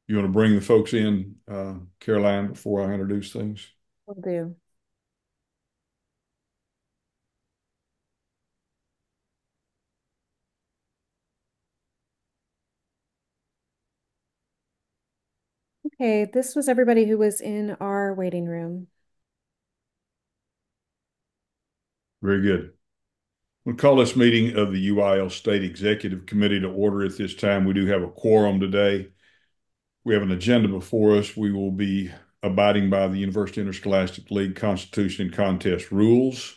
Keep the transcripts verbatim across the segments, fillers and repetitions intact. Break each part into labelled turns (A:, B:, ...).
A: You want to bring the folks in, uh, Caroline, before I introduce things?
B: Will do. Okay, this was everybody who was in our waiting room.
A: Very good. We'll call this meeting of the U I L State Executive Committee to order at this time. We do have a quorum today. We have an agenda before us. We will be abiding by the University Interscholastic League Constitution and Contest rules.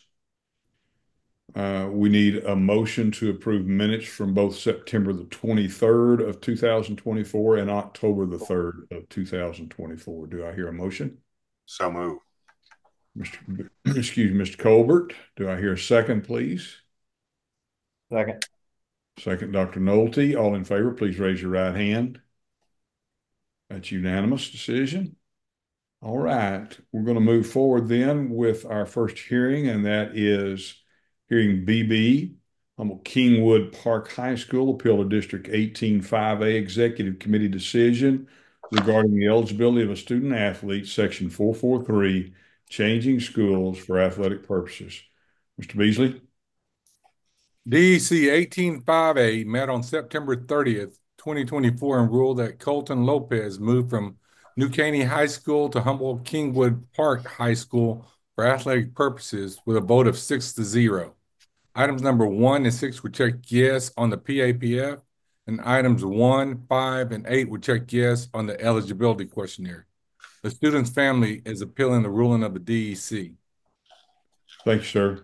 A: Uh, we need a motion to approve minutes from both September the twenty-third of two thousand twenty-four and October the third of two thousand twenty-four. Do I hear a motion?
C: So move.
A: Mister B- Excuse me, Mister Colbert. Do I hear a second, please?
D: Second.
A: Second, Doctor Nolte. All in favor, please raise your right hand. That's unanimous decision. All right, we're going to move forward then with our first hearing, and that is hearing B B, Humboldt Kingwood Park High School Appeal to District eighteen five A Executive Committee decision regarding the eligibility of a student athlete, Section four forty-three, changing schools for athletic purposes. Mister Beasley?
C: D E C eighteen five A met on September thirtieth, twenty twenty-four, and ruled that Colton Lopez moved from New Caney High School to Humboldt Kingwood Park High School for athletic purposes with a vote of six to zero. Items number one and six were checked yes on the P A P F, and items one, five, and eight were checked yes on the eligibility questionnaire. The student's family is appealing the ruling of the D E C.
A: Thank you, sir.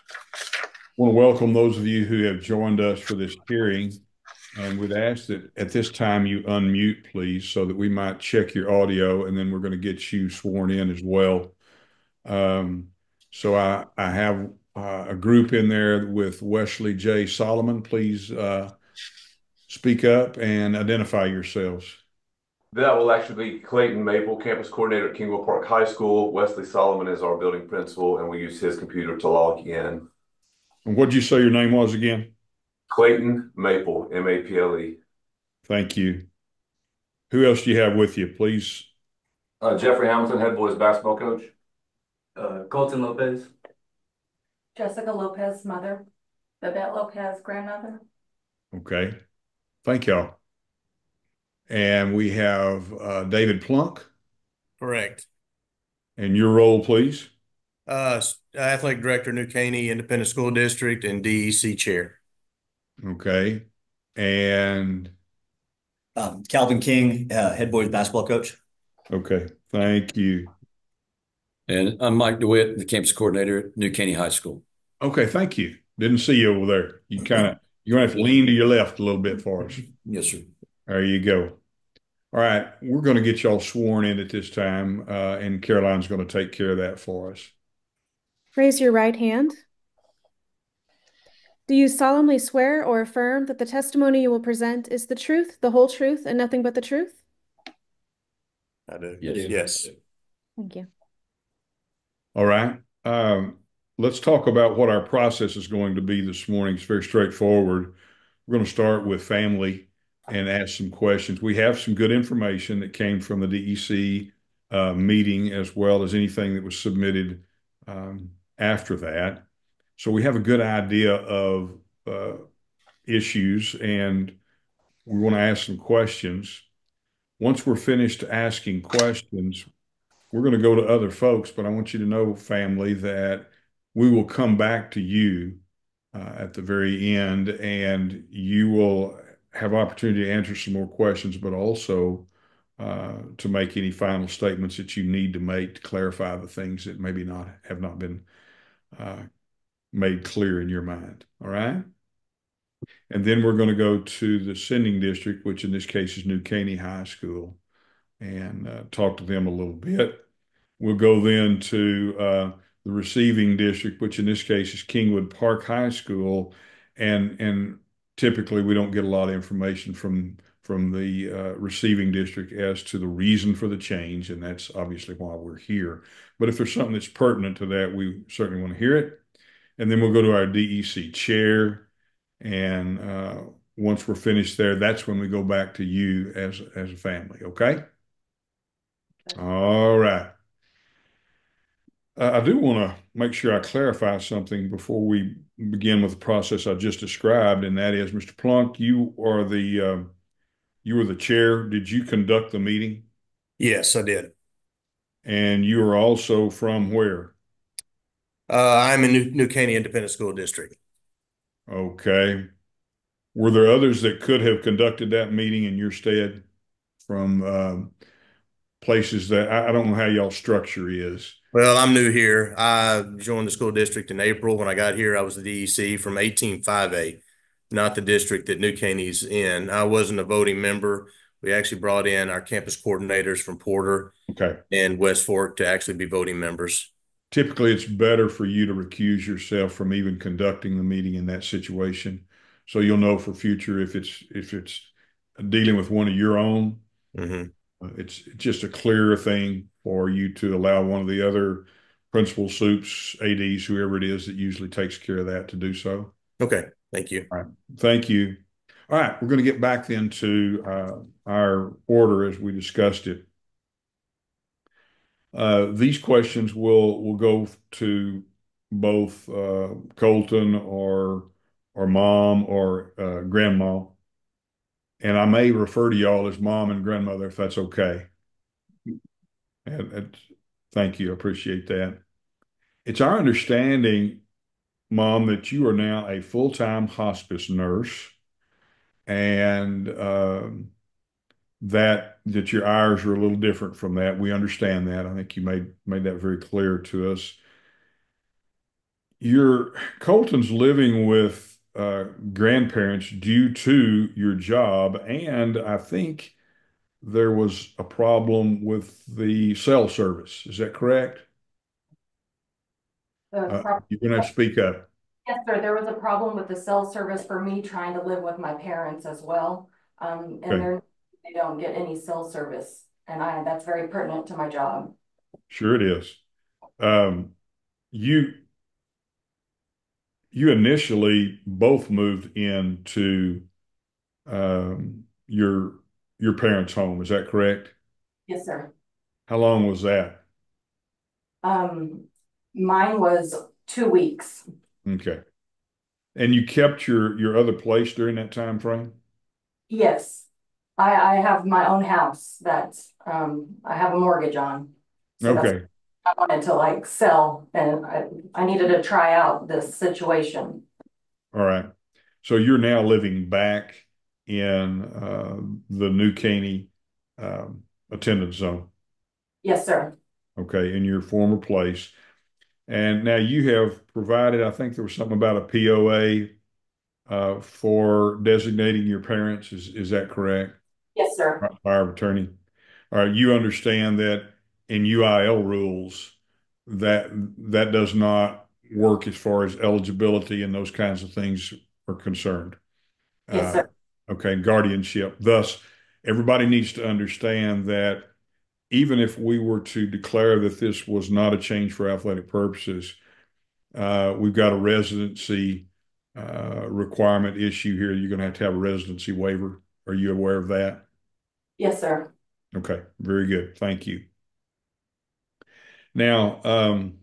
A: I want to welcome those of you who have joined us for this hearing, and we'd ask that at this time you unmute, please, so that we might check your audio, and then we're going to get you sworn in as well. Um, so I, I have uh, a group in there with Wesley J. Solomon. Please uh, speak up and identify yourselves.
E: That will actually be Clayton Maple, campus coordinator at Kingwood Park High School. Wesley Solomon is our building principal, and we use his computer to log in.
A: And what did you say your name was again?
E: Clayton Maple, M A P L E.
A: Thank you. Who else do you have with you, please?
E: Uh, Jeffrey Hamilton, head boys basketball coach.
F: Uh, Colton Lopez.
G: Jessica Lopez, mother. Babette Lopez, grandmother.
A: Okay. Thank y'all. And we have uh, David Plunk.
D: Correct.
A: And your role, please.
D: Uh, Athletic Director, New Caney Independent School District, and D E C Chair.
A: Okay. And
H: Um, Calvin King, uh, head boys basketball coach.
A: okay, thank you.
I: And I'm Mike DeWitt, the campus coordinator at New Caney High School.
A: Okay, thank you. Didn't see you over there. You kind of you're gonna have to lean to your left a little bit for us.
I: Yes, sir.
A: There you go. All right, we're going to get y'all sworn in at this time, uh, and Caroline's going to take care of that for us.
B: Raise your right hand. Do you solemnly swear or affirm that the testimony you will present is the truth, the whole truth, and nothing but the truth?
D: I do.
I: Yes.
D: Yes.
B: Thank you.
A: All right. Um, let's talk about what our process is going to be this morning. It's very straightforward. We're going to start with family and ask some questions. We have some good information that came from the D E C uh, meeting, as well as anything that was submitted um, after that. So we have a good idea of uh, issues, and we want to ask some questions. Once we're finished asking questions, we're going to go to other folks, but I want you to know, family, that we will come back to you uh, at the very end, and you will have opportunity to answer some more questions, but also uh, to make any final statements that you need to make to clarify the things that maybe not have not been uh, made clear in your mind. All right? And then we're going to go to the sending district, which in this case is New Caney High School, and uh, talk to them a little bit. We'll go then to uh, the receiving district, which in this case is Kingwood Park High School, and and typically we don't get a lot of information from from the uh, receiving district as to the reason for the change, and that's obviously why we're here. But if there's something that's pertinent to that, we certainly want to hear it. And then we'll go to our D E C chair, and uh, once we're finished there, that's when we go back to you as, as a family, okay? All right. Uh, I do want to make sure I clarify something before we begin with the process I just described, and that is, Mister Plunk, you are the uh, you were the chair. Did you conduct the meeting?
D: Yes, I did.
A: And you are also from where?
D: Uh, I'm in New, New Caney Independent School District.
A: Okay. Were there others that could have conducted that meeting in your stead from um, places that I, I don't know how y'all structure is?
D: Well, I'm new here. I joined the school district in April. When I got here, I was the D E C from eighteen five A, not the district that New Caney's in. I wasn't a voting member. We actually brought in our campus coordinators from Porter
A: Okay.
D: and West Fork to actually be voting members.
A: Typically, it's better for you to recuse yourself from even conducting the meeting in that situation. So you'll know for future if it's if it's dealing with one of your own.
D: Mm-hmm.
A: Uh, it's just a clearer thing for you to allow one of the other principal soups, A Ds, whoever it is that usually takes care of that, to do so.
D: Okay, thank you.
A: All right, thank you. All right, we're going to get back then to uh, our order as we discussed it. Uh, these questions will will go to both uh, Colton or or mom or uh, grandma, and I may refer to y'all as mom and grandmother if that's okay. And, and thank you, I appreciate that. It's our understanding, Mom, that you are now a full-time hospice nurse, and um, that that your hours are a little different from that. We understand that. I think you made made that very clear to us. Your Colton's living with uh, grandparents due to your job, and I think there was a problem with the cell service. Is that correct? Uh, you're gonna have to speak up.
G: Yes, sir. There was a problem with the cell service for me trying to live with my parents as well. Um, and
A: Okay.
G: they're, they don't get any cell service. And I, that's very pertinent to my job.
A: Sure it is. Um, you you initially both moved into um, your your parents' home. Is that correct?
G: Yes, sir.
A: How long was that?
G: Um, mine was two weeks.
A: Okay. And you kept your your other place during that time frame?
G: Yes. I, I have my own house that, um, I have a mortgage on. So that's
A: Okay.
G: I wanted to like sell, and I, I needed to try out this situation.
A: All right. So you're now living back in uh, the New Caney um, attendance zone.
G: Yes, sir.
A: Okay, in your former place. And now you have provided, I think there was something about a P O A uh, for designating your parents. Is is that correct?
G: Yes, sir.
A: Power of attorney. All right, you understand that in U I L rules that that does not work as far as eligibility and those kinds of things are concerned.
G: Yes,
A: Uh,
G: sir.
A: okay, guardianship. Thus, everybody needs to understand that even if we were to declare that this was not a change for athletic purposes, uh, we've got a residency uh, requirement issue here. You're going to have to have a residency waiver. Are you aware of that?
G: Yes, sir.
A: Okay, very good. Thank you. Now, um,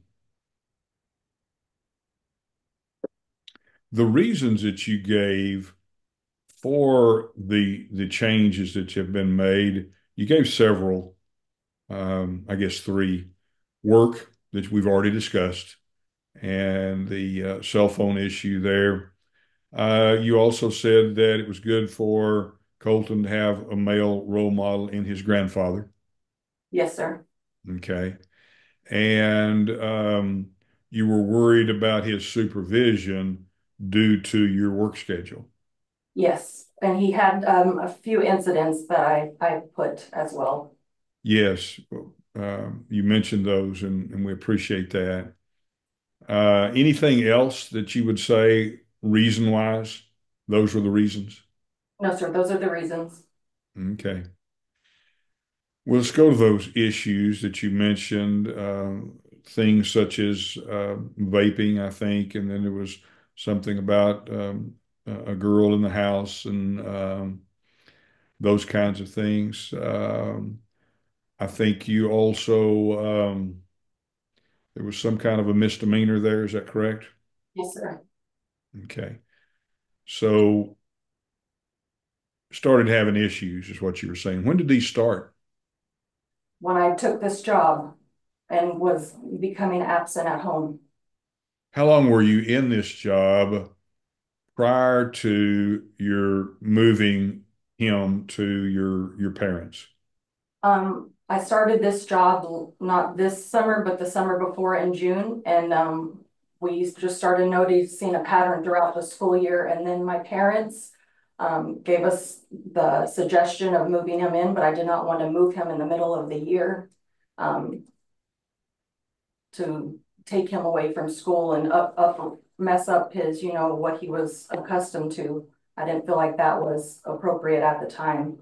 A: the reasons that you gave for the the changes that have been made, you gave several, um, I guess three. Work that we've already discussed, and the uh, cell phone issue there. Uh, you also said that it was good for Colton to have a male role model in his grandfather.
G: Yes, sir.
A: Okay. And um, you were worried about his supervision due to your work schedule.
G: Yes. And he had um, a few incidents that I, I put as well.
A: Yes, um, you mentioned those, and, and we appreciate that. Uh, anything else that you would say reason-wise? Those were the reasons?
G: No, sir. Those are the reasons.
A: Okay. Well, let's go to those issues that you mentioned, uh, things such as uh, vaping, I think, and then there was something about um, a girl in the house and um, those kinds of things. Um, I think you also, um, there was some kind of a misdemeanor there. Is that correct?
G: Yes, sir.
A: Okay. So started having issues is what you were saying. When did these start?
G: When I took this job and was becoming absent at home.
A: How long were you in this job prior to your moving him to your your parents?
G: Um, I started this job not this summer, but the summer before in June, and um, we just started noticing a pattern throughout the school year. And then my parents um, gave us the suggestion of moving him in, but I did not want to move him in the middle of the year um, to take him away from school and up up mess up his, you know, what he was accustomed to. I didn't feel like that was appropriate at the time.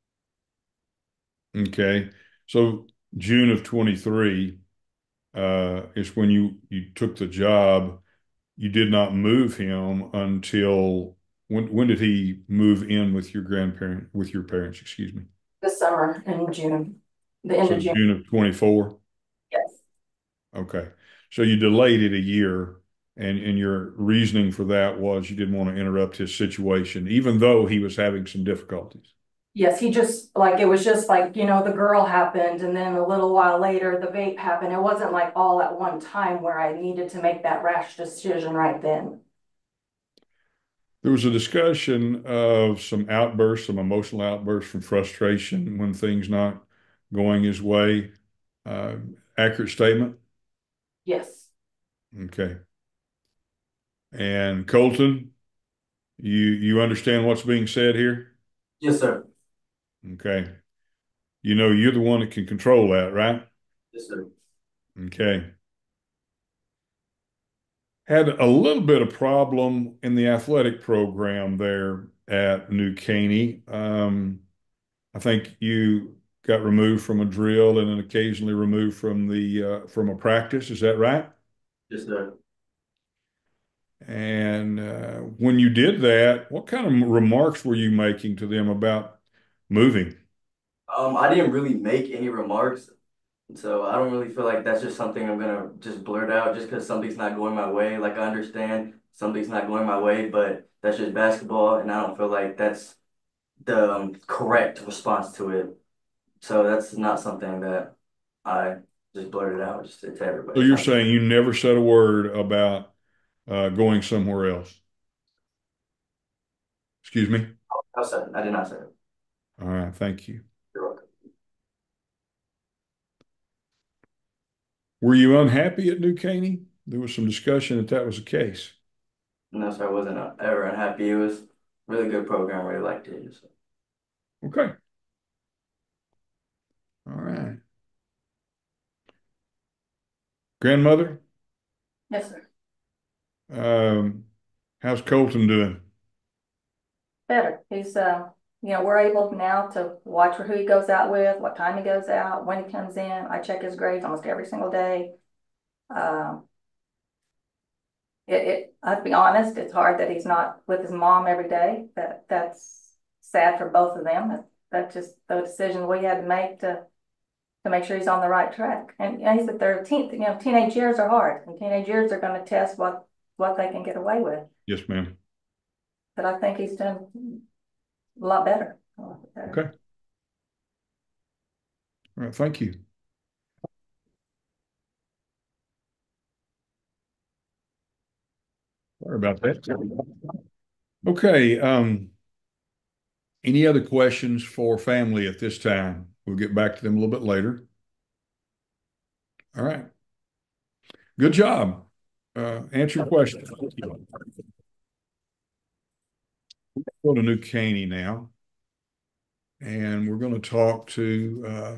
A: Okay. So June of twenty-three uh, is when you you took the job. You did not move him until when when did he move in with your grandparent with your parents, excuse me?
G: This summer in June, the end
A: So
G: of June.
A: June of twenty-four?
G: Yes.
A: Okay. So you delayed it a year and and your reasoning for that was you didn't want to interrupt his situation, even though he was having some difficulties.
G: Yes, he just, like, it was just like, you know, the girl happened and then a little while later, the vape happened. It wasn't like all at one time where I needed to make that rash decision right then.
A: There was a discussion of some outbursts, some emotional outbursts from frustration when things not going his way. Uh, accurate statement?
G: Yes.
A: Okay. And Colton, you you understand what's being said here?
F: Yes, sir.
A: Okay. You know you're the one that can control that, right?
F: Yes, sir.
A: Okay. Had a little bit of problem in the athletic program there at New Caney. Um, I think you got removed from a drill and then occasionally removed from the uh, from a practice. Is that right?
F: Yes, sir.
A: And uh, when you did that, what kind of remarks were you making to them about moving?
F: Um, I didn't really make any remarks, so I don't really feel like that's just something I'm gonna just blurt out just because something's not going my way. Like I understand something's not going my way, but that's just basketball, and I don't feel like that's the um, correct response to it. So that's not something that I just blurted out just to, to everybody.
A: So
F: It's
A: you're
F: not-
A: saying you never said a word about uh, going somewhere else? Excuse me?
F: I said it. I did not say it.
A: All right, thank you.
F: You're welcome.
A: Were you unhappy at New Caney? There was some discussion that that was the case.
F: No, sir, I wasn't uh, ever unhappy. It was a really good program. I really liked it. So.
A: Okay. All right. Grandmother,
G: Yes, sir.
A: um, how's Colton doing?
G: Better. He's, uh, you know, we're able now to watch who he goes out with, what time he goes out, when he comes in. I check his grades almost every single day. Um, it, it, I'll be honest, it's hard that he's not with his mom every day. That that's sad for both of them. That, that's just the decision we had to make to to make sure he's on the right track. And you know, he's the thirteenth. You know, teenage years are hard, and teenage years are going to test what what they can get away with.
A: Yes, ma'am.
G: But I think he's done a lot better. A lot better.
A: Okay. All right, thank you. Sorry about that. Okay, um, any other questions for family at this time? We'll get back to them a little bit later. All right. Good job. Uh, answer your question. Go to New Caney now. And we're going to talk to uh,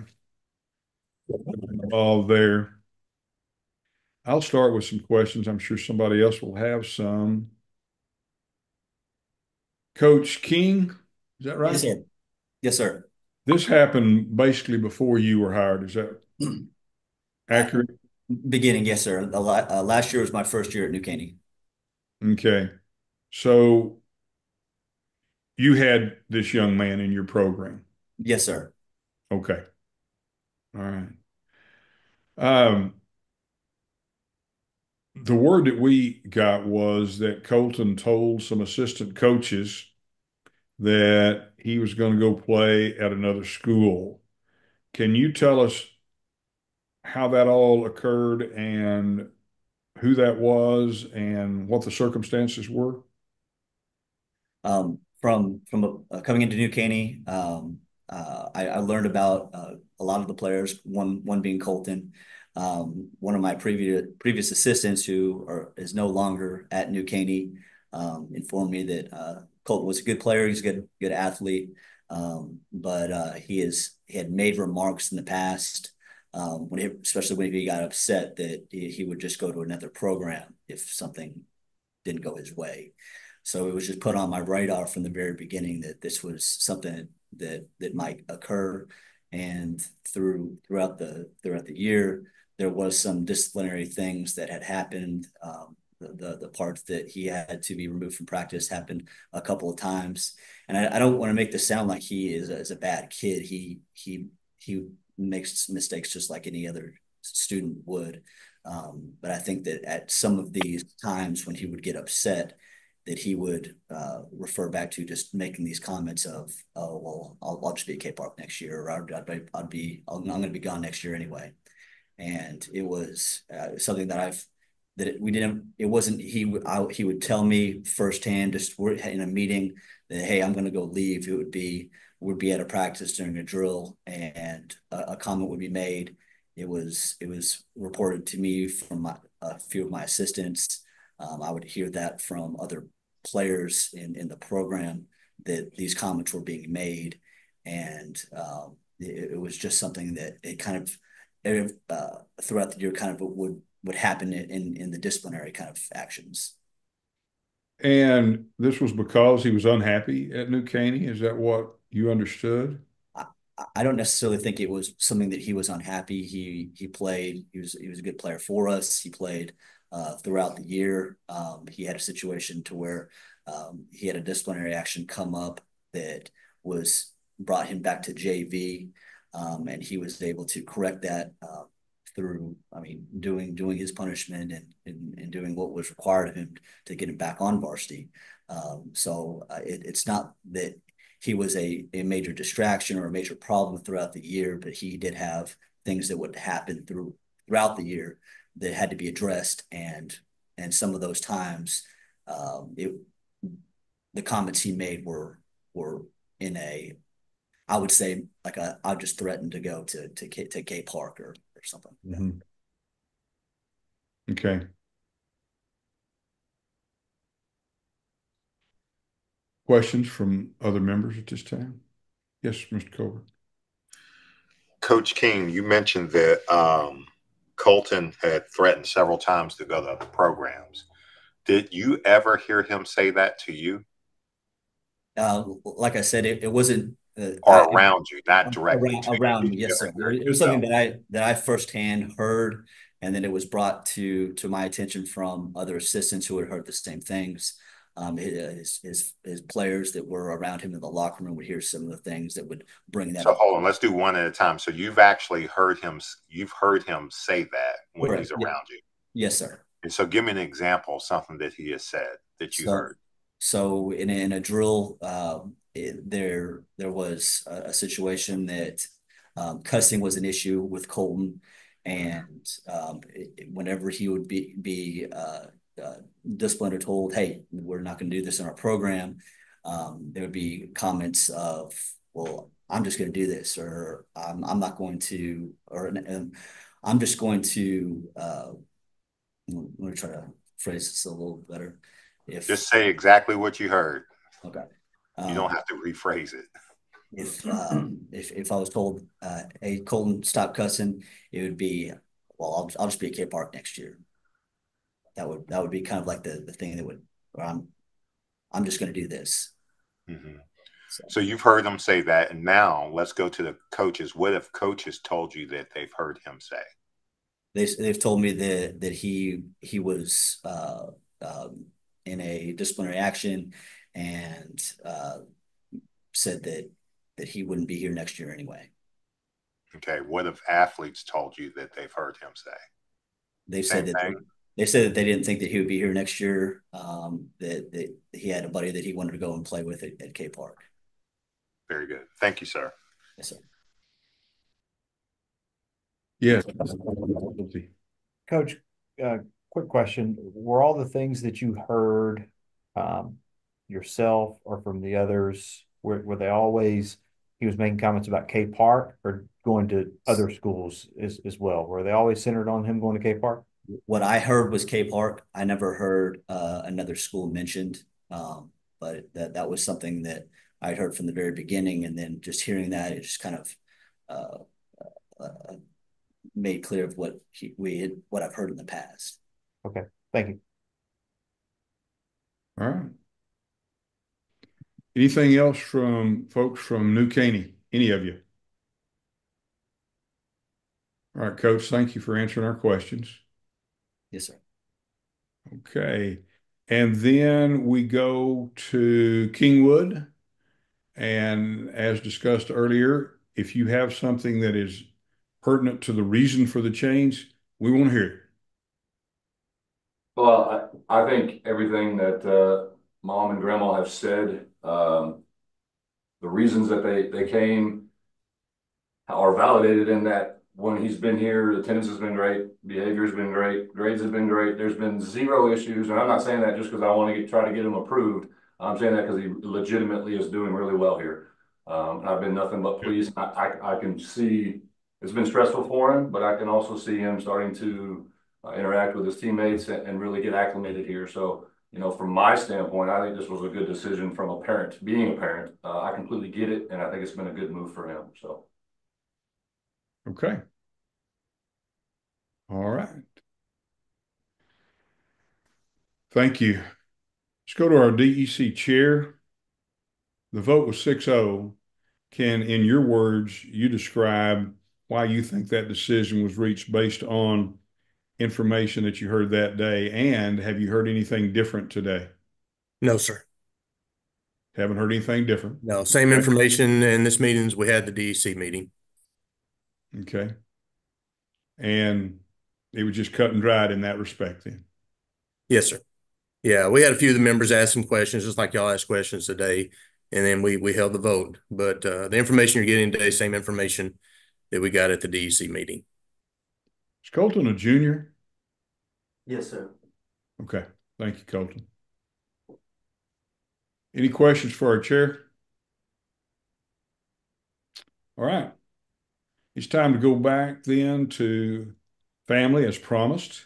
A: all there. I'll start with some questions. I'm sure somebody else will have some. Coach King, is that right?
H: Yes, sir. Yes, sir.
A: This happened basically before you were hired. Is that accurate?
H: Beginning, yes, sir. Uh, last year was my first year at New Caney.
A: Okay. So you had this young man in your program.
H: Yes, sir.
A: Okay. All right. Um, the word that we got was that Colton told some assistant coaches that he was going to go play at another school. Can you tell us how that all occurred and who that was and what the circumstances were?
H: Um, from from uh, coming into New Caney, um, uh, I, I learned about uh, a lot of the players. One one being Colton, um, one of my previous previous assistants who are, is no longer at New Caney, um, informed me that uh, Colton was a good player. He's a good good athlete, um, but uh, he is he had made remarks in the past. Um, when he, especially when he got upset that he, he would just go to another program if something didn't go his way. So it was just put on my radar from the very beginning that this was something that that might occur. And through throughout the throughout the year, there was some disciplinary things that had happened. Um, the, the the parts that he had to be removed from practice happened a couple of times. And I, I don't want to make this sound like he is a, is a bad kid. He he he makes mistakes just like any other student would. Um, but I think that at some of these times when he would get upset, that he would uh, refer back to just making these comments of, oh, well, I'll, I'll just be at K Park next year, or I'd, I'd, be, I'd be, I'm going to be gone next year anyway. And it was uh, something that I've, that it, we didn't, it wasn't, he, I, he would tell me firsthand, just we're in a meeting that, hey, I'm going to go leave. It would be, would be at a practice during a drill and a, a comment would be made. It was, it was reported to me from my, a few of my assistants. Um, I would hear that from other players in, in the program that these comments were being made. And um, it, it was just something that it kind of, it, uh, throughout the year kind of would, would happen in, in the disciplinary kind of actions.
A: And this was because he was unhappy at New Caney. Is that what you understood?
H: I, I don't necessarily think it was something that he was unhappy. He he played. He was he was a good player for us. He played uh, throughout the year. Um, he had a situation to where um, he had a disciplinary action come up that was brought him back to J V, um, and he was able to correct that uh, through, I mean, doing doing his punishment and, and and doing what was required of him to get him back on varsity. Um, so uh, it, it's not that he was a, a major distraction or a major problem throughout the year, but he did have things that would happen through throughout the year that had to be addressed. And and some of those times, um, it the comments he made were were in a, I would say like a, I just threatened to go to to K, to K Park or or something.
A: Mm-hmm. Okay. Questions from other members at this time? Yes, Mister Colbert.
J: Coach King, you mentioned that um, Colton had threatened several times to go to other programs. Did you ever hear him say that to you?
H: Uh, like I said, it, it wasn't uh,
J: or
H: I,
J: around you, not directly
H: around,
J: to you.
H: around
J: Did
H: me.
J: you
H: Yes,
J: ever
H: sir.
J: hear
H: It,
J: it
H: it was something
J: yourself?
H: that I that I firsthand heard, and then it was brought to to my attention from other assistants who had heard the same things. Um, his his his players that were around him in the locker room would hear some of the things that would bring that
J: So
H: up.
J: hold on, let's do one at a time. So you've actually heard him, you've heard him say that when
H: Correct.
J: he's around
H: Yeah.
J: you.
H: Yes, sir.
J: And so give me an example of something that he has said that you
H: So,
J: heard.
H: so in a, in a drill, um, it, there there was a, a situation that um, cussing was an issue with Colton, and um, it, whenever he would be be uh, uh, disciplined or told, "Hey, we're not going to do this in our program," um, there would be comments of, "Well, I'm just going to do this," or "I'm I'm not going to," or um, "I'm just going to." Uh, I'm going to try to phrase this a little better. If
J: Just say exactly what you heard.
H: okay,
J: You
H: um,
J: don't have to rephrase it.
H: if um, if if I was told, uh, "Hey, Colton, stop cussing," it would be, "Well, I'll I'll just be at K Park next year." That would that would be kind of like the the thing that would, or I'm I'm just going to do this.
J: Mm-hmm.
H: So,
J: so you've heard him say that, and now let's go to the coaches. What if coaches told you that they've heard him say?
H: they they've told me that that he he was uh, um, in a disciplinary action, and uh, said that that he wouldn't be here next year anyway.
J: Okay. What have athletes told you that they've heard him say?
H: They've
J: Same
H: said that
J: thing?
H: they, they said that they didn't think that he would be here next year. Um, that, that he had a buddy that he wanted to go and play with at, at K Park.
J: Very good. Thank you, sir.
H: Yes, sir.
A: Yes.
K: Coach, uh, quick question. Were all the things that you heard um, yourself or from the others, were, were they always, he was making comments about K Park or going to other schools as, as well? Were they always centered on him going to K Park?
H: What I heard was K Park. I never heard uh, another school mentioned, um, but that, that was something that I'd heard from the very beginning. And then just hearing that, it just kind of uh, uh, made clear of what he, we had, what I've heard in the past.
K: Okay, thank you.
A: All right. Anything else from folks from New Caney? Any of you? All right, Coach, thank you for answering our questions.
H: Yes, sir.
A: Okay. And then we go to Kingwood. And as discussed earlier, if you have something that is pertinent to the reason for the change, we want to hear it.
L: Well, I, I think everything that uh, Mom and Grandma have said, um, the reasons that they, they came are validated in that when he's been here, attendance has been great, behavior has been great, grades have been great. There's been zero issues. And I'm not saying that just because I want to get, try to get him approved. I'm saying that because he legitimately is doing really well here. Um, I've been nothing but pleased. I, I, I can see it's been stressful for him, but I can also see him starting to uh, interact with his teammates and, and really get acclimated here. So, you know, from my standpoint, I think this was a good decision from a parent, being a parent. Uh, I completely get it, and I think it's been a good move for him. So.
A: Okay. All right. Thank you. Let's go to our D E C chair. The vote was six oh. Can, in your words, you describe why you think that decision was reached based on information that you heard that day? And have you heard anything different today?
D: No, sir.
A: Haven't heard anything different?
D: No, same
A: Okay.
D: information in this meetings. We had the D E C meeting.
A: Okay. And it was just cut and dried in that respect then?
D: Yes, sir. Yeah, we had a few of the members ask some questions, just like y'all asked questions today, and then we we held the vote. But uh, the information you're getting today, same information that we got at the D E C meeting.
A: Is Colton a junior?
F: Yes, sir.
A: Okay. Thank you, Colton. Any questions for our chair? All right. It's time to go back then to family as promised.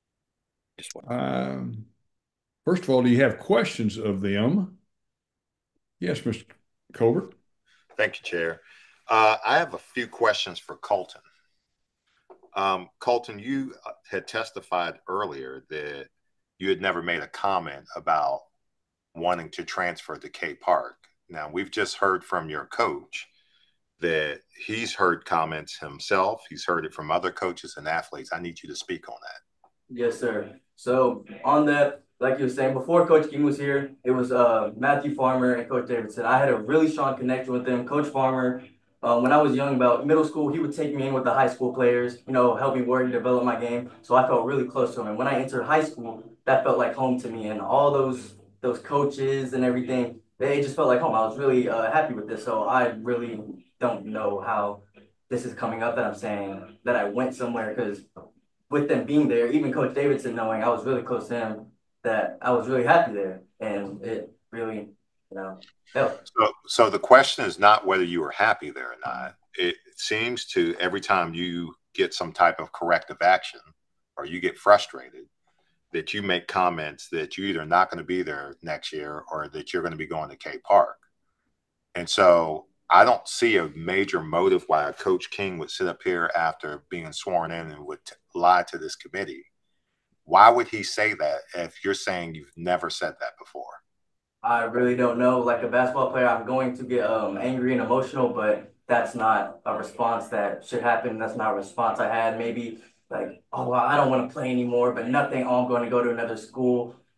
A: Um, first of all, do you have questions of them? Yes, Mister Colbert.
J: Thank you, Chair. Uh, I have a few questions for Colton. Um, Colton, you had testified earlier that you had never made a comment about wanting to transfer to K Park. Now, we've just heard from your coach that he's heard comments himself. He's heard it from other coaches and athletes. I need you to speak on that.
F: Yes, sir. So on that, like you were saying, before Coach King was here, it was uh, Matthew Farmer and Coach Davidson. I had a really strong connection with them. Coach Farmer, uh, when I was young, about middle school, he would take me in with the high school players, you know, help me work and develop my game. So I felt really close to him. And when I entered high school, that felt like home to me. And all those those coaches and everything, they just felt like home. I was really uh, happy with this. So I really don't know how this is coming up that I'm saying that I went somewhere, because with them being there, even Coach Davidson knowing I was really close to him, that I was really happy there. And it really, you know, helped.
J: So, so the question is not whether you were happy there or not. It seems to every time you get some type of corrective action or you get frustrated, that you make comments that you're either not going to be there next year or that you're going to be going to K Park. And so I don't see a major motive why Coach King would sit up here after being sworn in and would lie to this committee. Why would he say that if you're saying you've never said that before?
F: I really don't know. Like a basketball player, I'm going to get um, angry and emotional, but that's not a response that should happen. That's not a response I had. Maybe like, oh, I don't want to play anymore, but nothing. Oh, I'm going to go to another school.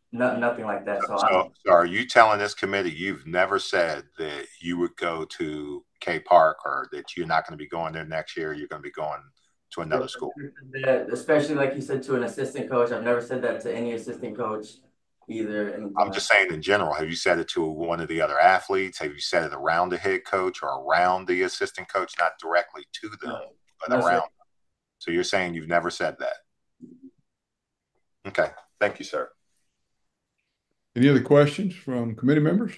F: no, nothing like that. So I,
J: So, so are you telling this committee you've never said that you would go to K Park or that you're not going to be going there next year? You're going to be going to another school?
F: especially like you said to an assistant coach, I've never said that to any assistant coach either. Anything
J: I'm
F: like
J: just saying in general, have you said it to one of the other athletes? Have you said it around the head coach or around the assistant coach, not directly to them,
F: No.
J: but
F: No,
J: around
F: sir.
J: them? So you're saying you've never said that? Okay. Thank you, sir.
A: Any other questions from committee members?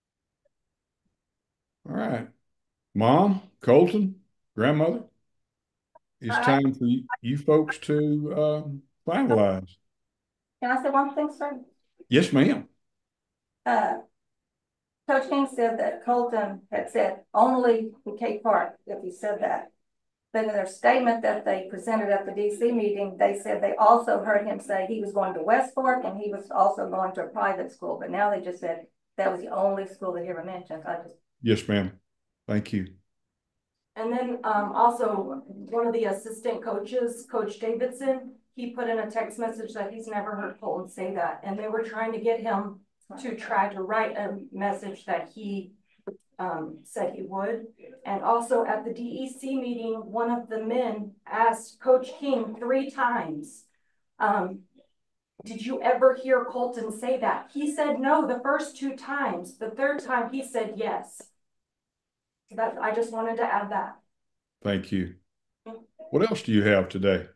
A: All right. Mom, Colton, grandmother, it's
G: Uh,
A: time for you, you folks to um, finalize.
G: Can I say one thing, sir?
A: Yes, ma'am.
G: Uh, Coach King said that Colton had said only the K Park, if he said that. But in their statement that they presented at the D C meeting, they said they also heard him say he was going to West Fork and he was also going to a private school. But now they just said that was the only school that he ever mentioned. I just.
A: Yes, ma'am. Thank you.
M: And then um, also one of the assistant coaches, Coach Davidson, he put in a text message that he's never heard Colton say that. And they were trying to get him to try to write a message that he um, said he would. And also at the D E C meeting, one of the men asked Coach King three times, um, did you ever hear Colton say that? He said no the first two times. The third time he said yes. That I just wanted to add that.
A: Thank you. What else do you have today?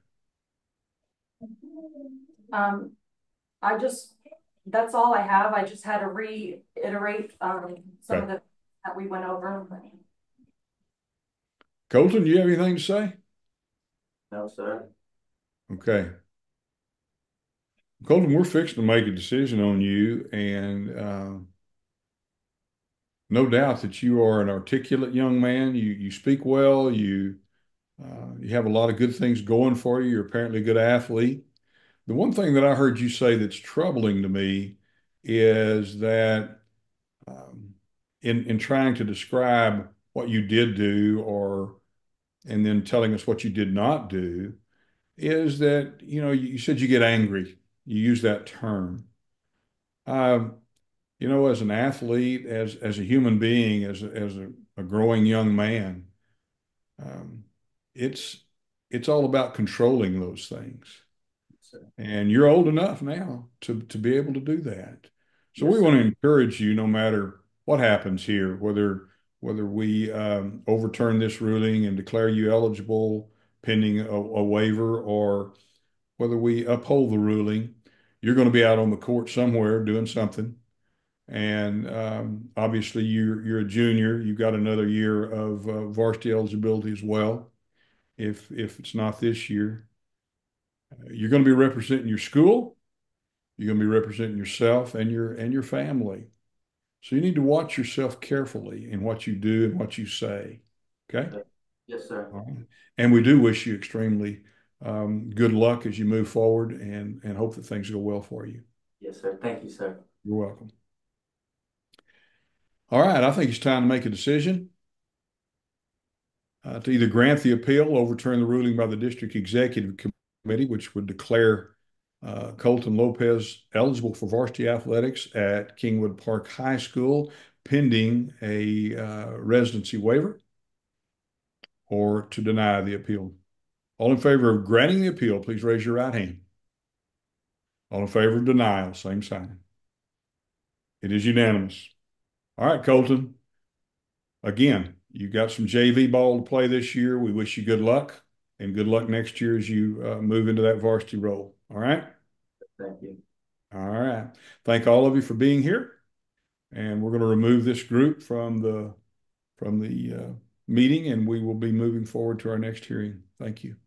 M: Um, I just, that's all I have. I just had to reiterate um, some
A: Okay.
M: of the that we went over.
A: Colton, do you have anything to say?
F: No, sir.
A: Okay. Colton, we're fixing to make a decision on you, and uh, no doubt that you are an articulate young man. You you speak well. You uh, you have a lot of good things going for you. You're apparently a good athlete. The one thing that I heard you say that's troubling to me is that um, in in trying to describe what you did do, or and then telling us what you did not do, is that you know you, you said you get angry. You use that term. Um, you know, as an athlete, as as a human being, as a, as a, a growing young man, um, it's it's all about controlling those things. And you're old enough now to to be able to do that. So
F: Yes,
A: we
F: sir.
A: want to encourage you, no matter what happens here, whether whether we um, overturn this ruling and declare you eligible pending a, a waiver, or whether we uphold the ruling, you're going to be out on the court somewhere doing something. And um, obviously, you're you're a junior. You've got another year of uh, varsity eligibility as well. If if it's not this year, uh, you're going to be representing your school. You're going to be representing yourself and your and your family. So you need to watch yourself carefully in what you do and what you say. Okay.
F: Yes, sir.
A: All right. And we do wish you extremely um, good luck as you move forward, and and hope that things go well for you.
F: Yes, sir. Thank you, sir.
A: You're welcome. All right, I think it's time to make a decision uh, to either grant the appeal, overturn the ruling by the district executive committee, which would declare uh, Colton Lopez eligible for varsity athletics at Kingwood Park High School pending a uh, residency waiver, or to deny the appeal. All in favor of granting the appeal, please raise your right hand. All in favor of denial, same sign. It is unanimous. All right, Colton. Again, you got some J V ball to play this year. We wish you good luck, and good luck next year as you uh, move into that varsity role. All right?
F: Thank you.
A: All right. Thank all of you for being here. And we're going to remove this group from the from the uh, meeting, and we will be moving forward to our next hearing. Thank you.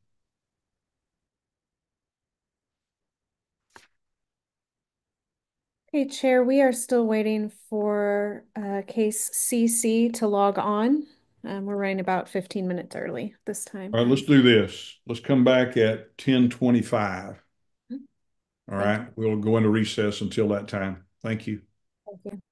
B: Okay, Chair, we are still waiting for uh, case C C to log on. Um, we're running about fifteen minutes early this time.
A: All right, let's do this. Let's come back at ten twenty-five. All right, we'll go into recess until that time. Thank you.
B: Thank you.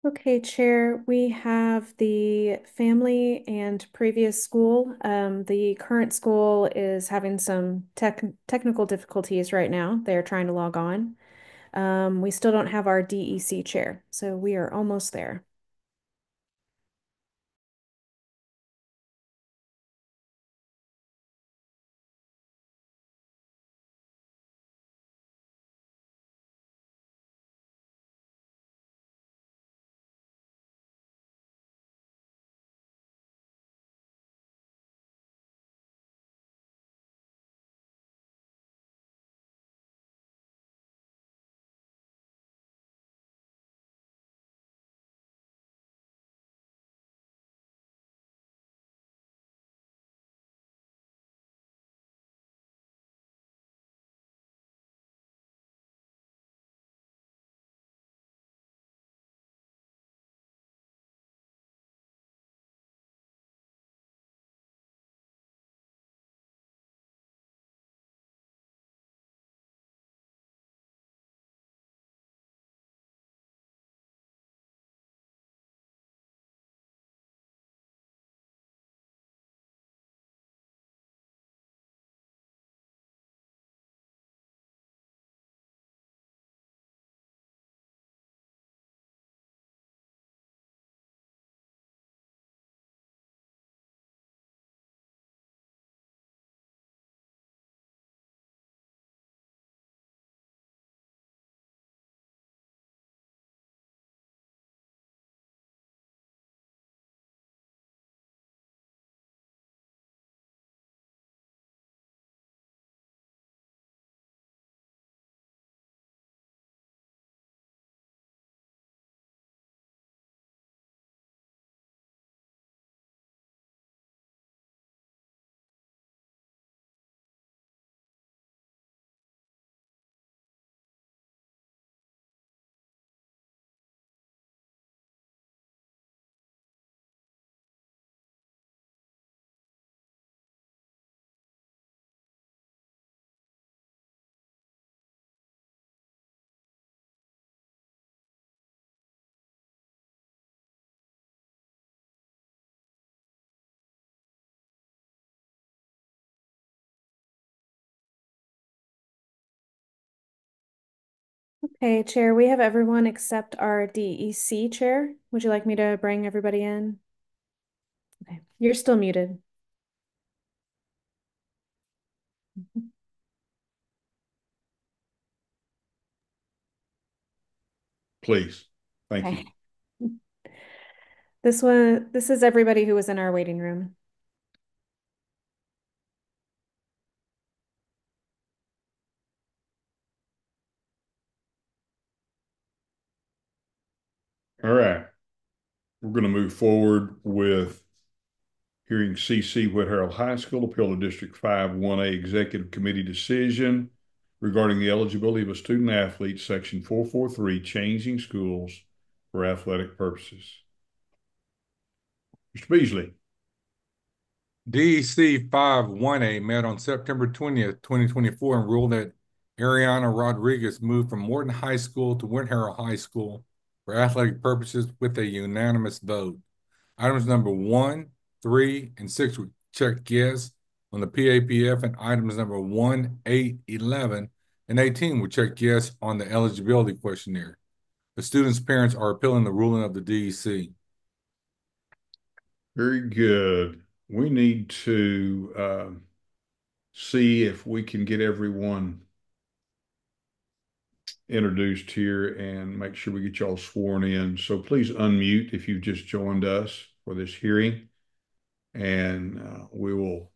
B: Okay, Chair, we have the family and previous school. Um, the current school is having some tech technical difficulties right now. They're trying to log on. Um, we still don't have our D E C chair, so we are almost there. Okay, Chair, we have everyone except our D E C chair. Would you like me to bring everybody in? Okay, you're still muted.
A: Please. Thank
B: Okay.
A: you.
B: This one, this is everybody who was in our waiting room.
A: All right. We're going to move forward with hearing C C Whit Harold High School appeal to District five one A Executive Committee decision regarding the eligibility of a student athlete, Section four forty-three, changing schools for athletic purposes. Mister Beasley.
C: D E C five one A met on September twentieth, twenty twenty-four and ruled that Ariana Rodriguez moved from Morton High School to Whit Harold High School for athletic purposes with a unanimous vote. Items number one, three, and six were checked yes on the P A P F, and items number one, eight, eleven, and eighteen were checked yes on the eligibility questionnaire. The students' parents are appealing the ruling of the D E C.
A: Very good. We need to uh, see if we can get everyone introduced here and make sure we get y'all sworn in. So please unmute if you've just joined us for this hearing, and uh, we will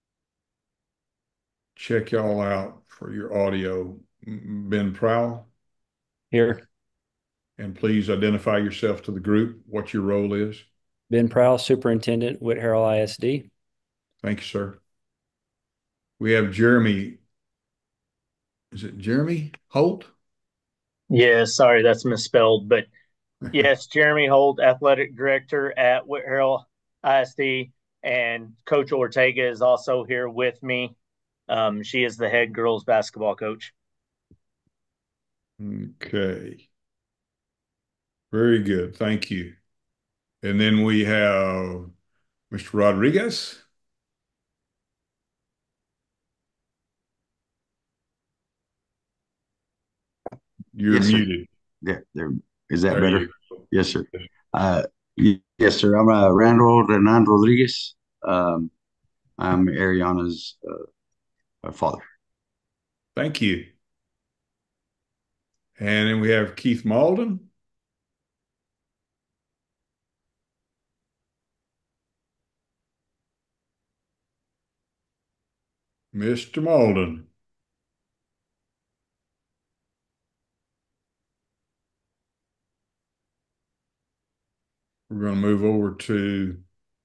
A: check y'all out for your audio. Ben Prowl.
N: Here.
A: And please identify yourself to the group, what your role is.
N: Ben Prowl, Superintendent, Whit Harold I S D.
A: Thank you, sir. We have Jeremy. Is it Jeremy Holt?
O: Yeah, sorry, that's misspelled, but yes, Jeremy Holt, Athletic Director at Whit Harold I S D, and Coach Ortega is also here with me. Um, she is the head girls basketball coach.
A: Okay. Very good. Thank you. And then we have Mister Rodriguez. You're
P: Yes, sir.
A: muted.
P: Yeah, there. Is that
A: There
P: better?
A: you go.
P: Yes, sir. Uh, y- yes, sir. I'm uh, Randall Renan Rodriguez. Um, I'm Ariana's uh, father.
A: Thank you. And then we have Keith Malden. Mister Malden. We're going to move over to.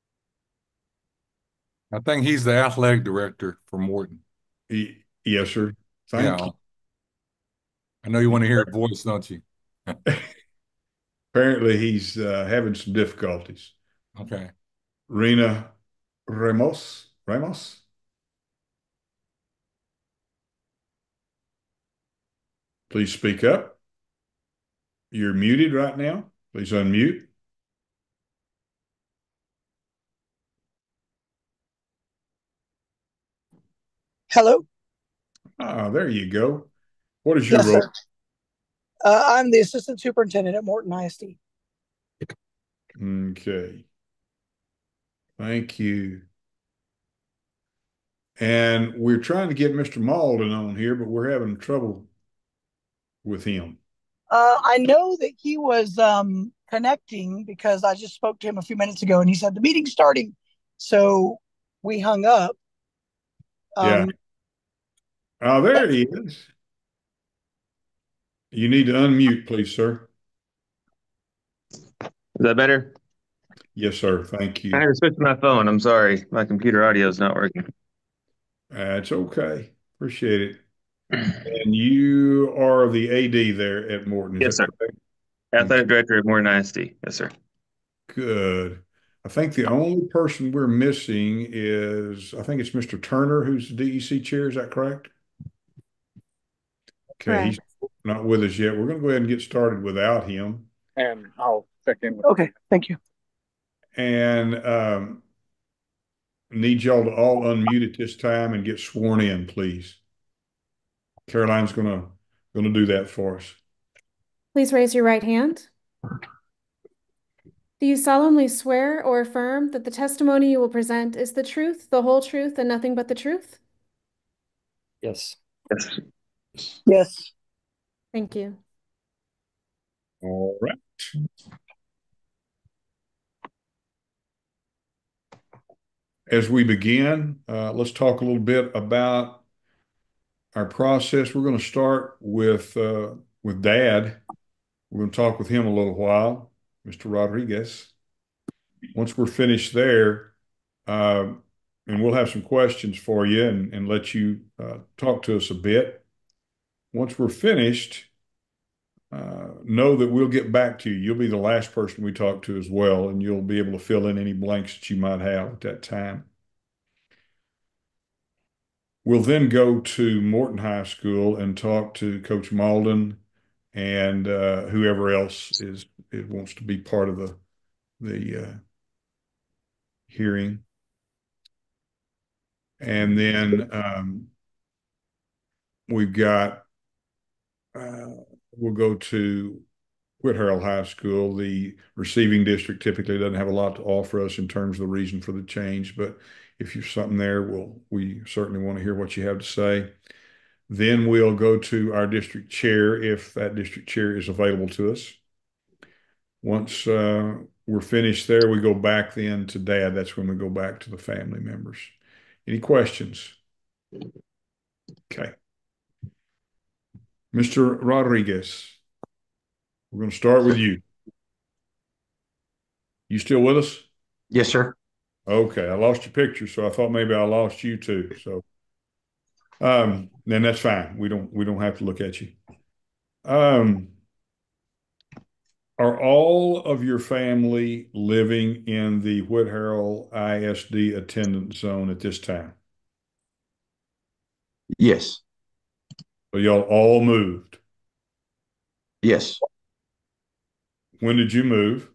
C: I think he's the athletic director for Morton.
A: He, yes, sir. Thank
C: Yeah.
A: you.
C: I know you want to hear his voice, don't you?
A: Apparently, he's uh, having some difficulties.
C: Okay.
A: Rena Ramos. Ramos. Please speak up. You're muted right now. Please unmute.
Q: Hello.
A: Ah, there you go. What is your
Q: Yes,
A: role?
Q: sir. Uh, I'm the assistant superintendent at Morton I S D.
A: Okay. Thank you. And we're trying to get Mister Malden on here, but we're having trouble with him.
Q: Uh, I know that he was um, connecting because I just spoke to him a few minutes ago and he said the meeting's starting. So we hung up.
A: Yeah.
Q: Um,
A: Oh, there he is. You need to unmute, please, sir.
R: Is that better?
A: Yes, sir. Thank
R: I had
A: you.
R: to switch my phone. I'm sorry. My computer audio is not working.
A: That's okay. Appreciate it. And you are the A D there at Morton, is
R: Yes,
A: that
R: sir.
A: correct?
R: Athletic director at Morton I S D. Yes, sir.
A: Good. I think the only person we're missing is, I think it's Mister Turner, who's the D E C chair. Is that correct? Okay, he's not with us yet. We're going to go ahead and get started without him.
Q: and I'll check in with Okay, thank you.
A: And um, need y'all to all unmute at this time and get sworn in, please. Caroline's gonna gonna do that for us.
B: Please raise your right hand. Do you solemnly swear or affirm that the testimony you will present is the truth, the whole truth, and nothing but the truth?
N: Yes.
R: Yes.
Q: Yes.
B: Thank you.
A: All right. As we begin, uh, let's talk a little bit about our process. We're going to start with uh, with Dad. We're going to talk with him a little while, Mister Rodriguez. Once we're finished there, uh, and we'll have some questions for you and, and let you uh, talk to us a bit. Once we're finished, uh, know that we'll get back to you. You'll be the last person we talk to as well, and you'll be able to fill in any blanks that you might have at that time. We'll then go to Morton High School and talk to Coach Malden and uh, whoever else is it wants to be part of the the uh, hearing. And then um, we've got uh, we'll go to Whit Harold High School. The receiving district typically doesn't have a lot to offer us in terms of the reason for the change, but if you're something there, we'll, we certainly want to hear what you have to say. Then we'll go to our district chair if that district chair is available to us. Once uh, we're finished there, we go back then to Dad. That's when we go back to the family members. Any questions? Okay. Mister Rodriguez, we're going to start with you. You still with us?
P: Yes, sir.
A: Okay, I lost your picture, so I thought maybe I lost you too. So, um, then that's fine. We don't we don't have to look at you. Um, are all of your family living in the Whit Harold I S D attendance zone at this time?
P: Yes.
A: So y'all all moved?
P: Yes.
A: When did you move?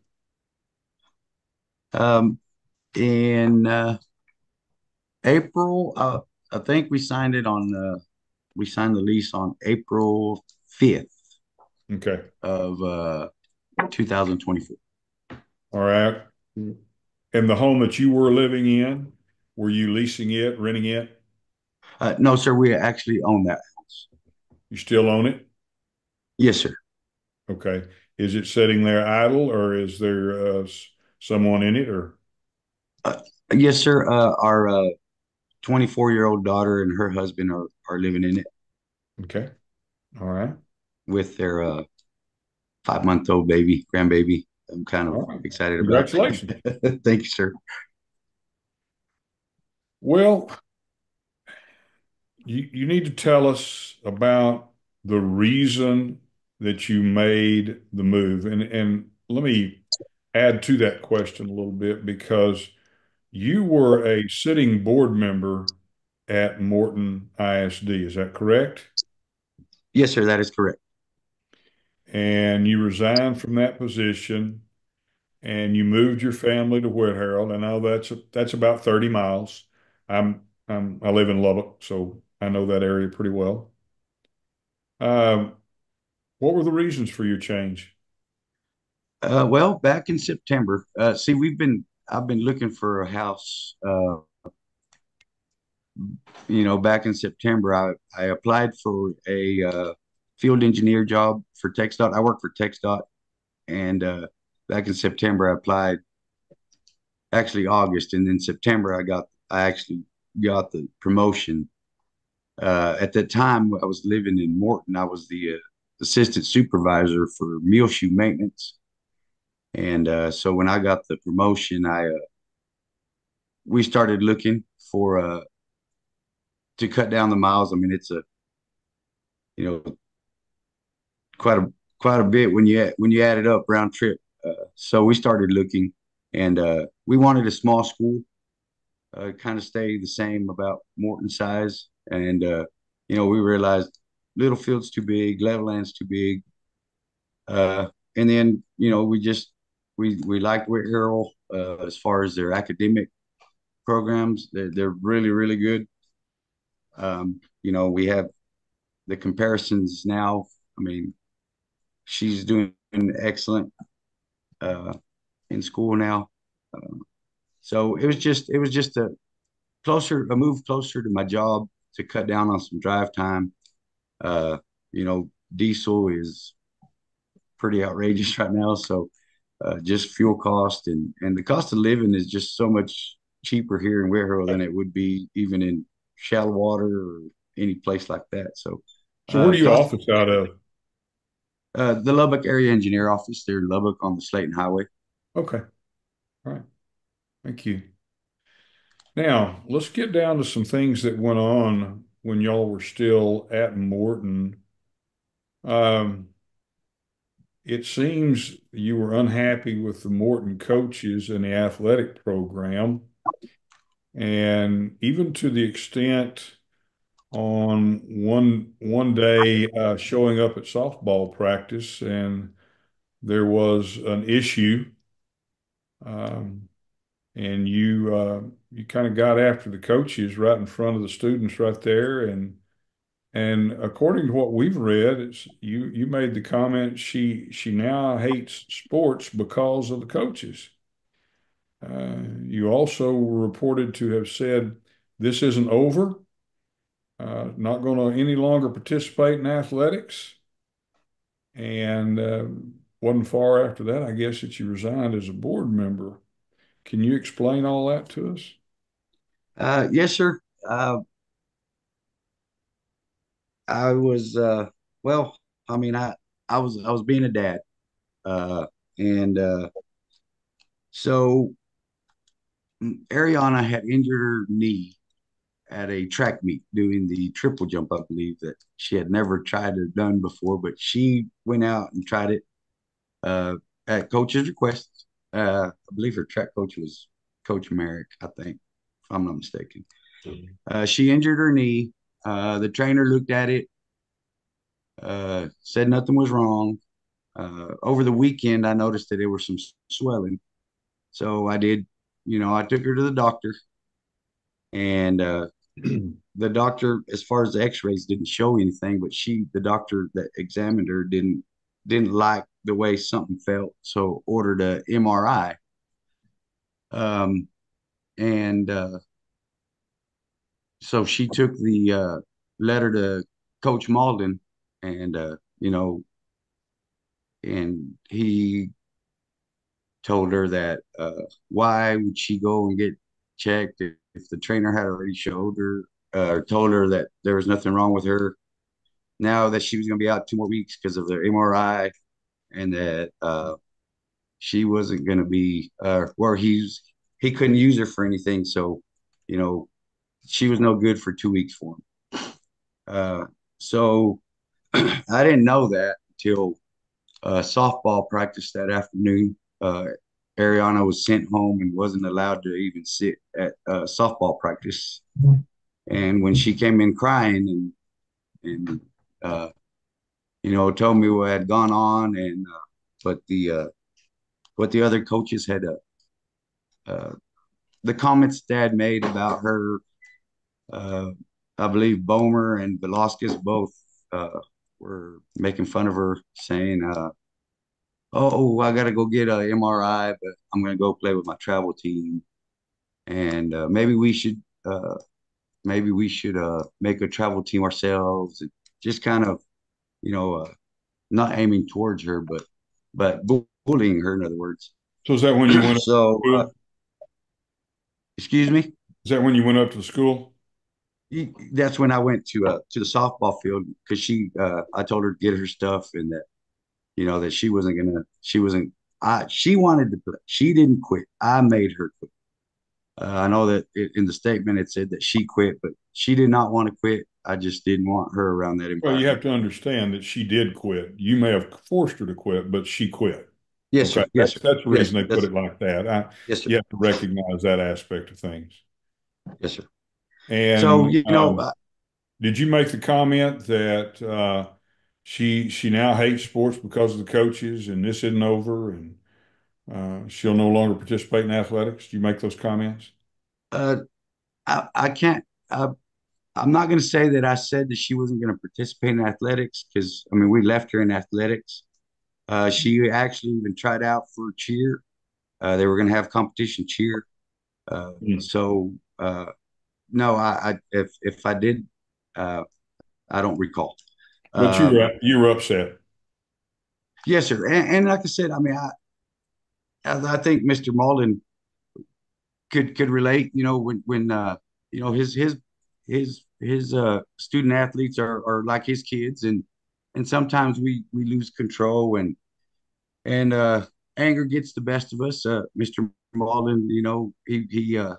P: Um, in uh, April, uh, I think we signed it on, uh, we signed the lease on April fifth
A: Okay.
P: of uh, two thousand twenty-four.
A: All right. And the home that you were living in, were you leasing it, renting it?
P: Uh, no, sir, we actually own that house.
A: You still own it?
P: Yes, sir.
A: Okay. Is it sitting there idle, or is there uh, s- someone in it, or?
P: Uh, yes, sir. Uh, our uh, twenty-four-year-old daughter and her husband are, are living in it
A: Okay. All right.
P: with their uh, five-month-old baby, grandbaby. I'm kind of
A: All right.
P: excited about.
A: Congratulations.
P: Thank you, sir.
A: Well, you, you need to tell us about the reason that you made the move. And, and let me add to that question a little bit, because you were a sitting board member at Morton I S D. Is that correct?
P: Yes, sir. That is correct.
A: And you resigned from that position and you moved your family to Whit Harold. I know that's that's about thirty miles. I'm I'm I live in Lubbock, so I know that area pretty well. Um, what were the reasons for your change?
P: Uh, well, back in September, uh, see, we've been, I've been looking for a house. Uh, you know, back in September, I, I applied for a uh, field engineer job for TxDOT. I work for TxDOT, and uh, back in September, I applied. Actually, August, and then September, I got, I actually got the promotion. Uh, at that time, I was living in Morton. I was the uh, assistant supervisor for meal shoe maintenance. And uh, so when I got the promotion, I uh, we started looking for uh, to cut down the miles. I mean, it's a you know quite a quite a bit when you when you add it up round trip. Uh, so we started looking, and uh, we wanted a small school, uh, kind of stay the same about Morton size, and uh, you know we realized Littlefield's too big, Levelland's too big, uh, and then you know we just we we liked Whit Harold uh, as far as their academic programs. They're, they're really, really good. Um, you know, we have the comparisons now. I mean, she's doing excellent uh, in school now. Uh, so it was just, it was just a closer, a move closer to my job to cut down on some drive time. Uh, you know, diesel is pretty outrageous right now. So uh, just fuel cost and, and the cost of living is just so much cheaper here in Whit Harold than it would be even in shallow water or any place like that. So,
A: So where
P: uh,
A: do you
P: cost,
A: office out of?
P: uh, the Lubbock Area Engineer Office, they're in Lubbock on the Slayton Highway.
A: Okay. All right. Thank you. Now, let's get down to some things that went on when y'all were still at Morton. Um, it seems you were unhappy with the Morton coaches and the athletic program, and even to the extent on one one day uh, showing up at softball practice, and there was an issue, um, and you uh, you kind of got after the coaches right in front of the students right there, and and according to what we've read, it's you you made the comment she she now hates sports because of the coaches. Uh, you also were reported to have said this isn't over, uh, not going to any longer participate in athletics, and uh, wasn't far after that, I guess, that you resigned as a board member. Can you explain all that to us?
P: Uh, yes, sir. Uh, I was, uh, well, I mean, I, I was, I was being a dad. Uh, and uh, so mm, Ariana had injured her knee at a track meet doing the triple jump, I believe, that she had never tried or done before, but she went out and tried it uh, at coach's request. Uh, I believe her track coach was Coach Merrick, I think, if I'm not mistaken. Uh, she injured her knee. Uh, the trainer looked at it, uh, said nothing was wrong. uh, over the weekend, I noticed that there was some swelling. So I did, you know, I took her to the doctor, and uh, the doctor, as far as the x-rays, didn't show anything, but she, the doctor that examined her, didn't didn't like the way something felt, so ordered a M R I. Um, and uh, so she took the uh, letter to Coach Malden, and uh, you know, and he told her that uh, why would she go and get checked if, if the trainer had already showed her uh, or told her that there was nothing wrong with her. Now that she was going to be out two more weeks because of the M R I, and that uh, she wasn't going to be uh, where he's he couldn't use her for anything. So, you know, she was no good for two weeks for him. Uh, so I didn't know that until uh, softball practice that afternoon. Uh, Ariana was sent home and wasn't allowed to even sit at uh, softball practice. And when she came in crying and and uh, you know, told me what had gone on, and uh, but the uh, what the other coaches had uh, uh, the comments Dad made about her. Uh, I believe Bomer and Velasquez both uh, were making fun of her, saying, uh, "Oh, I got to go get a M R I, but I'm going to go play with my travel team, and uh, maybe we should, uh, maybe we should uh, make a travel team ourselves." And just kind of, you know, uh, not aiming towards her, but but bullying her, in other words.
A: So is that when you went?
P: So, uh, excuse me?
A: Is that when you went up to the school?
P: That's when I went to uh to the softball field, because she uh I told her to get her stuff, and that, you know, that she wasn't gonna she wasn't I she wanted to play. She didn't quit. I made her quit. Uh, I know that it, in the statement it said that she quit, but she did not want to quit. I just didn't want her around that environment.
A: Well, you have to understand that she did quit. You may have forced her to quit, but she quit.
P: Yes,
A: okay?
P: sir. Yes,
A: that's,
P: sir.
A: that's the reason
P: yes,
A: they put it like that. I,
P: yes, sir.
A: You have to recognize that aspect of things.
P: Yes, sir.
A: And
P: so, you know,
A: um,
P: uh,
A: did you make the comment that uh, she she now hates sports because of the coaches, and this isn't over, and uh, she'll no longer participate in athletics? Do you make those comments?
P: uh, I, I can't. I, I'm not going to say that I said that she wasn't going to participate in athletics, because, I mean, we left her in athletics. Uh, she actually even tried out for cheer. Uh, they were going to have competition cheer. Uh,
A: Mm.
P: So, uh, no, I, I if if I did, uh, I don't recall.
A: But you
P: Um,
A: were you were upset.
P: yes, sir. And, and like I said, I mean, I I I think Mister Malden could could relate. You know, when when uh, you know, his his his his uh, student athletes are are like his kids, and and sometimes we we lose control, and and uh, anger gets the best of us. Uh, Mister Malden, you know, he he uh,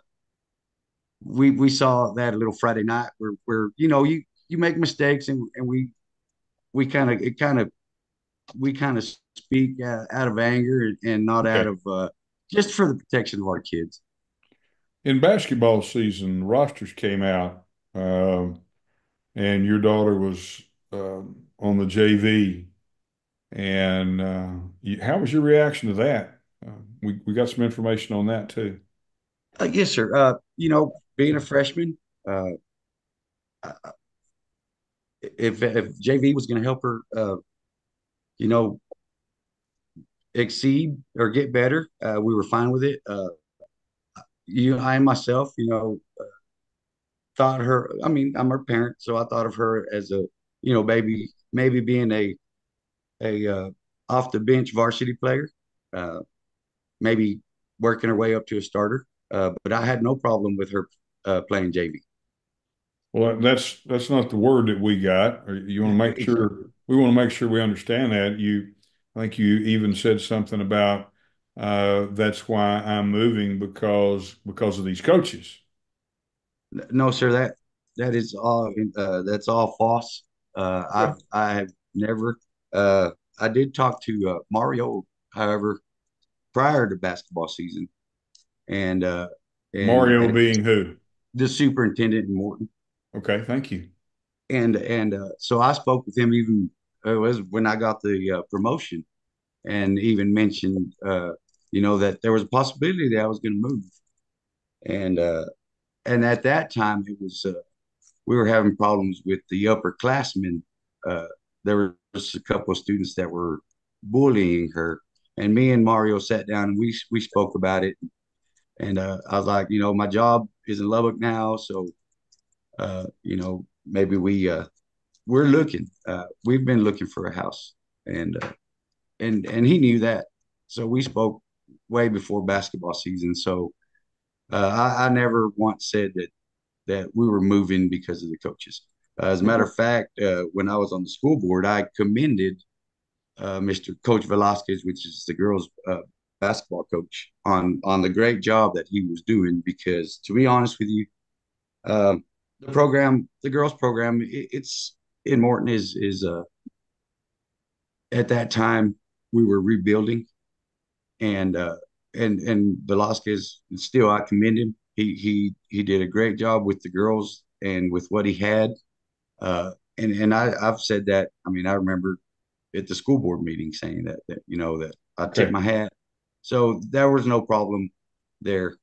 P: we we saw that a little Friday night, where where you know, you you make mistakes, and and we we kind of it kind of we kind of speak uh, out of anger, and, and not
A: Okay.
P: out of uh, just for the protection of our kids.
A: In basketball season, rosters came out, um, and your daughter was um, on the J V. And uh, you, how was your reaction to that? Uh, we we got some information on that too.
P: Uh, yes, sir. Uh, you know, being a freshman, uh, if if J V was going to help her, uh, you know, exceed or get better, uh, we were fine with it. Uh, you, I myself, you know, uh, thought her. I mean, I'm her parent, so I thought of her as a, you know, maybe maybe being a a uh, off the bench varsity player, uh, maybe working her way up to a starter. Uh, but I had no problem with her uh, playing J V.
A: Well, that's that's not the word that we got. Or you want to make sure we want to make sure we understand that. You, I think you even said something about uh, that's why I'm moving because because of these coaches.
P: No, sir. That that is all. Uh, that's all false. Uh, I've I have never. Uh, I did talk to uh, Mario, however, prior to basketball season, and uh, and,
A: Mario
P: and
A: being who?
P: the superintendent in Morton.
A: Okay, thank you.
P: And and uh, so I spoke with him even, it was when I got the uh, promotion, and even mentioned, uh, you know, that there was a possibility that I was going to move. And, uh, and at that time, it was, uh, we were having problems with the upperclassmen. Uh, there was a couple of students that were bullying her, and me and Mario sat down and we we spoke about it. And uh, I was like, you know, my job is in Lubbock now, so uh, you know, maybe we uh, we're looking. Uh, we've been looking for a house, and uh, and and he knew that, so we spoke way before basketball season. So uh, I, I never once said that that we were moving because of the coaches. Uh, as a matter of fact, uh, when I was on the school board, I commended uh, Mister Coach Velasquez, which is the girls' uh, basketball coach, on on the great job that he was doing. Because to be honest with you, um, the program, the girls' program, it, it's in Morton is is uh, at that time we were rebuilding, and uh, and and Velasquez still I commend him. He he he did a great job with the girls and with what he had. Uh, and and I I've said that. I mean, I remember at the school board meeting saying that that you know that I tip
A: Okay.
P: my hat. So there was no problem there.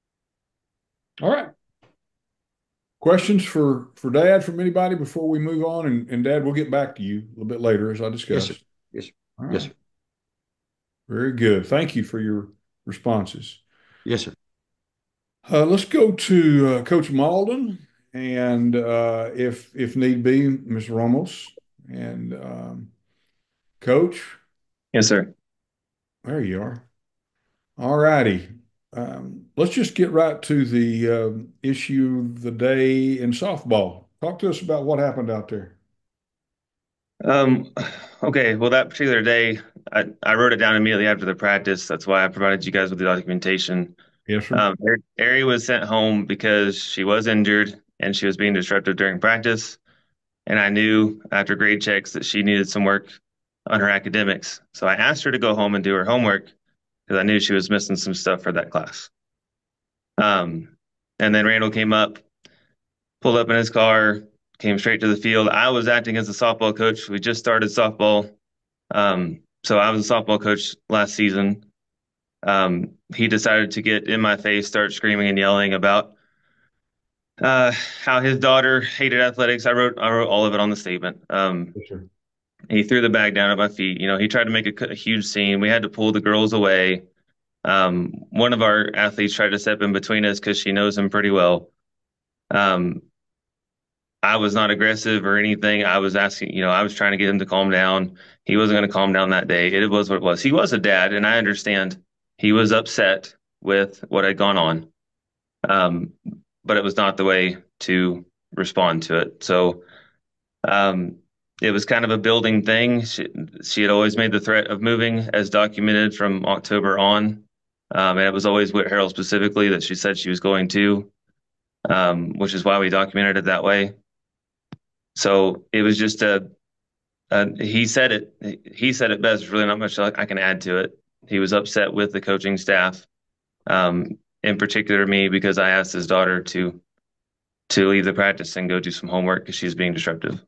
A: All right. Questions for for Dad from anybody before we move on? And, and Dad, we'll get back to you a little bit later as I
P: Yes,
A: discussed.
P: sir. Yes, sir.
A: All right.
P: Yes, sir.
A: Very good. Thank you for your responses.
P: Yes, sir.
A: Uh, let's go to uh, Coach Malden, and uh, if if need be, Miz Ramos. And um, Coach,
R: Yes, sir.
A: there you are. All righty. Um, let's just get right to the um, issue of the day in softball. Talk to us about what happened out there.
R: Um, okay, well, that particular day, I, I wrote it down immediately after the practice. That's why I provided you guys with the documentation.
A: Yes, sir.
R: Um, Ari Ari was sent home because she was injured and she was being disruptive during practice. And I knew after grade checks that she needed some work on her academics. So I asked her to go home and do her homework because I knew she was missing some stuff for that class. Um, and then Randall came up, pulled up in his car, came straight to the field. I was acting as a softball coach. We just started softball. Um, so I was a softball coach last season. Um, he decided to get in my face, start screaming and yelling about uh, how his daughter hated athletics. I wrote I wrote all of it on the statement. Um,
A: Yes, sir.
R: he threw the bag down at my feet. You know, he tried to make a, a huge scene. We had to pull the girls away. Um, one of our athletes tried to step in between us because she knows him pretty well. Um, I was not aggressive or anything. I was asking, you know, I was trying to get him to calm down. He wasn't going to calm down that day. It was what it was. He was a dad, and I understand he was upset with what had gone on. Um, but it was not the way to respond to it. So um, it was kind of a building thing. She, she had always made the threat of moving, as documented from October on. Um, and it was always Whit Harrell specifically that she said she was going to, um, which is why we documented it that way. So it was just a, a he said it he said it best. There's really not much I can add to it. He was upset with the coaching staff, um, in particular me, because I asked his daughter to to leave the practice and go do some homework because she's being disruptive.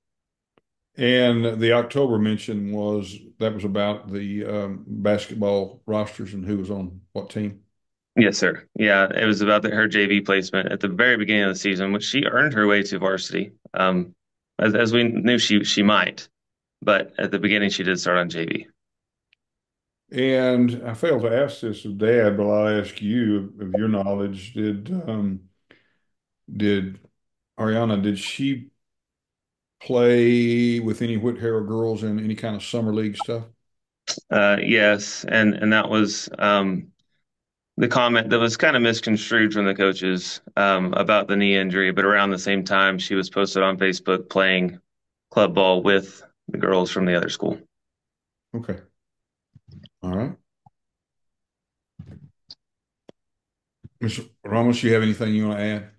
A: And the October mention was that was about the um, basketball rosters and who was on what team.
R: Yes, sir. Yeah, it was about the, her J V placement at the very beginning of the season, which she earned her way to varsity, um, as, as we knew she she might. But at the beginning, she did start on J V.
A: And I failed to ask this of Dad, but I'll ask you of your knowledge. Did um, did Ariana, did she play with any Whit Harrell girls in any kind of summer league stuff?
R: Uh, yes, and and that was um, the comment that was kind of misconstrued from the coaches um, about the knee injury. But around the same time, she was posted on Facebook playing club ball with the girls from the other school.
A: Okay. All right. Miz Ramos, you have anything you want to add?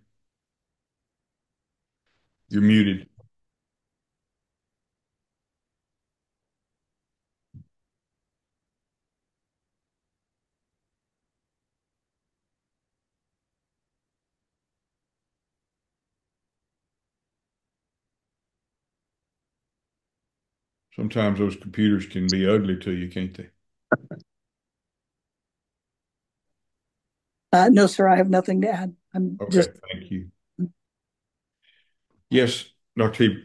A: You're muted. Sometimes those computers can be ugly to you, can't they?
Q: Uh, no, sir, I have nothing to add. I'm
A: Okay,
Q: just,
A: thank you. Yes, Doctor Hebert.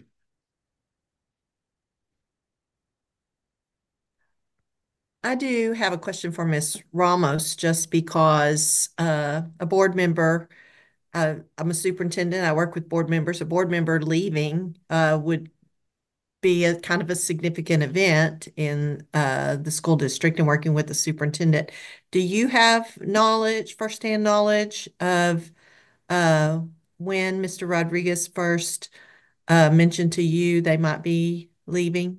S: I do have a question for Miz Ramos, just because uh, a board member, uh, I'm a superintendent, I work with board members, a board member leaving uh, would be a kind of a significant event in uh, the school district and working with the superintendent. Do you have knowledge, firsthand knowledge of uh, when Mister Rodriguez first uh, mentioned to you they might be leaving?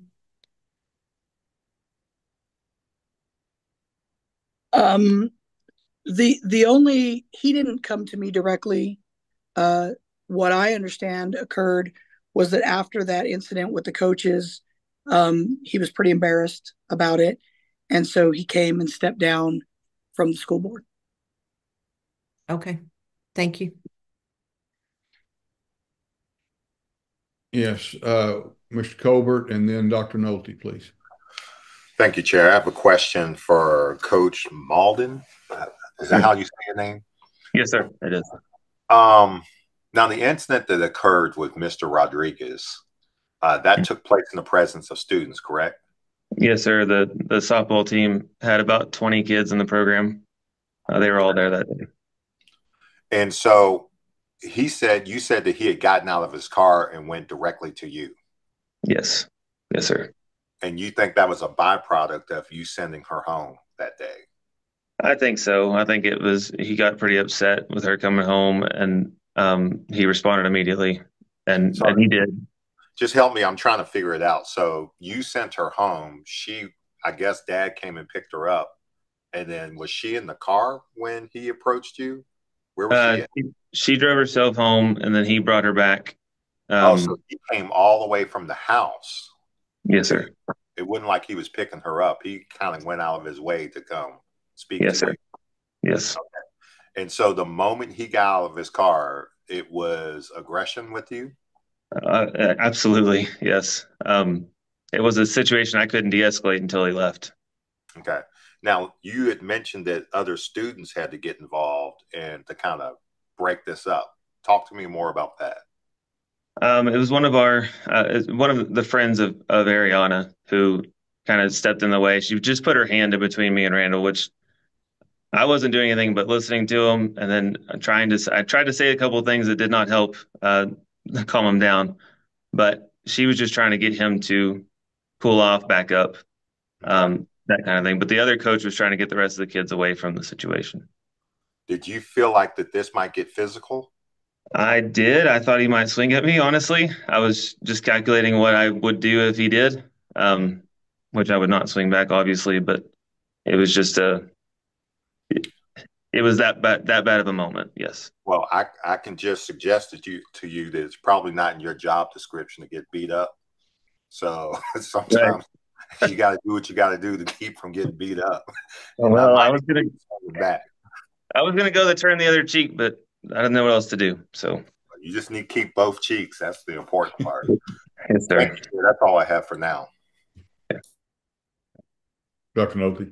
Q: um, the, the only, he didn't come to me directly. Uh, what I understand occurred was that after that incident with the coaches, um, he was pretty embarrassed about it. And so he came and stepped down from the school board.
S: Okay, thank you.
A: Yes, uh, Mister Colbert, and then Doctor Nolte, please.
J: Thank you, Chair. I have a question for Coach Malden. Uh, is that how you say your name?
R: Yes, sir, it is.
J: Um, now, the incident that occurred with Mister Rodriguez, uh, that took place in the presence of students, correct?
R: Yes, sir. The the softball team had about twenty kids in the program. Uh, they were all there that day.
J: And so he said, you said that he had gotten out of his car and went directly to you.
R: Yes. Yes, sir.
J: And you think that was a byproduct of you sending her home that day?
R: I think so. I think it was, he got pretty upset with her coming home, and um, he responded immediately, and, and he did.
J: Just help me. I'm trying to figure it out. So you sent her home. She, I guess dad came and picked her up. And then was she in the car when he approached you? Where was
R: Uh,
J: she at?
R: she, she drove herself home, and then he brought her back. Um,
J: Oh, so he came all the way from the house.
R: Yes, sir.
J: It wasn't like he was picking her up. He kind of went out of his way to come speak
R: Yes,
J: to
R: sir.
J: you.
R: Yes.
J: Okay. And so the moment he got out of his car, it was aggression with you?
R: Uh, absolutely. Yes. Um, it was a situation I couldn't de-escalate until he left.
J: Okay. Now, you had mentioned that other students had to get involved and to kind of break this up. Talk to me more about that.
R: Um, it was one of our, uh, one of the friends of, of Ariana who kind of stepped in the way. She just put her hand in between me and Randall, which I wasn't doing anything but listening to him, and then trying to, I tried to say a couple of things that did not help uh, calm him down, but she was just trying to get him to cool off, back up, um, that kind of thing. But the other coach was trying to get the rest of the kids away from the situation.
J: Did you feel like that this might get physical?
R: I did. I thought he might swing at me, honestly. I was just calculating what I would do if he did, um, which I would not swing back, obviously, but it was just a, it, it was that bad, that bad of a moment. Yes.
J: Well, I, I can just suggest to you, to you that it's probably not in your job description to get beat up. So sometimes right. you got to do what you got to do to keep from getting beat up.
R: Well, I was going to back. I was going to go to turn the other cheek, but I didn't know what else to do. So
J: you just need to keep both cheeks. That's the important part.
R: Yes, sir.
J: Thank you. That's all I have for now.
R: Yeah.
A: Doctor Nolte.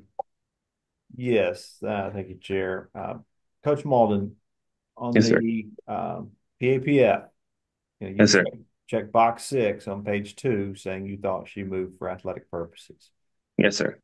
K: Yes, uh, thank you, Chair. Uh, Coach Malden, on
R: yes,
K: the um, P A P F, you know, you
R: yes, sir.
K: check, check box six on page two saying you thought she moved for athletic purposes.
R: Yes, sir.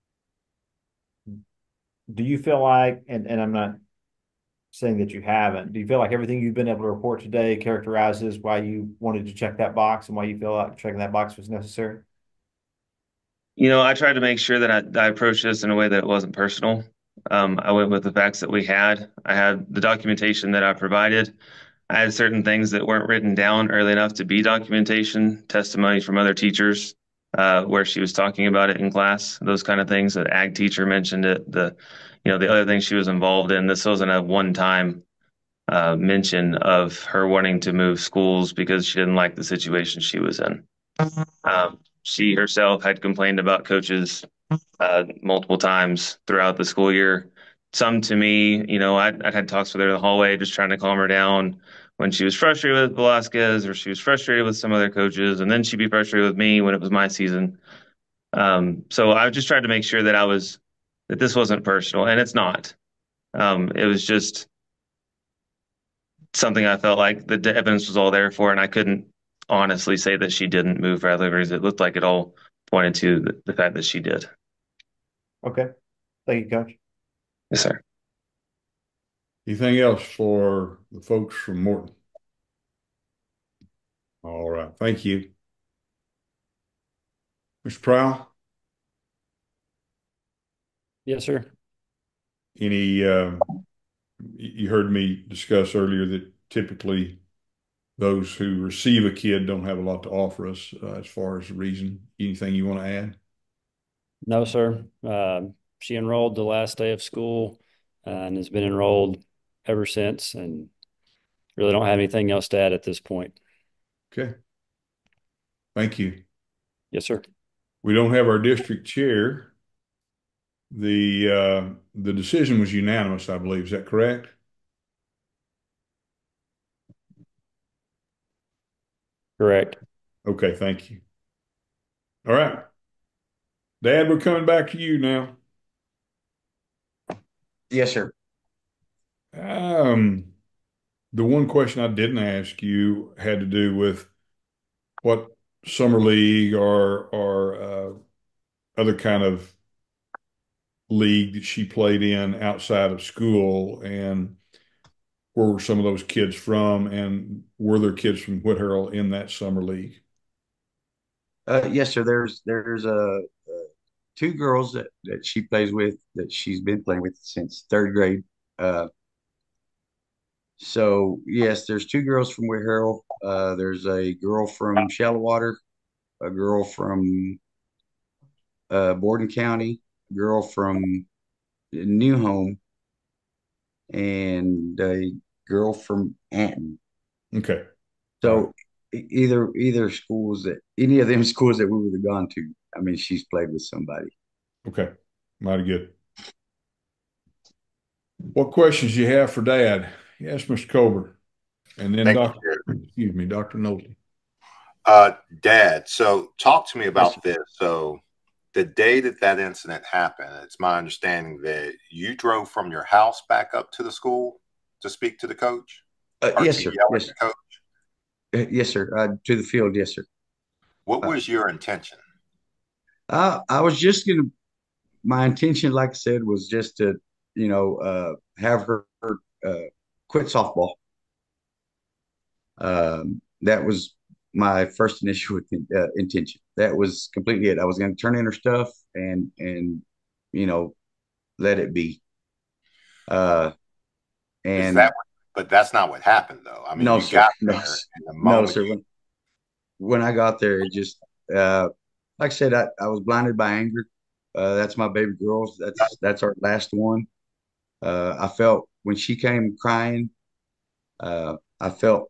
K: Do you feel like, and, and I'm not saying that you haven't, do you feel like everything you've been able to report today characterizes why you wanted to check that box and why you feel like checking that box was necessary?
R: You know, I tried to make sure that I, I approached this in a way that it wasn't personal. Um, I went with the facts that we had. I had the documentation that I provided. I had certain things that weren't written down early enough to be documentation, testimony from other teachers, uh, where she was talking about it in class, those kind of things. The ag teacher mentioned it. The, you know, the other things she was involved in. This wasn't a one-time uh, mention of her wanting to move schools because she didn't like the situation she was in. Um, she herself had complained about coaches uh, multiple times throughout the school year. Some to me, you know, I'd, I'd had talks with her in the hallway, just trying to calm her down when she was frustrated with Velasquez or she was frustrated with some other coaches. And then she'd be frustrated with me when it was my season. Um, so I just tried to make sure that I was, that this wasn't personal, and it's not. Um, it was just something I felt like the evidence was all there for, and I couldn't honestly say that she didn't move rather because it looked like it all pointed to the, the fact that she did.
K: Okay. Thank you, Coach.
R: Yes, sir.
A: Anything else for the folks from Morton? All right. Thank you. Mister Prowl?
N: Yes, sir.
A: Any, uh, you heard me discuss earlier that typically those who receive a kid don't have a lot to offer us uh, as far as the reason. Anything you want to add?
N: No, sir. Um, she enrolled the last day of school uh, and has been enrolled ever since, and really don't have anything else to add at this point.
A: Okay. Thank you.
N: Yes, sir.
A: We don't have our district chair. The uh, the decision was unanimous, I believe. Is that correct?
N: Correct.
A: Okay, thank you. All right. Dad, we're coming back to you now.
P: Yes, sir.
A: Um, the one question I didn't ask you had to do with what summer league or or uh, other kind of league that she played in outside of school, and where were some of those kids from, and were there kids from Whit Harrell in that summer league?
P: Uh, yes, sir. There's there's uh, uh, two girls that, that she plays with that she's been playing with since third grade. Uh, so yes, there's two girls from Whit Harrell. Uh, there's a girl from Shallowater, a girl from uh, Borden County, a girl from New Home, and a girl from Anton.
A: Okay.
P: So e- either either schools that any of them schools that we would have gone to, I mean, she's played with somebody.
A: Okay. Mighty good. What questions you have for Dad? Yes, Mister Colbert. And then
J: Thank you,
A: Doctor excuse me, Doctor Nolte.
J: Uh, Dad, so talk to me about this. So the day that that incident happened, it's my understanding that you drove from your house back up to the school to speak to the coach?
P: Uh,
J: Or
P: yes,
J: to
P: sir.
J: yell at
P: Yes,
J: the coach?
P: Uh, yes, sir. Uh, to the field, yes, sir.
J: What
P: Uh,
J: was your intention?
P: I I was just gonna. My intention, like I said, was just to, you know, uh, have her uh, quit softball. Um, that was my first initial uh, intention. That was completely it. I was going to turn in her stuff and and you know let it be. Uh,
J: Is
P: and
J: that what, but that's not what happened though. I mean,
P: no,
J: you
P: sir,
J: got
P: no,
J: there
P: s-
J: and the
P: no,
J: moment
P: sir.
J: you,
P: When, when I got there, it just uh, like I said, I, I was blinded by anger. Uh, that's my baby girl. That's that's our last one. Uh, I felt when she came crying, uh, I felt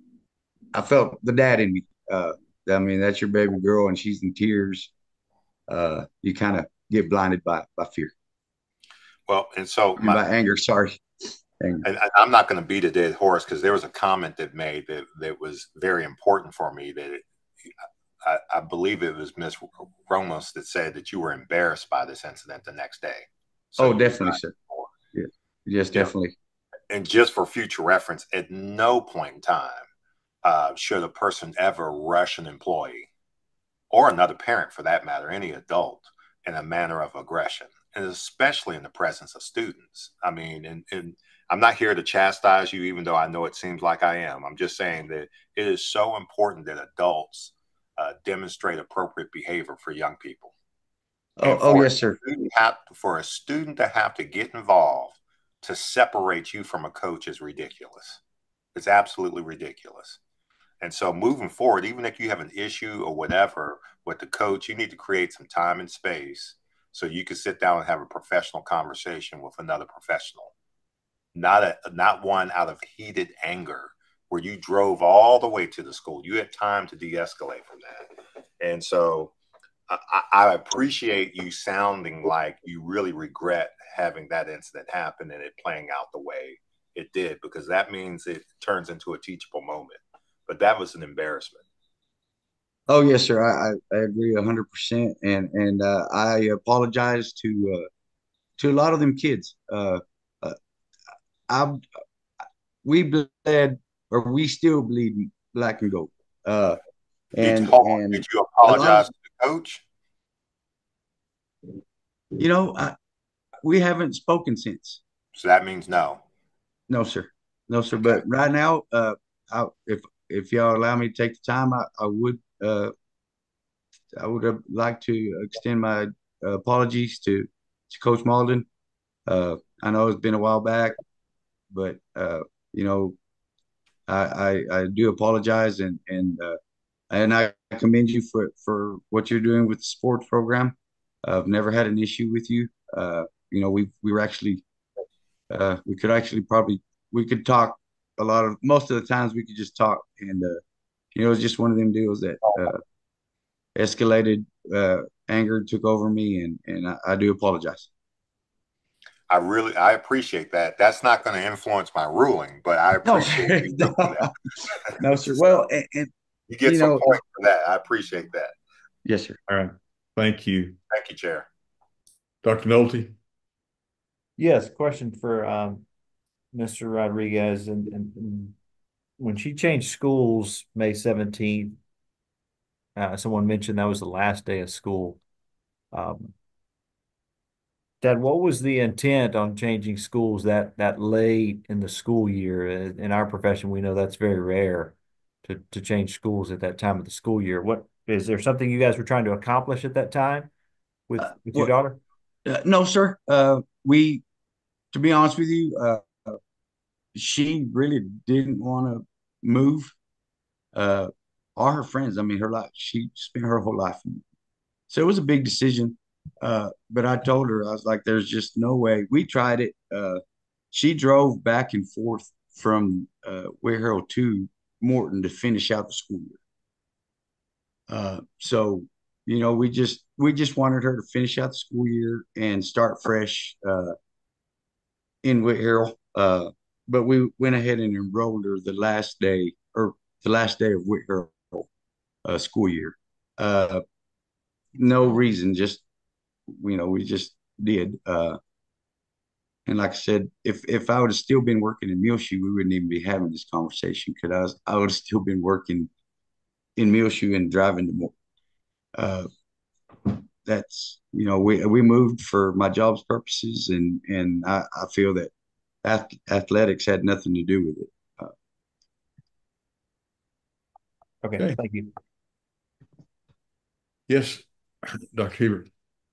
P: I felt the dad in me. Uh, I mean, that's your baby girl, and she's in tears. Uh, you kind of get blinded by by fear.
J: well, and so
P: I mean,
J: my,
P: by anger. Sorry, anger.
J: and, and I'm not going to beat a dead horse because there was a comment that made that that was very important for me. That it, I, I believe it was Miss Ramos that said that you were embarrassed by this incident the next day. So
P: Oh,
J: you
P: definitely,
J: got,
P: sir. Yeah. Yes,
J: yeah.
P: definitely.
J: And just for future reference, at no point in time uh, should a person ever rush an employee or another parent for that matter, any adult, in a manner of aggression, and especially in the presence of students. I mean, and, and I'm not here to chastise you, even though I know it seems like I am. I'm just saying that it is so important that adults uh, demonstrate appropriate behavior for young people.
P: Oh,
J: And
P: oh,
J: for
P: yes,
J: a
P: sir.
J: student have, for a student to have to get involved to separate you from a coach is ridiculous. It's absolutely ridiculous. And so moving forward, even if you have an issue or whatever with the coach, you need to create some time and space so you can sit down and have a professional conversation with another professional. Not a not one out of heated anger where you drove all the way to the school. You had time to de-escalate from that. And so I, I appreciate you sounding like you really regret having that incident happen and it playing out the way it did, because that means it turns into a teachable moment. But that was an embarrassment.
P: Oh, yes, sir. I I, I agree a hundred percent, and and uh, I apologize to uh, to a lot of them kids. Uh, uh, I we bled, or we still bleed black and gold. Uh, and
J: Did you,
P: and
J: did you
P: a lot
J: apologize
P: of,
J: to the coach?
P: you know, I, we haven't spoken since.
J: So that means no.
P: No, sir. No, sir. But right now, uh, I, if if y'all allow me to take the time, I, I would uh, I would have liked to extend my apologies to to Coach Malden. Uh, I know it's been a while back, but uh, you know, I, I I do apologize, and and uh, and I commend you for for what you're doing with the sports program. I've never had an issue with you. Uh, you know, we we were actually uh, we could actually probably we could talk a lot of most of the times we could just talk, and uh, you know, it's just one of them deals that uh, escalated, uh, anger took over me, and and I, I do apologize.
J: I really, I appreciate that. That's not going to influence my ruling, but I appreciate
P: No,
J: you doing that.
P: No, sir. Well, and, and
J: you get
P: you
J: some
P: know,
J: points for that. I appreciate that.
P: Yes, sir.
A: All right. Thank you.
J: Thank you, Chair.
A: Doctor Nolte?
K: Yes, question for um, Mister Rodriguez. And, and, and when she changed schools May seventeenth, uh, someone mentioned that was the last day of school. Um, Dad, what was the intent on changing schools that that late in the school year? Uh, In our profession, we know that's very rare to to change schools at that time of the school year. What is there something you guys were trying to accomplish at that time with
P: Uh,
K: with your
P: well,
K: daughter?
P: uh, no, sir. Uh, we, to be honest with you, uh, she really didn't want to move. Uh, all her friends, I mean, her life, she spent her whole life. So it was a big decision. Uh, but I told her, I was like, there's just no way. We tried it. Uh, she drove back and forth from uh, Ware Harold to Morton to finish out the school year. Uh, so, you know, we just we just wanted her to finish out the school year and start fresh uh, in Ware Harold. Uh, but we went ahead and enrolled her the last day or the last day of Ware Harold uh, school year. Uh, no reason, just you know, we just did. Uh, and like I said, if if I would have still been working in Muleshoe, we wouldn't even be having this conversation because I was I would have still been working in Muleshoe and driving to more. Uh, that's you know we we moved for my job's purposes, and and I, I feel that ath- athletics had nothing to do with it. Uh,
K: Okay,
A: Okay.
K: thank you.
A: Yes, Doctor Hebert.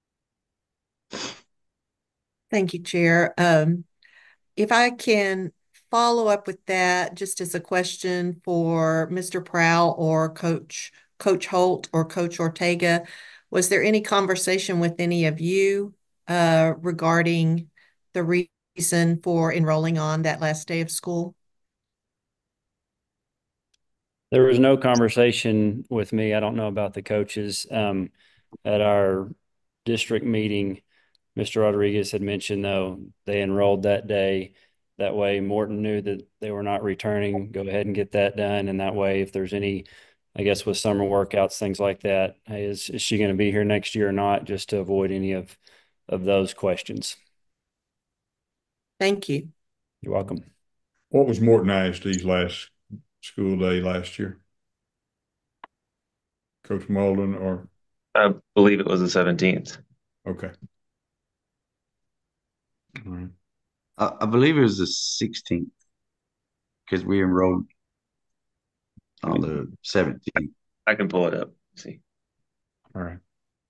S: Thank you, Chair. Um, if I can follow up with that, just as a question for Mister Prowl or Coach Coach Holt or Coach Ortega, was there any conversation with any of you uh, regarding the reason for enrolling on that last day of school?
N: There was no conversation with me. I don't know about the coaches. Um, at our district meeting, Mister Rodriguez had mentioned, though, they enrolled that day. That way Morton knew that they were not returning. Go ahead and get that done. And that way, if there's any, I guess with summer workouts, things like that, hey, is, is she going to be here next year or not, just to avoid any of, of those questions.
S: Thank you.
N: You're welcome.
A: What was Morton I S D's last school day last year? Coach Malden or?
R: I believe it was the seventeenth.
A: Okay. All right.
P: I, I believe it was the sixteenth because we enrolled on the seventeenth.
R: I can pull it up. Let's see.
A: All right.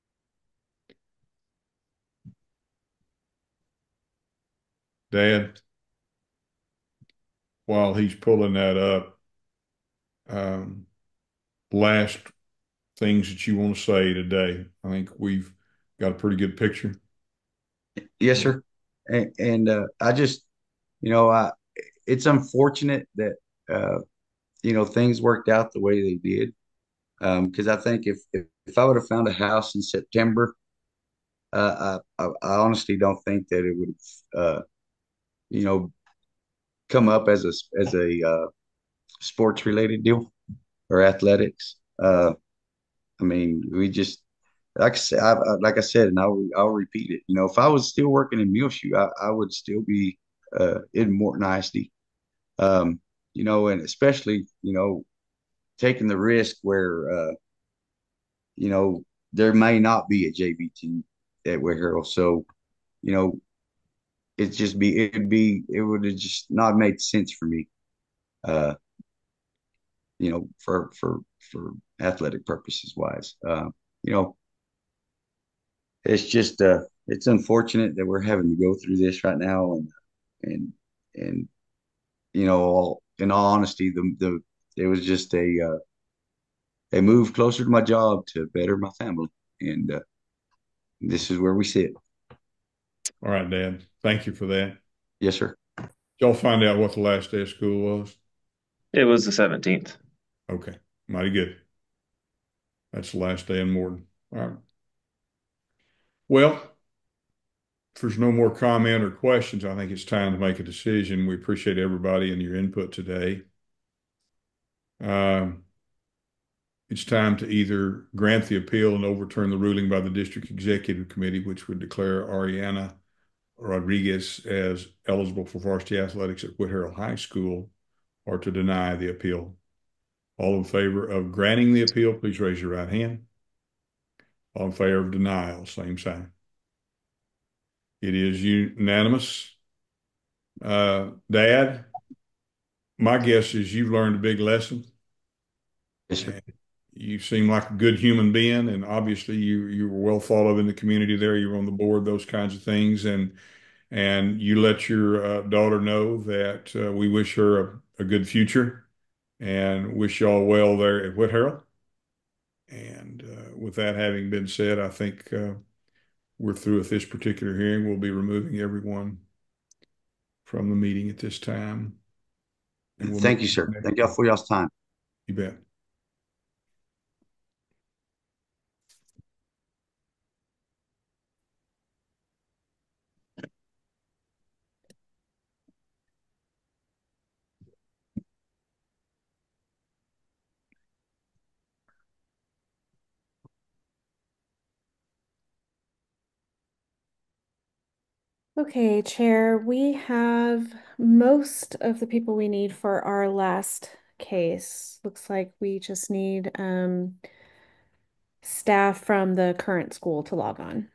A: Dad, while he's pulling that up, um, last things that you want to say today. I think we've got a pretty good picture.
P: Yes, sir. And, and uh, I just, you know, I it's unfortunate that uh, you know things worked out the way they did. Because um, I think if, if if I would have found a house in September, uh, I, I I honestly don't think that it would have, uh, you know, come up as a as a uh, sports related deal or athletics. Uh, I mean, we just like I said, I, I, like I said, and I'll I'll repeat it. You know, if I was still working in Muleshoe, I, I would still be uh, in Morton I S D. Um, you know, and especially, you know, taking the risk where, uh, you know, there may not be a J V team at Whit Harrell. So, you know, it's just be, it'd be, it would have just not made sense for me, uh, you know, for, for, for athletic purposes wise. Uh, you know, it's just, uh, it's unfortunate that we're having to go through this right now. And, and, and, you know, all, in all honesty, the, the, it was just a, uh, a move closer to my job to better my family. And, uh, this is where we sit.
A: All right, Dad. Thank you for that.
P: Yes, sir.
A: Did y'all find out what the last day of school was?
R: It was the seventeenth.
A: Okay. Mighty good. That's the last day in Morton. All right. Well, if there's no more comment or questions, I think it's time to make a decision. We appreciate everybody and your input today. Um, it's time to either grant the appeal and overturn the ruling by the district executive committee, which would declare Ariana Rodriguez as eligible for varsity athletics at Whit Harrell High School, or to deny the appeal. All in favor of granting the appeal, please raise your right hand. All in favor of denial, same sign. It is unanimous. Uh, Dad, my guess is you've learned a big lesson.
P: Yes, sir.
A: You seem like a good human being, and obviously you you were well thought of in the community there. You were on the board, those kinds of things, and and you let your uh, daughter know that uh, we wish her a, a good future and wish y'all well there at Whit Harrell. And uh, with that having been said, I think uh, we're through with this particular hearing. We'll be removing everyone from the meeting at this time. And we'll
P: Thank you, sir. Thank y'all for y'all's time.
A: You bet.
B: Okay, Chair, we have most of the people we need for our last case. Looks like we just need um, staff from the current school to log on.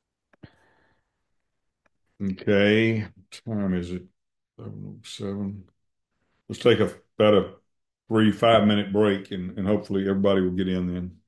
A: Okay, what time is it? seven oh seven. Let's take a about a three, five minute break and, and hopefully everybody will get in then.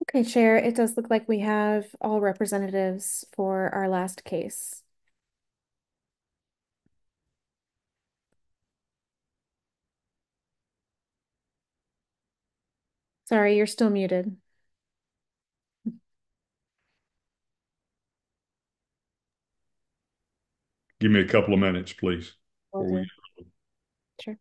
B: Okay, Chair, it does look like we have all representatives for our last case. Sorry, you're still muted.
A: Give me a couple of minutes, please.
B: Will
A: before we-
B: do. Sure.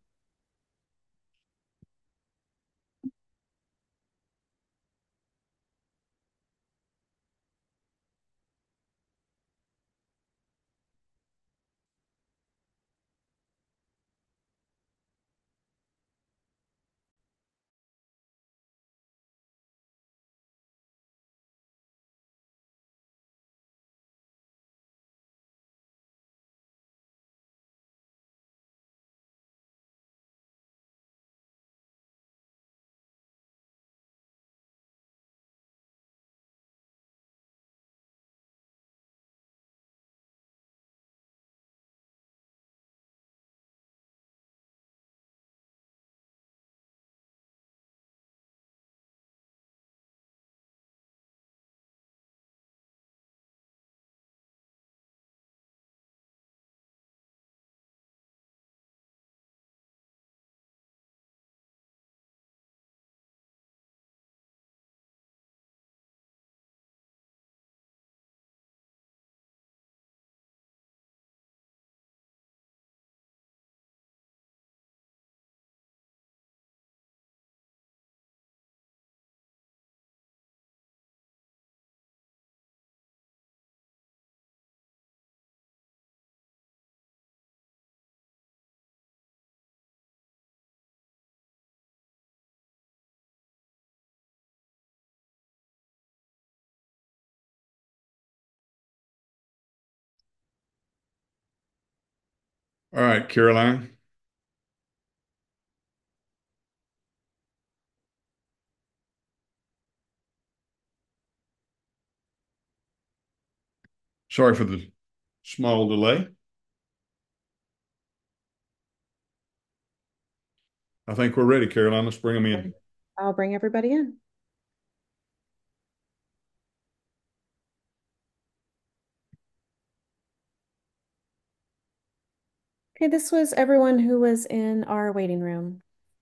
A: All right, Caroline. Sorry for the small delay. I think we're ready, Caroline. Let's bring them in.
B: I'll bring everybody in. Okay, this was everyone who was in our waiting room.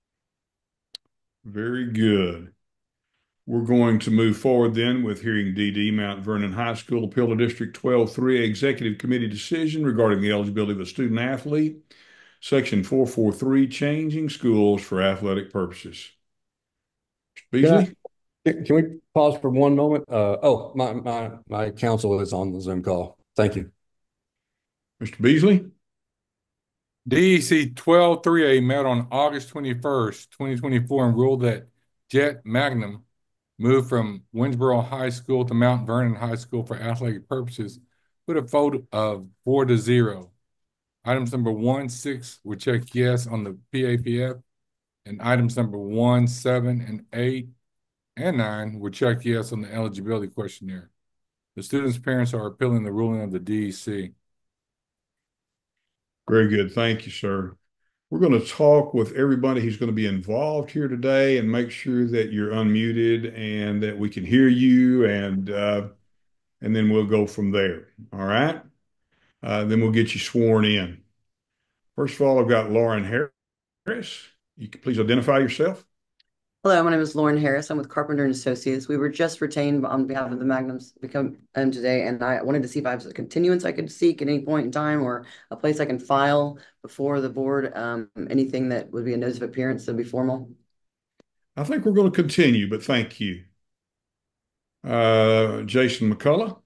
A: Very good. We're going to move forward then with hearing D D Mount Vernon High School Appeal to District twelve three Executive Committee decision regarding the eligibility of a student athlete, Section four forty-three, changing schools for athletic purposes. Beasley?
I: Can, I, can we pause for one moment? Uh, oh, my, my, my counsel is on the Zoom call. Thank you.
A: Mister Beasley?
C: D E C twelve three A met on August twenty-first, twenty twenty-four and ruled that Jet Magnum moved from Winsboro High School to Mount Vernon High School for athletic purposes with a vote of four to zero. Items number one, six were checked yes on the P A P F, and items number one, seven, and eight, and nine were checked yes on the eligibility questionnaire. The students' parents are appealing the ruling of the D E C.
A: Very good. Thank you, sir. We're going to talk with everybody who's going to be involved here today and make sure that you're unmuted and that we can hear you, and uh, and then we'll go from there. All right? Uh, then we'll get you sworn in. First of all, I've got Lauren Harris. You can please identify yourself.
T: Hello, my name is Lauren Harris. I'm with Carpenter and Associates. We were just retained on behalf of the Magnums become um, today, and I wanted to see if I have a continuance I could seek at any point in time, or a place I can file before the board. Um, anything that would be a notice of appearance that would be formal.
A: I think we're going to continue, but thank you. Uh, Jason McCullough.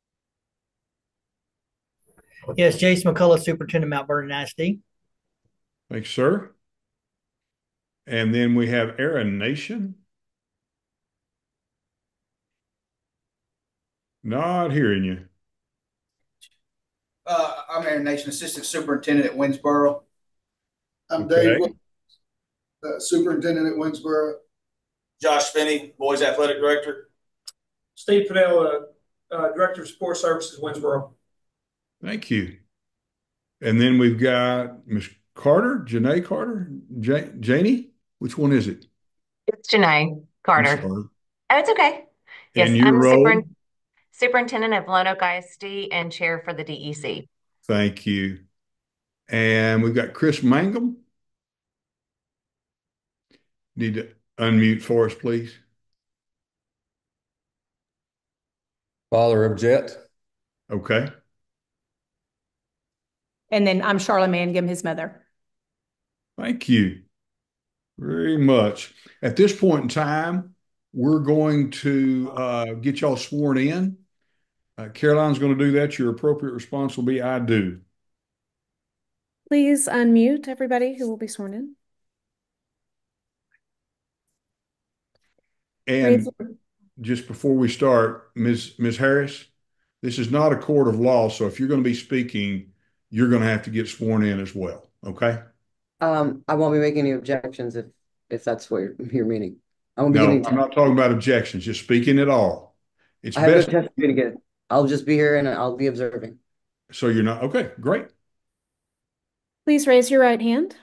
U: Yes, Jason McCullough, Superintendent, Mount Vernon I S D.
A: Thanks, sir. And then we have Aaron Nation. Not hearing you.
V: Uh, I'm Aaron Nation, Assistant Superintendent at Winsboro.
W: I'm
A: Okay.
W: Dave, uh, Superintendent at Winsboro.
V: Josh Finney, Boys Athletic Director.
X: Steve Fennell, uh, uh, Director of Sports Services, Winsboro.
A: Thank you. And then we've got Miz Carter, Janae Carter, Ja- Janie. Which one is it?
Y: It's Janae Carter.
A: Sorry.
Y: Oh, it's okay.
D: Yes,
A: And your
D: I'm the
A: role?
D: super, superintendent of Lone Oak I S D and chair for the D E C.
A: Thank you. And we've got Chris Mangum. Need to unmute for us, please.
I: Father of Jet.
A: Okay.
E: And then I'm Charlotte Mangum, his mother.
A: Thank you very much. At this point in time, we're going to uh, get y'all sworn in. Uh, Caroline's going to do that. Your appropriate response will be, I do.
B: Please unmute everybody who will be sworn in.
A: And just before we start, Miz Miz Harris, this is not a court of law, so if you're going to be speaking, you're going to have to get sworn in as well. Okay?
T: Um, I won't be making any objections if if that's what you're, you're meaning. I won't be
A: No,
T: getting.
A: I'm not talking about objections, just speaking at all. It's
T: I have no
A: best.
T: testimony to get. I'll just be here and I'll be observing.
A: So you're not okay. Great.
B: Please raise your right hand.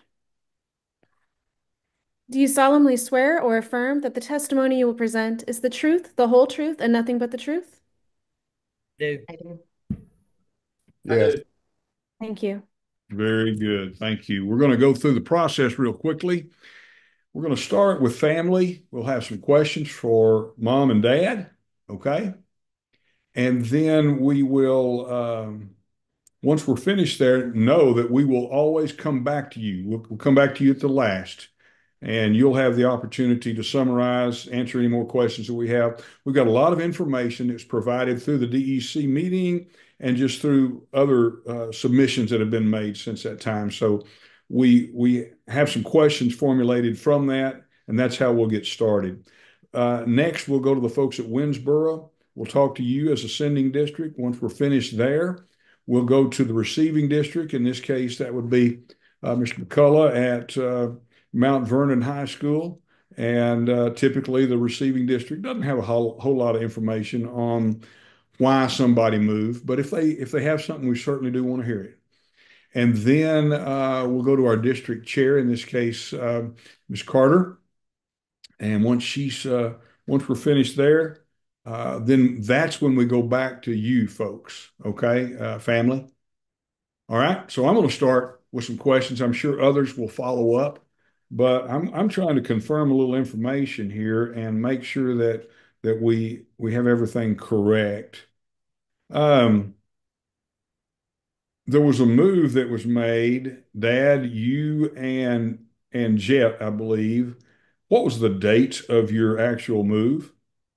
B: Do you solemnly swear or affirm that the testimony you will present is the truth, the whole truth, and nothing but the truth?
U: Do.
D: I do.
I: Yes.
B: Thank you.
A: Very good. Thank you. We're going to go through the process real quickly. We're going to start with family. We'll have some questions for mom and dad. Okay. And then we will, um, once we're finished there, know that we will always come back to you. We'll, we'll come back to you at the last, and you'll have the opportunity to summarize, answer any more questions that we have. We've got a lot of information that's provided through the D E C meeting and just through other uh, submissions that have been made since that time. So we, we have some questions formulated from that, and that's how we'll get started. Uh, next, we'll go to the folks at Winnsboro. We'll talk to you as a sending district. Once we're finished there, we'll go to the receiving district. In this case, that would be uh, Mister McCullough at uh, Mount Vernon High School. And uh, typically the receiving district doesn't have a whole, whole lot of information on why somebody moved. But if they if they have something, we certainly do want to hear it. And then uh, we'll go to our district chair, in this case, uh, Miz Carter. And once she's uh, once we're finished there, Uh, then that's when we go back to you folks, okay, uh, family. All right, so I'm going to start with some questions. I'm sure others will follow up, but I'm I'm trying to confirm a little information here and make sure that that we we have everything correct. Um, there was a move that was made, Dad, you and and Jet, I believe. What was the date of your actual move?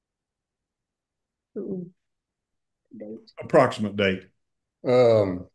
U: Date.
A: Approximate date.
I: Um,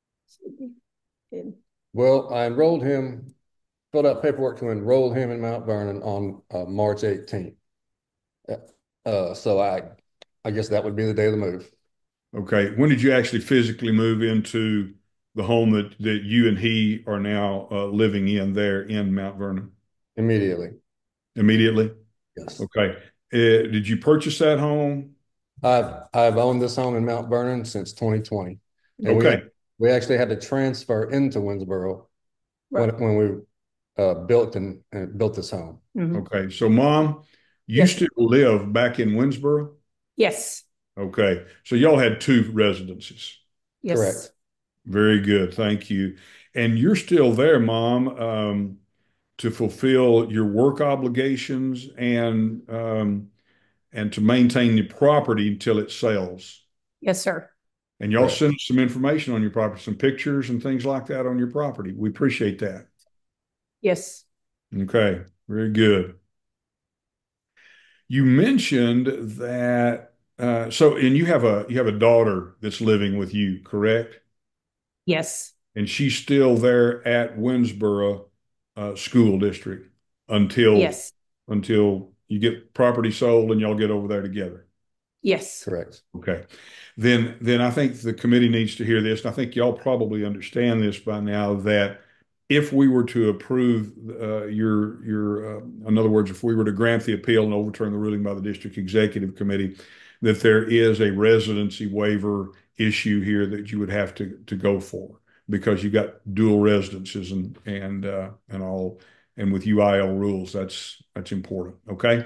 I: well, I enrolled him, filled out paperwork to enroll him in Mount Vernon on uh, March eighteenth. Uh, so I, I guess that would be the day of the move.
A: Okay. When did you actually physically move into the home that, that you and he are now uh, living in there in Mount Vernon?
I: Immediately.
A: Immediately?
I: Yes.
A: Okay. Uh, did you purchase that home?
I: I've I've owned this home in Mount Vernon since twenty twenty. And
A: Okay.
I: We, we actually had to transfer into Winnsboro when
E: Right.
I: when we uh, built and, and built this home.
E: Mhm.
A: Okay. So, Mom, you
E: Yes.
A: still live back in Winnsboro?
E: Yes.
A: Okay. So y'all had two residences.
E: Yes.
I: Correct.
A: Very good. Thank you. And you're still there, Mom, um, to fulfill your work obligations and um, and to maintain the property until it sells.
E: Yes, sir.
A: And y'all
I: Correct.
A: send us some information on your property, some pictures and things like that on your property. We appreciate that.
E: Yes.
A: Okay, very good. You mentioned that uh, so, and you have a you have a daughter that's living with you, correct?
E: Yes.
A: And she's still there at Winnsboro uh, School District until
E: Yes.
A: until you get property sold and y'all get over there together.
E: Yes.
I: Correct.
A: Okay. Then then I think the committee needs to hear this, and I think y'all probably understand this by now, that if we were to approve uh, your your uh, in other words, if we were to grant the appeal and overturn the ruling by the district executive committee, that there is a residency waiver issue here that you would have to to go for, because you got dual residences and and uh, and all, and with U I L rules, that's that's important. Okay.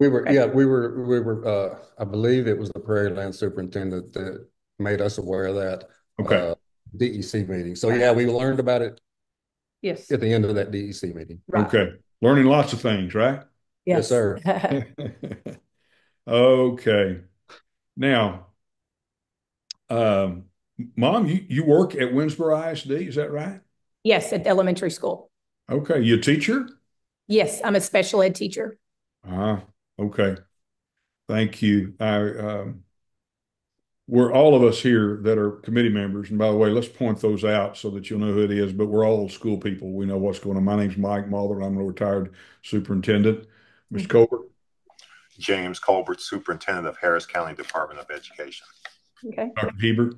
I: We were,
E: Okay.
I: yeah, we were, we were, uh, I believe it was the Prairie Land Superintendent that made us aware of that.
A: Okay.
I: uh, D E C meeting. So yeah, we learned about it
E: Yes.
I: at the end of that D E C meeting.
E: Right.
A: Okay. Learning lots of things, right?
I: Yes, sir.
A: Okay. Now, um, Mom, you, you work at Winsboro I S D, is that right?
E: Yes, at elementary school.
A: Okay. You a teacher?
E: Yes, I'm a special ed teacher.
A: Ah, okay. Thank you. I, um, we're all of us here that are committee members. And by the way, let's point those out so that you'll know who it is, but we're all school people. We know what's going on. My name's Mike Mather, and I'm a retired superintendent. Mister Colbert?
J: James Colbert, Superintendent of Harris County Department of Education.
E: Okay.
A: Doctor Hebert?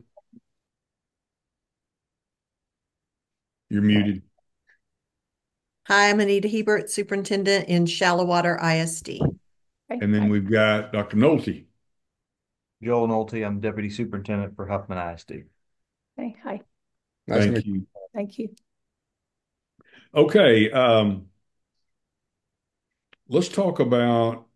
A: You're muted.
S: Hi, I'm Anita Hebert, Superintendent in Shallowater I S D.
A: And then we've got Doctor Nolte.
K: Joel Nolte, I'm Deputy Superintendent for Huffman I S D.
E: Okay. Hi.
I: Nice to
A: Thank
I: meet
A: you.
E: Thank you.
A: Okay. Um, let's talk about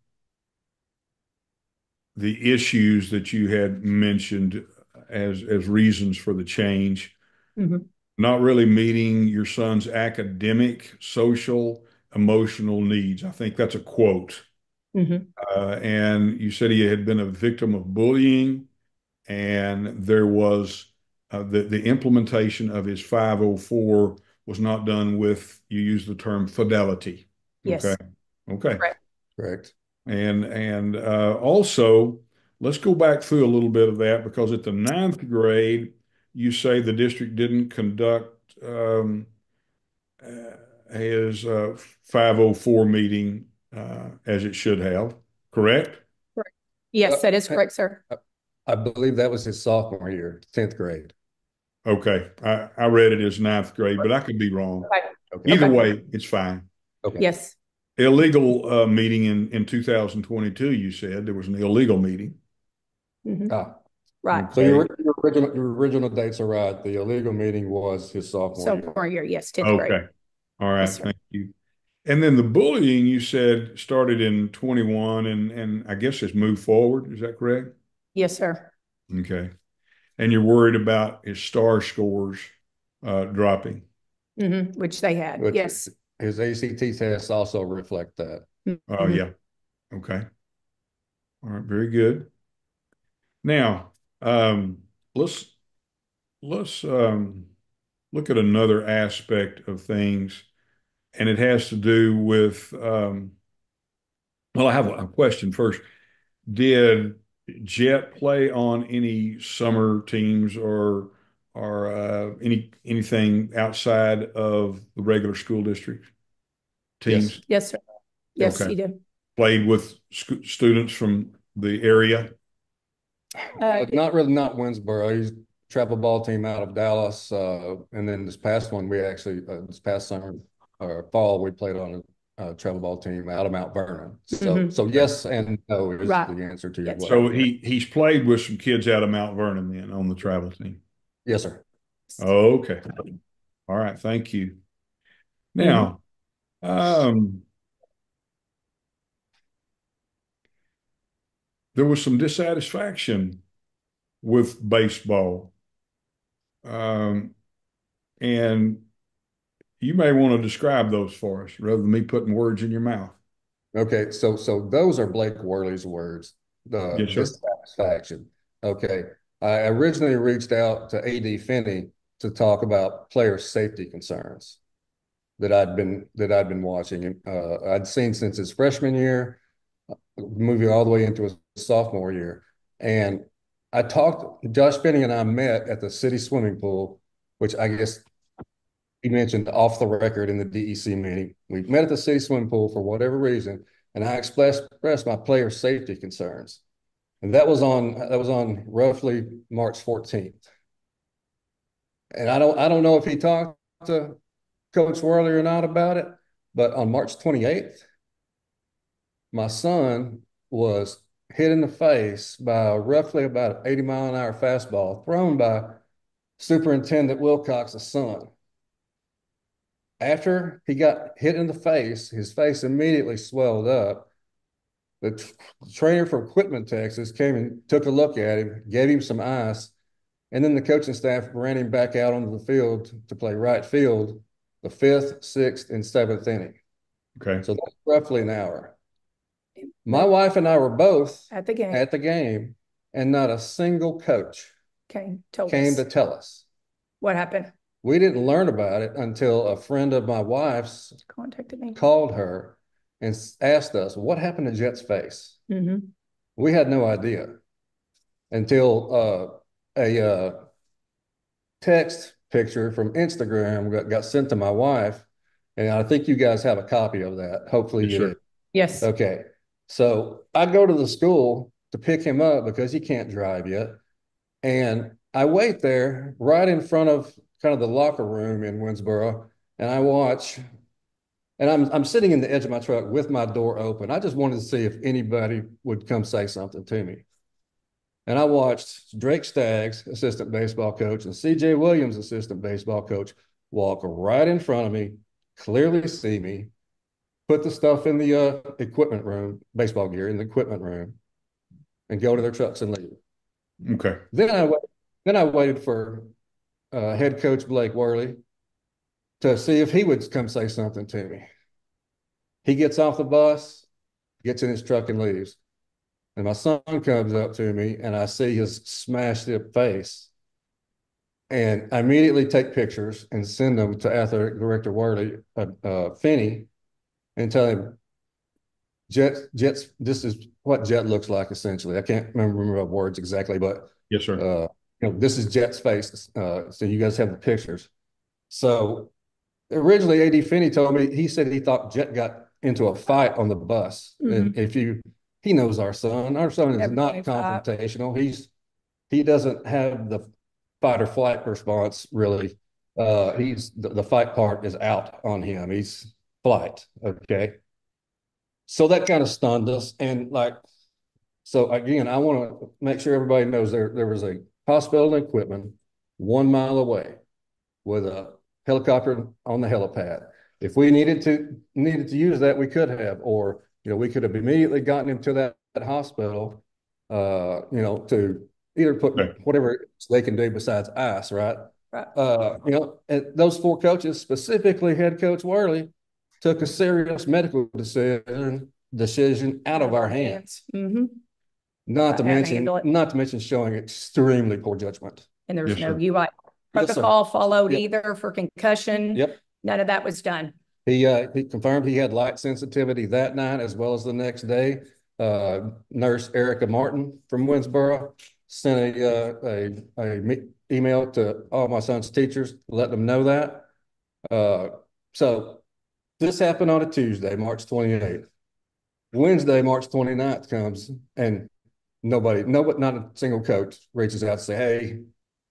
A: the issues that you had mentioned as, as reasons for the change.
E: Mhm.
A: Not really meeting your son's academic, social, emotional needs. I think that's a quote.
E: Mhm.
A: Uh, and you said he had been a victim of bullying, and there was uh, the, the implementation of his five oh four was not done with, you use the term fidelity.
E: Yes.
A: Okay. Okay.
E: Correct.
I: Correct.
A: And, and uh, also, let's go back through a little bit of that, because at the ninth grade, you say the district didn't conduct um, uh, his uh, five oh four meeting uh, as it should have, correct?
E: Correct. Yes,
I: Uh,
E: that is correct, sir.
I: I believe that was his sophomore year, tenth grade.
A: Okay. I, I read it as ninth grade, but I could be wrong.
E: Okay.
I: Okay.
A: Either
E: Okay.
A: way, it's fine.
I: Okay.
E: Yes.
A: Illegal uh, meeting in, in two thousand twenty-two, you said there was an illegal meeting.
E: Mhm.
I: Ah,
E: Right.
I: so your, your original, your original dates are right. The illegal meeting was his sophomore year.
E: Sophomore year, yes, tenth grade.
A: Okay. All right.
E: Yes, sir.
A: Thank you. And then the bullying, you said, started in twenty-one and, and I guess has moved forward. Is that correct?
E: Yes, sir.
A: Okay. And you're worried about his STAR scores uh, dropping.
E: Mhm. Which they had.
I: Which
E: Yes.
I: his A C T tests also reflect that.
A: Oh,
E: Mhm.
A: yeah. Okay. All right. Very good. Now, um, let's let's um, look at another aspect of things, and it has to do with. Um, well, I have a question first. Did Jet play on any summer teams or or uh, any anything outside of the regular school district teams?
I: Yes.
E: Yes, sir. Yes,
A: Okay.
E: he did.
A: Played with sc students from the area?
E: Uh,
I: But not really, not Winsboro. He's travel ball team out of Dallas. Uh, and then this past one, we actually, uh, this past summer or fall, we played on a, a travel ball team out of Mount Vernon. So,
E: Mhm.
I: so yes and no is
E: Right.
I: the answer to your
E: Yes.
I: question.
A: So he he's played with some kids out of Mount Vernon then on the travel team.
I: Yes, sir.
A: Okay. All right. Thank you. Now, um, there was some dissatisfaction with baseball. Um, and you may want to describe those for us rather than me putting words in your mouth.
I: Okay, so so those are Blake Worley's words. The
A: Yes, sir.
I: dissatisfaction. Okay, I originally reached out to A D Finney to talk about player safety concerns that I'd been that I'd been watching. Uh, I'd seen since his freshman year, moving all the way into his sophomore year, and I talked. Josh Finney and I met at the city swimming pool, which I guess he mentioned off the record in the D E C meeting. We met at the city swimming pool for whatever reason, and I expressed, expressed my player safety concerns. And that was on that was on roughly March fourteenth. And I don't I don't know if he talked to Coach Worley or not about it, but on March twenty-eighth, my son was hit in the face by roughly about an eighty mile an hour fastball thrown by Superintendent Wilcox's son. After he got hit in the face, his face immediately swelled up. The t- trainer from Quitman, Texas came and took a look at him, gave him some ice, and then the coaching staff ran him back out onto the field to play right field the fifth, sixth, and seventh inning.
A: Okay.
I: So that's roughly an hour. My wife and I were both
E: At the game.
I: at the game, and not a single coach
E: Okay, told
I: came
E: us.
I: to tell us.
E: What happened?
I: We didn't learn about it until a friend of my wife's
E: Contacted me.
I: called her and s- asked us, what happened to Jet's face?
E: Mm-hmm.
I: We had no idea until uh, a uh, text picture from Instagram got, got sent to my wife. And I think you guys have a copy of that. Hopefully
A: Yes,
I: you
A: sir.
I: do.
E: Yes.
I: Okay. So I go to the school to pick him up because he can't drive yet. And I wait there right in front of kind of the locker room in Winsboro, and I watch, and I'm I'm sitting in the edge of my truck with my door open. I just wanted to see if anybody would come say something to me. And I watched Drake Staggs, assistant baseball coach, and C J Williams, assistant baseball coach, walk right in front of me, clearly see me, put the stuff in the uh, equipment room, baseball gear in the equipment room, and go to their trucks and leave.
A: Okay.
I: Then I wait, then I waited for uh, head coach Blake Worley to see if he would come say something to me. He gets off the bus, gets in his truck and leaves. And my son comes up to me and I see his smashed up face. And I immediately take pictures and send them to Athletic Director Worley, uh, uh, Finney, and tell him, Jet, Jet's, this is what Jet looks like, essentially. I can't remember, remember the words exactly, but
A: yes, sir.
I: Uh, you know, this is Jet's face. Uh, so you guys have the pictures. So originally, A D Finney told me, he said he thought Jet got into a fight on the bus.
E: Mm-hmm.
I: And if you, he knows our son. Our son is
E: Never
I: not
E: been a fight.
I: confrontational. He's, he doesn't have the fight or flight response, really. Uh, he's, the, the fight part is out on him. He's flight. Okay. So that kind of stunned us. And like, so again, I want to make sure everybody knows there, there was a hospital in Quitman one mile away with a helicopter on the helipad. If we needed to needed to use that, we could have, or, you know, we could have immediately gotten him to that, that hospital, uh, you know, to either put
A: Okay.
I: whatever they can do besides ice, right?
E: Right.
I: Uh, you know, and those four coaches, specifically head coach Worley, took a serious medical decision decision out of our hands.
E: Mm-hmm.
I: Not to
E: How to
I: mention,
E: handle it.
I: not to mention showing extremely poor judgment.
E: And there was
A: Yes,
E: no
A: sir.
E: U I
I: Yes, sir.
E: protocol followed
I: Yep.
E: either for concussion.
I: Yep.
E: None of that was done.
I: He uh, he confirmed he had light sensitivity that night as well as the next day. Uh, Nurse Erica Martin from Winsboro sent a uh, a, a me- email to all my son's teachers, let them know that. Uh, so this happened on a Tuesday, March twenty-eighth. Wednesday, March twenty-ninth comes and nobody, nobody, not a single coach reaches out and say, hey,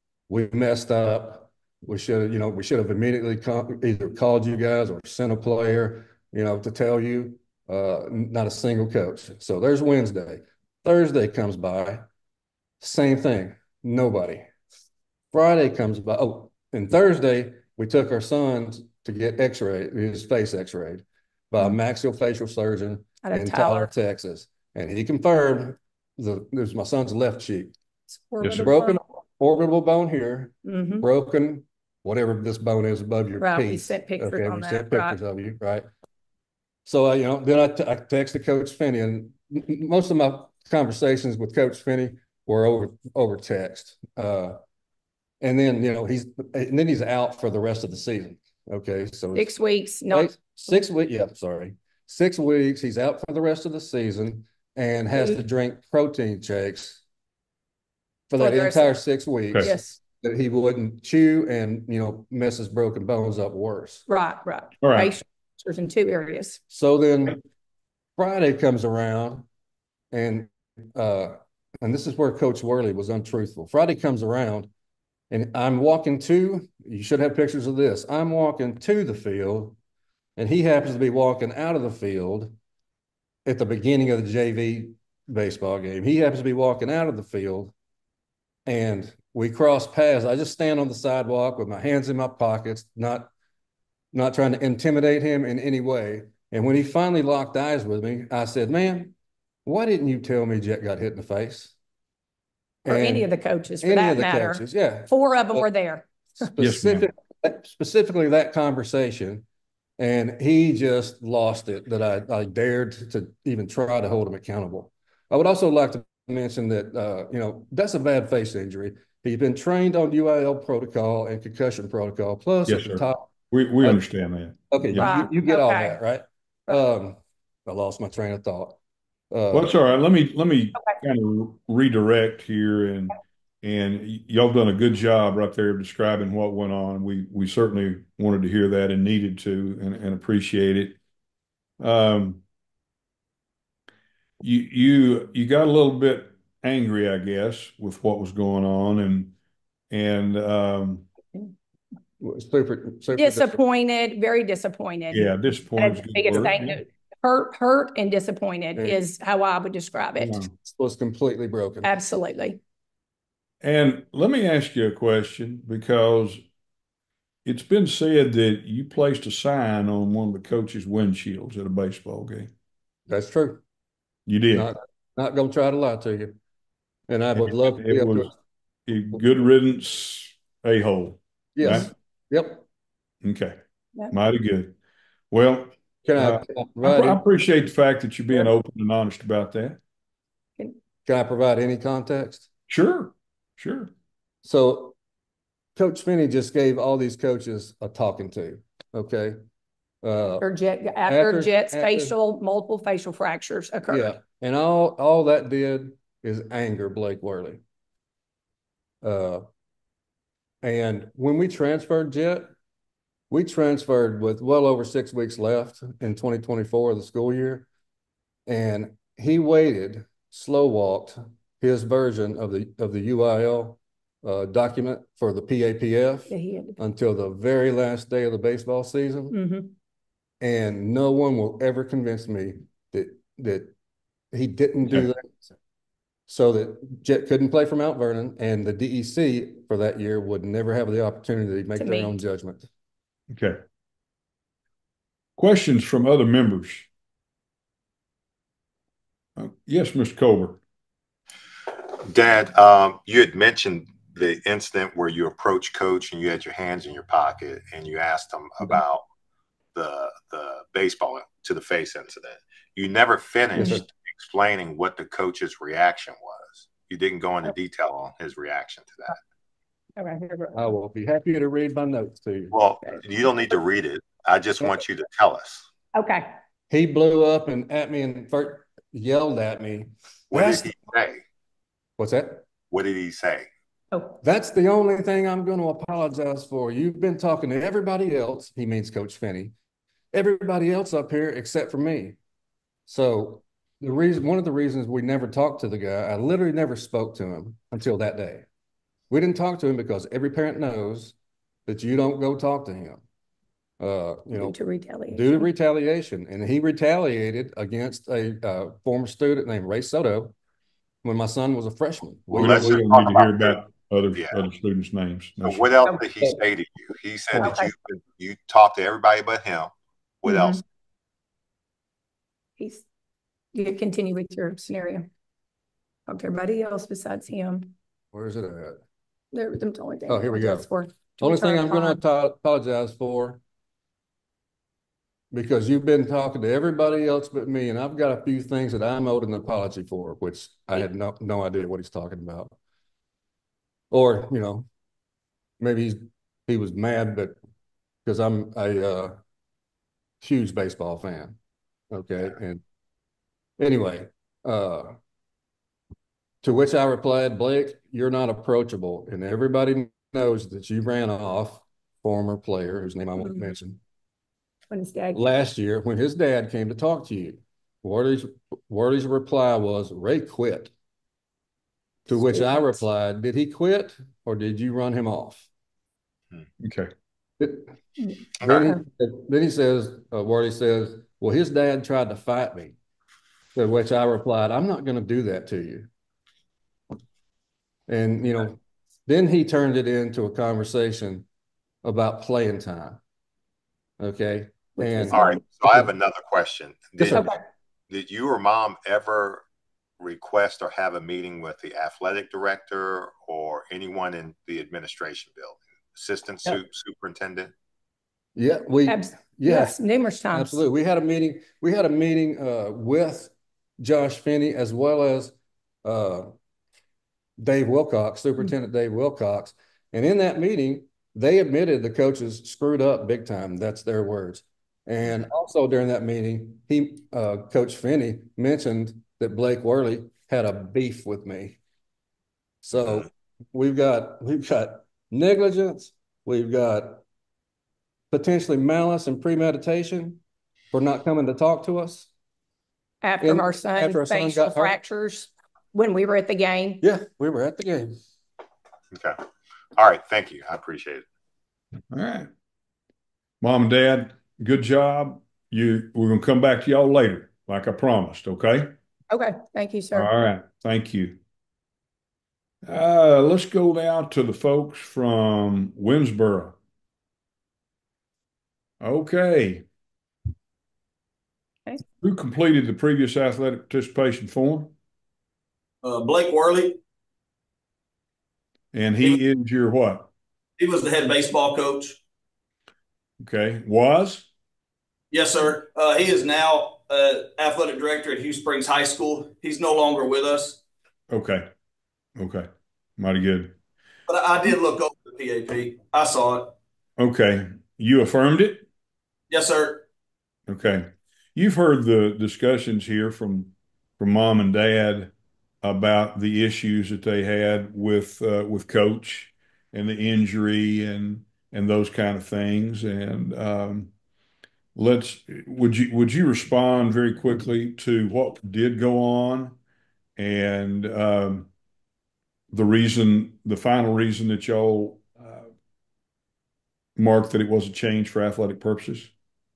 I: we messed up. We should have, you know, we should have immediately come, either called you guys or sent a player, you know, to tell you. Uh, not a single coach. So there's Wednesday. Thursday comes by, same thing, nobody. Friday comes by. Oh, and Thursday we took our son to get X-ray, his face X-rayed by a maxillofacial surgeon
E: Out of
I: in
E: Tyler.
I: Tyler, Texas, and he confirmed the it was my son's left cheek.
E: It's
A: Yes, sir.
I: Broken orbital bone here,
E: Mm-hmm.
I: broken whatever this bone is above your
E: Right, we
I: teeth.
E: sent pictures
I: okay,
E: on
I: we sent
E: that, right.
I: pictures of you, right? So uh, you know, then I, t- I texted Coach Finney, and m- m- most of my conversations with Coach Finney were over over text. Uh, and then you know he's and then he's out for the rest of the season. Okay, so it's
E: Six weeks, not
I: eight, six weeks. Yeah, sorry, six weeks. He's out for the rest of the season and has to drink protein shakes for
E: For
I: that
E: the rest
I: entire
E: of-
I: six weeks.
A: Okay.
E: yes.
I: That he wouldn't chew and you know mess his broken bones up worse.
E: Right, right.
A: All right.
E: Facial fractures in two areas.
I: So then Friday comes around and uh and this is where Coach Worley was untruthful. Friday comes around and I'm walking to, you should have pictures of this. I'm walking to the field and he happens to be walking out of the field at the beginning of the J V baseball game. He happens to be walking out of the field and we cross paths. I just stand on the sidewalk with my hands in my pockets, not not trying to intimidate him in any way. And when he finally locked eyes with me, I said, man, why didn't you tell me Jet got hit in the face?
E: Or
I: And
E: any of the coaches, for
I: any
E: that
I: of the
E: matter.
I: coaches, yeah.
E: Four of them
I: But
E: were there.
I: specific, specifically that conversation, and he just lost it that I, I dared to even try to hold him accountable. I would also like to mention that, uh, you know, that's a bad face injury. He's been trained on U I L protocol and concussion protocol, plus
A: Yes,
I: at the
A: sir.
I: top.
A: We, we
I: uh,
A: understand that.
I: Okay,
A: Yeah.
I: you, you get all
E: Okay.
I: that, right? Um, I lost my train of thought. Uh,
A: Well, that's all right. Let me, let me kind of redirect here, and, and y- y'all done a good job right there of describing what went on. We, we certainly wanted to hear that and needed to, and, and appreciate it. Um, you, you, you got a little bit angry, I guess, with what was going on, and, and, um,
I: super, super
E: Disappointed, very disappointed.
A: yeah, disappointed is
E: That's
A: a
E: the
A: good
E: biggest
A: word.
E: thing.
A: Yeah.
E: Hurt, hurt and disappointed
I: Yeah.
E: is how I would describe it.
A: Yeah.
I: was completely broken.
E: Absolutely.
A: And let me ask you a question, because it's been said that you placed a sign on one of the coaches' windshields at a baseball game.
I: That's true.
A: You did.
I: Not, not gonna try to lie to you. And I would love to be
A: It
I: able
A: was
I: to.
A: a good riddance, a-hole.
I: Yes.
A: Right?
I: Yep.
A: Okay.
E: Yep.
A: Mighty good. Well,
I: Can I,
A: uh,
I: can I
A: I,
I: provide,
A: I
I: any,
A: appreciate the fact that you're being
I: Sure.
A: open and honest about that.
I: can I provide any context?
A: Sure. Sure.
I: So Coach Finney just gave all these coaches a talking to, okay? Uh,
E: After Jet, after
I: after-
E: Jet's
I: after-
E: facial, multiple facial fractures occurred.
I: yeah, and all, all that did is anger Blake Worley. Uh, and when we transferred Jet, we transferred with well over six weeks left in twenty twenty-four, the school year. And he waited, slow walked his version of the, of the U I L uh, document for the P A P F
E: Yeah, he had to-
I: until the very last day of the baseball season.
E: Mhm.
I: And no one will ever convince me that, that he didn't do that. So that Jet couldn't play for Mount Vernon, and the D E C for that year would never have the opportunity to make
E: To
I: their
E: meet.
I: own judgment.
A: Okay. Questions from other members? Uh, yes, Mister Colbert.
J: Dad, um, you had mentioned the incident where you approached Coach and you had your hands in your pocket and you asked him about the the baseball to the face incident. You never finished
I: Yes, sir.
J: explaining what the coach's reaction was. You didn't go into detail on his reaction to that.
E: Okay, here we go.
I: I will be happy to read my notes to you.
J: Well, you don't need to read it. I just want you to tell us.
E: Okay.
I: He blew up and at me and first yelled at me.
J: What
I: That's,
J: did he say?
I: what's that?
J: What did he say?
E: Oh,
I: That's the only thing I'm going to apologize for. You've been talking to everybody else. He means Coach Finney. Everybody else up here except for me. So the reason, one of the reasons we never talked to the guy, I literally never spoke to him until that day. We didn't talk to him because every parent knows that you don't go talk to him. Uh, you know,
E: due to retaliation.
I: due to retaliation. And he retaliated against a uh, former student named Ray Soto when my son was a freshman.
J: Well,
A: We
J: let's
A: don't, we
J: just
A: don't
J: talk
A: need to hear
J: about
A: about other,
J: Yeah.
A: other students' names. No,
J: So
A: sir.
J: what else did he say to you? He said that
E: Okay.
J: you you talked to everybody but him. What
E: Mhm.
J: else?
E: He's, you continue with your scenario. Talk to everybody else besides him.
I: Where is it at?
E: They're the only thing.
I: Oh, here we go.
E: apologize for. To
I: Only thing
E: return
I: I'm going
E: time.
I: to apologize for, because you've been talking to everybody else but me, and I've got a few things that I'm owed an apology for, which I had no, no idea what he's talking about. Or, you know, maybe he's, he was mad, but because I'm a uh, huge baseball fan. Okay. And anyway, uh, to which I replied, Blake, you're not approachable. And everybody knows that you ran off former player, whose name I won't
E: Mhm.
I: mention,
E: When his dad.
I: last year when his dad came to talk to you. Worley's, Worley's reply was, Ray quit. To which I
E: Statement.
I: replied, did he quit or did you run him off?
A: Okay.
I: It-
E: Mm.
I: then, he, then he says, uh, Worley says, well, his dad tried to fight me. To which I replied, I'm not going to do that to you. And, you know, then he turned it into a conversation about playing time. Okay. And
J: All right. So I have another question.
I: Yes,
J: Did,
I: sir.
J: did you or mom ever request or have a meeting with the athletic director or anyone in the administration building? Assistant
E: Yep.
J: su- superintendent?
I: Yeah, we,
E: Abs-
I: yeah,
E: Yes, numerous times.
I: absolutely. We had a meeting, we had a meeting uh, with Josh Finney as well as uh, Dave Wilcox, Superintendent Dave Wilcox. And in that meeting, they admitted the coaches screwed up big time. That's their words. And also during that meeting, he, uh, Coach Finney mentioned that Blake Worley had a beef with me. So we've got, we've got negligence. We've got potentially malice and premeditation for not coming to talk to us.
E: After
I: And
E: our son
I: after our son
E: facial
I: got hurt.
E: fractures when we were at the game.
I: Yeah, we were at the game.
J: Okay. All right. Thank you. I appreciate it.
A: All right. Mom and Dad, good job. You, we're going to come back to y'all later, like I promised. Okay.
E: Okay, thank you, sir.
A: All right. Thank you. Uh, let's go down to the folks from Winnsboro. Okay.
E: Okay.
A: Who completed the previous athletic participation form?
V: Uh, Blake Worley,
A: And he is your what?
V: he was the head baseball coach.
A: Okay. Was?
V: Yes, sir. Uh, he is now uh, athletic director at Hugh Springs High School. He's no longer with us,
A: Okay. Okay. Mighty good.
V: but I, I did look over the P A P. I saw it.
A: Okay. You affirmed it?
V: Yes, sir.
A: Okay. You've heard the discussions here from from mom and dad about the issues that they had with uh, with coach and the injury and and those kind of things. And um, let's would you would you respond very quickly to what did go on and um, the reason, the final reason that y'all uh, marked that it was a change for athletic purposes?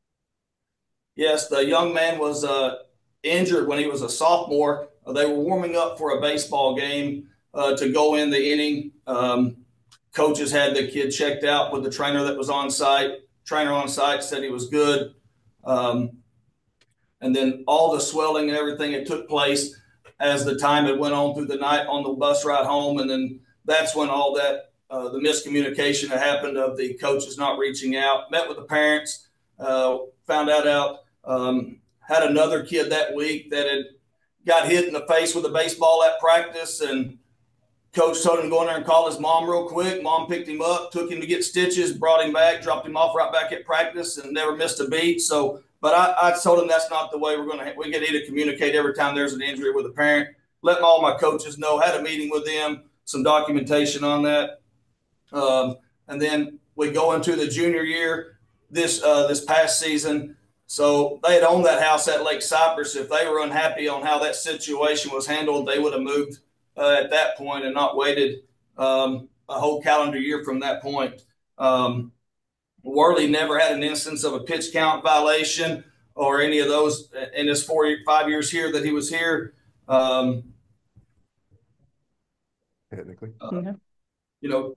V: Yes, the young man was uh, injured when he was a sophomore. Uh, they were warming up for a baseball game uh, to go in the inning. Um, coaches had the kid checked out with the trainer that was on site. Trainer on site said he was good. Um, and then all the swelling and everything that took place as the time it went on through the night on the bus ride home. And then that's when all that, uh, the miscommunication that happened of the coaches not reaching out, met with the parents, uh, found that out. Um, had another kid that week that had got hit in the face with a baseball at practice, and coach told him to go in there and call his mom real quick. Mom picked him up, took him to get stitches, brought him back, dropped him off right back at practice, and never missed a beat. So, but I, I told him that's not the way we're going to, we need to communicate every time there's an injury with a parent. Let all my coaches know, had a meeting with them, some documentation on that. Um, and then we go into the junior year this, uh, this past season. So they had owned that house at Lake Cypress. If they were unhappy on how that situation was handled, they would have moved uh, at that point and not waited um, a whole calendar year from that point. Um, Worley never had an instance of a pitch count violation or any of those in his four, five years here that he was here. Um,
I: Technically.
V: uh, you know,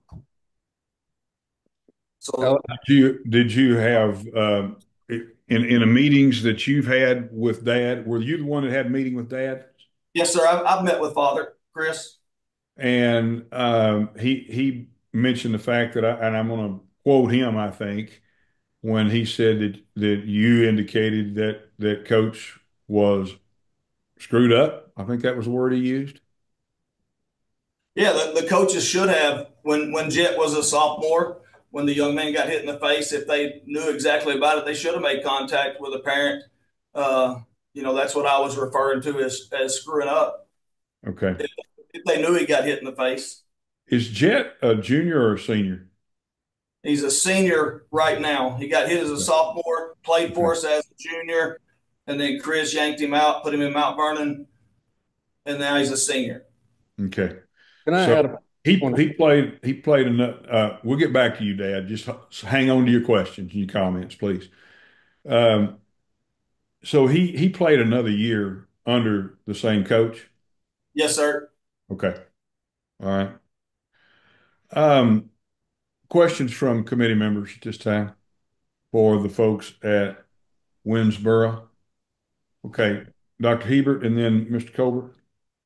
V: so
A: Did you did you have um, in in the meetings that you've had with Dad? Were you the one that had a meeting with Dad?
V: yes, sir. I've, I've met with Father Chris.
A: And um, he he mentioned the fact that I, and I'm going to quote him, I think, when he said that that you indicated that that coach was screwed up. I think that was the word he used.
V: Yeah, the, the coaches should have, when, when Jet was a sophomore, when the young man got hit in the face, if they knew exactly about it, they should have made contact with a parent. Uh, you know, that's what I was referring to as, as screwing up.
A: Okay.
V: If, if they knew he got hit in the face.
A: Is Jet a junior or a senior?
V: He's a senior right now. He got hit as a sophomore, played for us as a junior, and then Chris yanked him out, put him in Mount Vernon, and now he's a senior.
A: Okay.
I: Can I
A: So
I: add a
A: he he played he played enough. Uh, we'll get back to you, Dad. Just h- hang on to your questions and your comments, please. Um, so he he played another year under the same coach.
V: Yes, sir.
A: Okay. All right. Um, questions from committee members at this time for the folks at Winnsboro. Okay, Doctor Hebert and then Mister Colbert.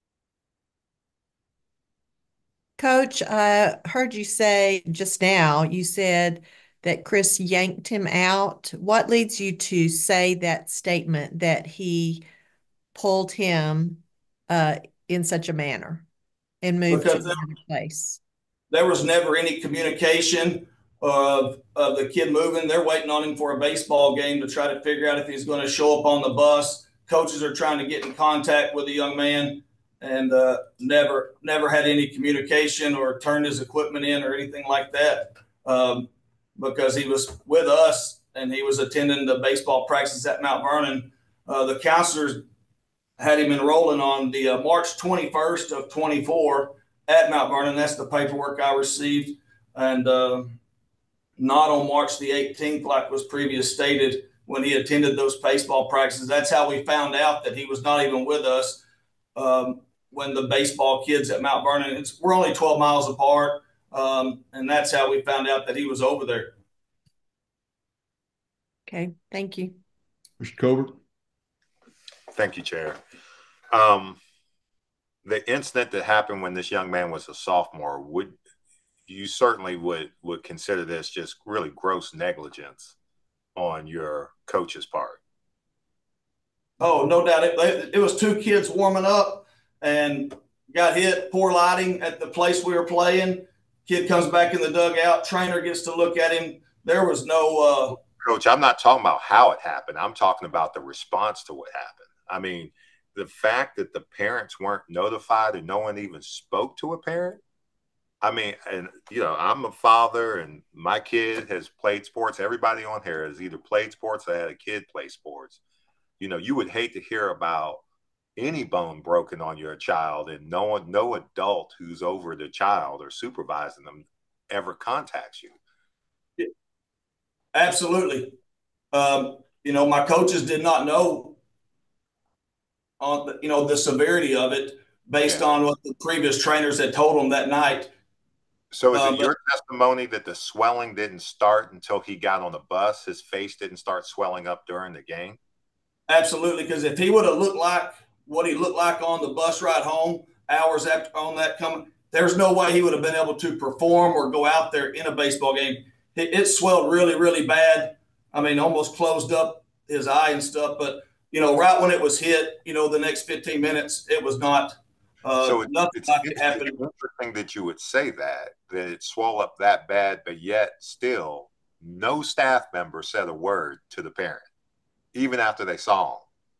S: Coach, I heard you say just now, you said that Chris yanked him out. What leads you to say that statement that he pulled him uh, in such a manner and moved to
V: Because there,
S: another place?
V: there was never any communication of, of the kid moving. They're waiting on him for a baseball game to try to figure out if he's going to show up on the bus. Coaches are trying to get in contact with the young man, and uh, never never had any communication or turned his equipment in or anything like that, um, because he was with us and he was attending the baseball practice at Mount Vernon. Uh, the counselors had him enrolling on the uh, March twenty-first of twenty-four at Mount Vernon. That's the paperwork I received, and uh, not on March the eighteenth like was previous stated when he attended those baseball practices. That's how we found out that he was not even with us. Um, when the baseball kids at Mount Vernon, it's, we're only twelve miles apart. Um, and that's how we found out that he was over there.
S: Okay, thank you.
A: Mister Colbert?
J: Thank you, Chair. Um, the incident that happened when this young man was a sophomore, would you certainly would would consider this just really gross negligence on your coach's part?
V: Oh, no doubt. It, it was two kids warming up and got hit, poor lighting at the place we were playing. Kid comes back in the dugout. Trainer gets to look at him. There was no... Uh,
J: Coach, I'm not talking about how it happened. I'm talking about the response to what happened. I mean, the fact that the parents weren't notified and no one even spoke to a parent. I mean, and, you know, I'm a father and my kid has played sports. Everybody on here has either played sports or had a kid play sports. You know, you would hate to hear about any bone broken on your child and no one, no adult who's over the child or supervising them ever contacts you.
V: Absolutely. Um, you know, my coaches did not know on the, you know, the severity of it based yeah. on what the previous trainers had told them that night.
J: So is um, it your but, testimony that the swelling didn't start until he got on the bus? His face didn't start swelling up during the game?
V: Absolutely, because if he would have looked like what he looked like on the bus ride home, hours after on that coming, there's no way he would have been able to perform or go out there in a baseball game. It, it swelled really, really bad. I mean, almost closed up his eye and stuff. But, you know, right when it was hit, you know, the next fifteen minutes, it was not uh,
J: so it,
V: nothing
J: it's,
V: like
J: it's
V: it happened.
J: interesting that you would say that, that it swelled up that bad, but yet still no staff member said a word to the parent, even after they saw him.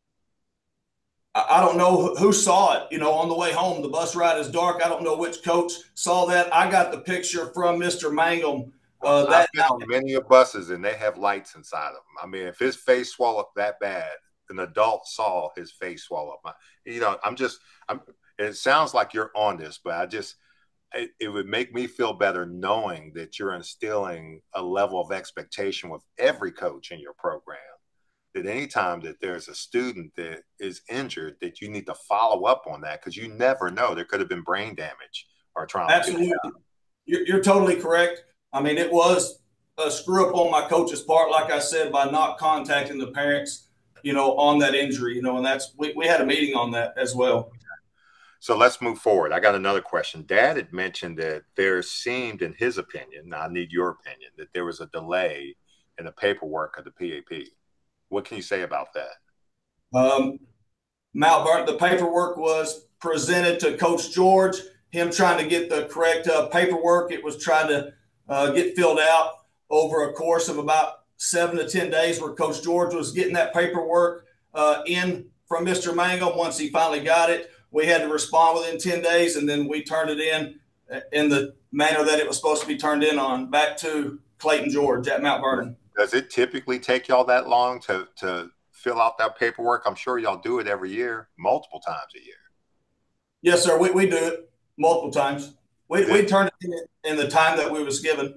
V: I don't know who saw it, you know, on the way home. The bus ride is dark. I don't know which coach saw that. I got the picture from Mister Mangum. Uh, that
J: I've been on many of buses and they have lights inside of them. I mean, if his face swelled up that bad, an adult saw his face swell up. You know, I'm just, I'm, it sounds like you're on this, but I just, it, it would make me feel better knowing that you're instilling a level of expectation with every coach in your program. That anytime that there's a student that is injured, that you need to follow up on that because you never know. There could have been brain damage or trauma.
V: Absolutely. You're, you're totally correct. I mean, it was a screw up on my coach's part, like I said, by not contacting the parents, you know, on that injury, you know, and that's, we, we had a meeting on that as well.
J: So let's move forward. I got another question. Dad had mentioned that there seemed, in his opinion, now I need your opinion, that there was a delay in the paperwork of the P A P. What can you say about that?
V: Um, Mount Vernon, the paperwork was presented to Coach George, him trying to get the correct uh, paperwork. It was trying to uh, get filled out over a course of about seven to ten days where Coach George was getting that paperwork uh, in from Mister Mangum. Once he finally got it, we had to respond within ten days, and then we turned it in in the manner that it was supposed to be turned in on, back to Clayton George at Mount Vernon.
J: Does it typically take y'all that long to, to fill out that paperwork? I'm sure y'all do it every year, multiple times a year.
V: Yes, sir. We, we do it multiple times. We, we turn it in, in the time that we was given.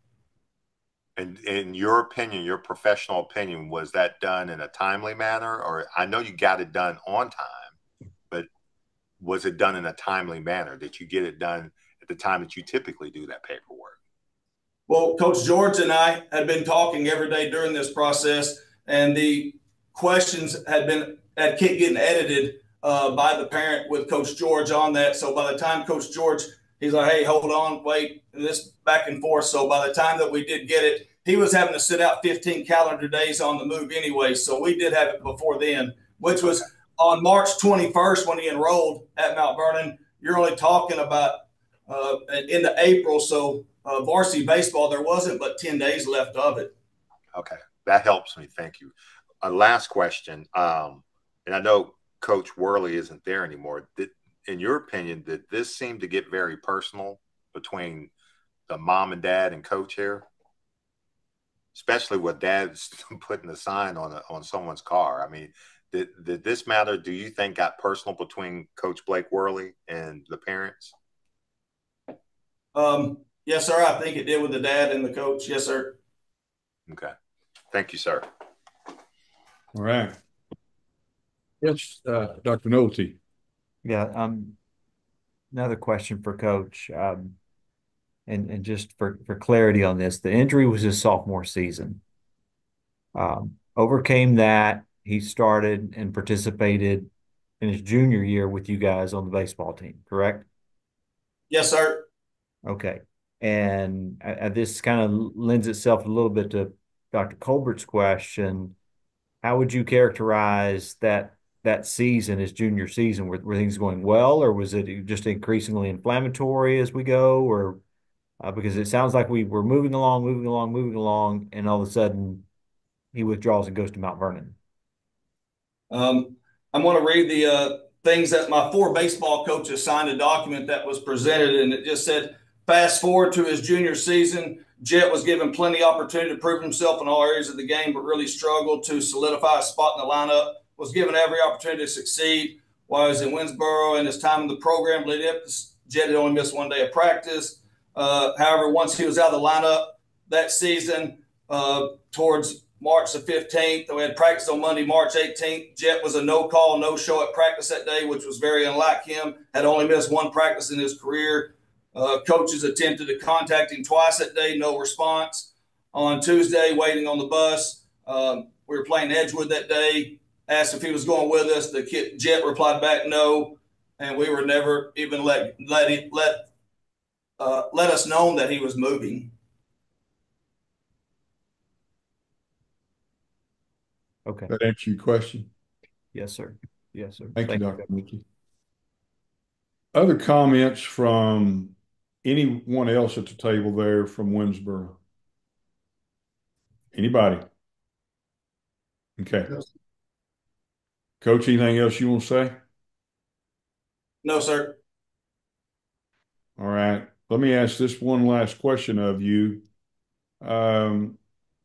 J: And in your opinion, your professional opinion, was that done in a timely manner? Or I know you got it done on time, but was it done in a timely manner? Did you get it done at the time that you typically do that paperwork?
V: Well, Coach George and I had been talking every day during this process, and the questions had been had kept getting edited uh, by the parent with Coach George on that. So by the time Coach George he's like, hey, hold on, wait, and this back and forth. So by the time that we did get it, he was having to sit out fifteen calendar days on the move anyway. So we did have it before then, which was on March twenty-first when he enrolled at Mount Vernon. You're only talking about uh, into April. So uh, varsity baseball, there wasn't but ten days left of it.
J: Okay, that helps me. Thank you. A last question. Um, and I know Coach Worley isn't there anymore. Did, in your opinion, did this seem to get very personal between the mom and dad and coach here? Especially with dad's putting a sign on a, on someone's car. I mean, did, did this matter, do you think, got personal between Coach Blake Worley and the parents?
V: Um, yes, sir. I think it did with the dad and the coach. Yes, sir.
J: Okay. Thank you, sir.
A: All right. Yes, uh, Doctor Nolte.
K: Yeah, um, another question for Coach. Um, and, and just for, for clarity on this, the injury was his sophomore season. Um, overcame that. He started and participated in his junior year with you guys on the baseball team, correct?
V: Yes, sir.
K: Okay. And uh, this kind of lends itself a little bit to Doctor Colbert's question. How would you characterize that that season, his junior season? Were, were things going well, or was it just increasingly inflammatory as we go? Or uh, because it sounds like we were moving along, moving along, moving along, and all of a sudden he withdraws and goes to Mount Vernon.
V: Um, I'm going to read the uh, things that my four baseball coaches signed a document that was presented, and it just said, fast forward to his junior season, Jet was given plenty of opportunity to prove himself in all areas of the game, but really struggled to solidify a spot in the lineup, was given every opportunity to succeed while he was in Winsboro, and his time in the program leading up, Jet had only missed one day of practice. Uh, however, once he was out of the lineup that season, uh, towards March the fifteenth, we had practice on Monday, March eighteenth. Jet was a no call, no show at practice that day, which was very unlike him, had only missed one practice in his career. Uh, coaches attempted to contact him twice that day, no response. On Tuesday, waiting on the bus, um, we were playing Edgewood that day, asked if he was going with us. The kid, Jet replied back no, and we were never even let let him, let uh, let us know that he was moving.
K: Okay.
A: That answer your question?
K: Yes, sir. Yes, sir.
A: Thank,
K: Thank
A: you,
K: you.
A: Doctor Mickey. Other comments from anyone else at the table there from Winsboro? Anybody? Okay. Coach, anything else you want to say?
V: No, sir.
A: All right. Let me ask this one last question of you. Um,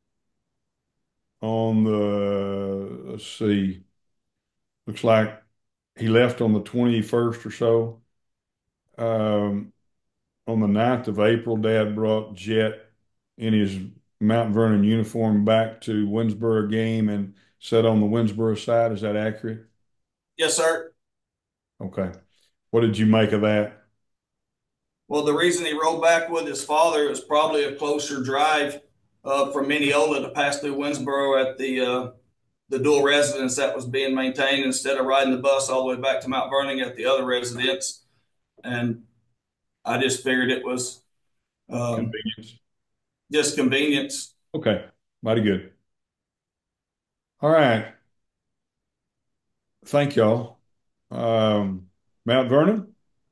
A: on the, let's see, looks like he left on the twenty-first or so. Um, on the ninth of April, Dad brought Jet in his Mount Vernon uniform back to Winsboro game and sat on the Winsboro side. Is that accurate?
V: Yes, sir.
A: Okay. What did you make of that?
V: Well, the reason he rode back with his father is probably a closer drive uh, from Mineola to pass through Winsboro at the uh, the dual residence that was being maintained instead of riding the bus all the way back to Mount Vernon at the other residence. And I just figured it was um,
A: Convenience.
V: just convenience.
A: Okay. Mighty good. All right. Thank y'all. Um, Mount Vernon?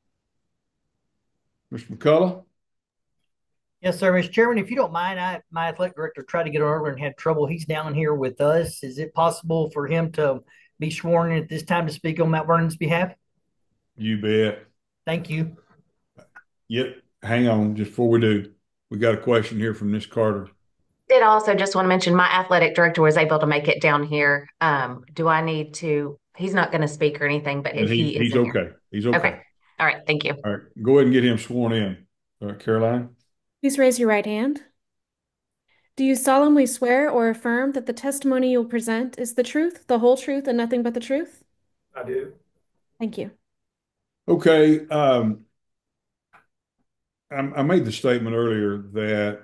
A: Mister McCullough?
U: Yes, sir, Mister Chairman, if you don't mind, I, my athletic director tried to get on earlier and had trouble. He's down here with us. Is it possible for him to be sworn in at this time to speak on Mount Vernon's behalf?
A: You bet.
U: Thank you.
A: Yep. Hang on just before we do. We got a question here from Miss Carter.
D: Did also just want to mention my athletic director was able to make it down here. Um, do I need to, he's not going to speak or anything, but if
A: He,
D: he is
A: he's
D: in
A: okay.
D: here.
A: He's okay.
D: Okay. All right. Thank you.
A: All right. Go ahead and get him sworn in. Uh, Caroline?
B: Please raise your right hand. Do you solemnly swear or affirm that the testimony you'll present is the truth, the whole truth, and nothing but the truth?
X: I do.
B: Thank you.
A: Okay. Um, I, I made the statement earlier that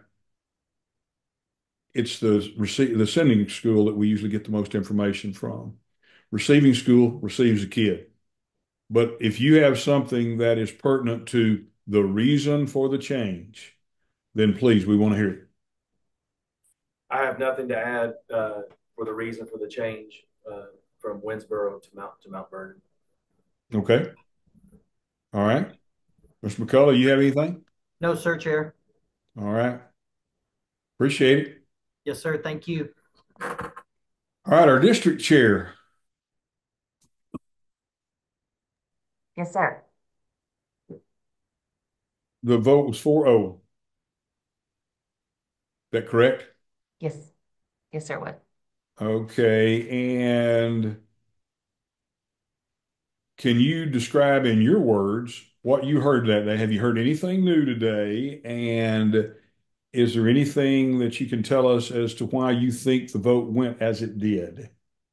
A: it's the receive the sending school that we usually get the most information from. Receiving school receives a kid. But if you have something that is pertinent to the reason for the change, then please, we want to hear it.
G: I have nothing to add uh, for the reason for the change uh, from Winsboro to Mount to Mount Vernon.
A: Okay. All right. Mister McCullough, you have anything?
U: No, sir, Chair.
A: All right. Appreciate it.
U: Yes, sir. Thank you.
A: All right, our district chair.
D: Yes, sir.
A: The vote was four oh. Is that correct?
D: Yes. Yes, sir, what?
A: Okay, and can you describe in your words what you heard that day? Have you heard anything new today? And is there anything that you can tell us as to why you think the vote went as it did?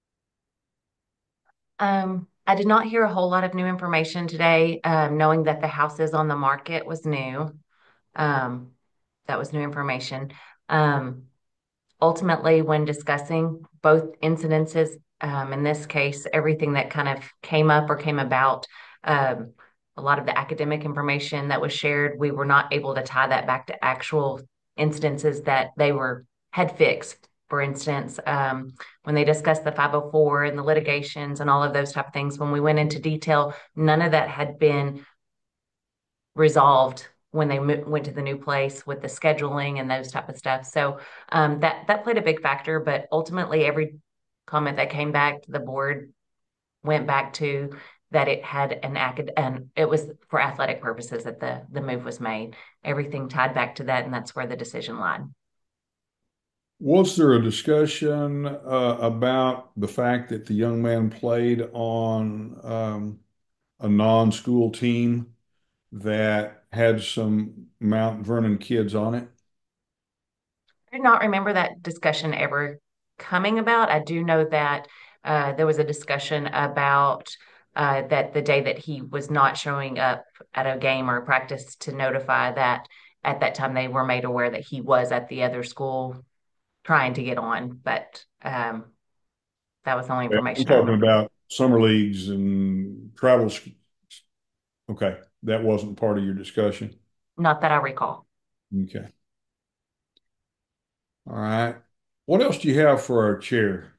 D: Um, I did not hear a whole lot of new information today. Um, knowing that the houses on the market was new. Um, that was new information. Um, ultimately, when discussing both incidences, um, in this case, everything that kind of came up or came about, um, a lot of the academic information that was shared, we were not able to tie that back to actual instances that they were had fixed. For instance, um, when they discussed the five oh four and the litigations and all of those type of things, when we went into detail, none of that had been resolved when they went to the new place with the scheduling and those type of stuff. So um, that that played a big factor. But ultimately, every comment that came back to the board went back to that it had an acad and it was for athletic purposes that the the move was made. Everything tied back to that, and that's where the decision lied.
A: Was there a discussion uh, about the fact that the young man played on um, a non-school team that had some Mount Vernon kids on it?
D: I do not remember that discussion ever coming about. I do know that uh, there was a discussion about uh, that the day that he was not showing up at a game or a practice to notify that at that time they were made aware that he was at the other school trying to get on, but um, that was the only information.
A: I'm talking about summer leagues and travel. Okay, that wasn't part of your discussion.
D: Not that I recall.
A: Okay. All right. What else do you have for our chair?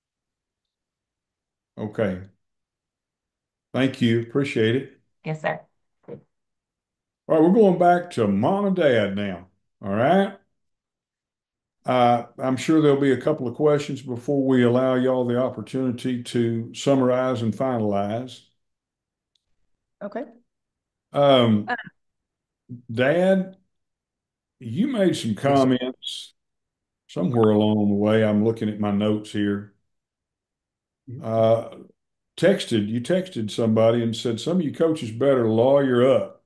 A: Okay. Thank you. Appreciate it.
D: Yes, sir.
A: All right, we're going back to mom and dad now. All right. Uh, I'm sure there'll be a couple of questions before we allow y'all the opportunity to summarize and finalize.
E: Okay.
A: Um, Dad, you made some comments somewhere along the way. I'm looking at my notes here. Uh, texted, you texted somebody and said some of you coaches better lawyer up.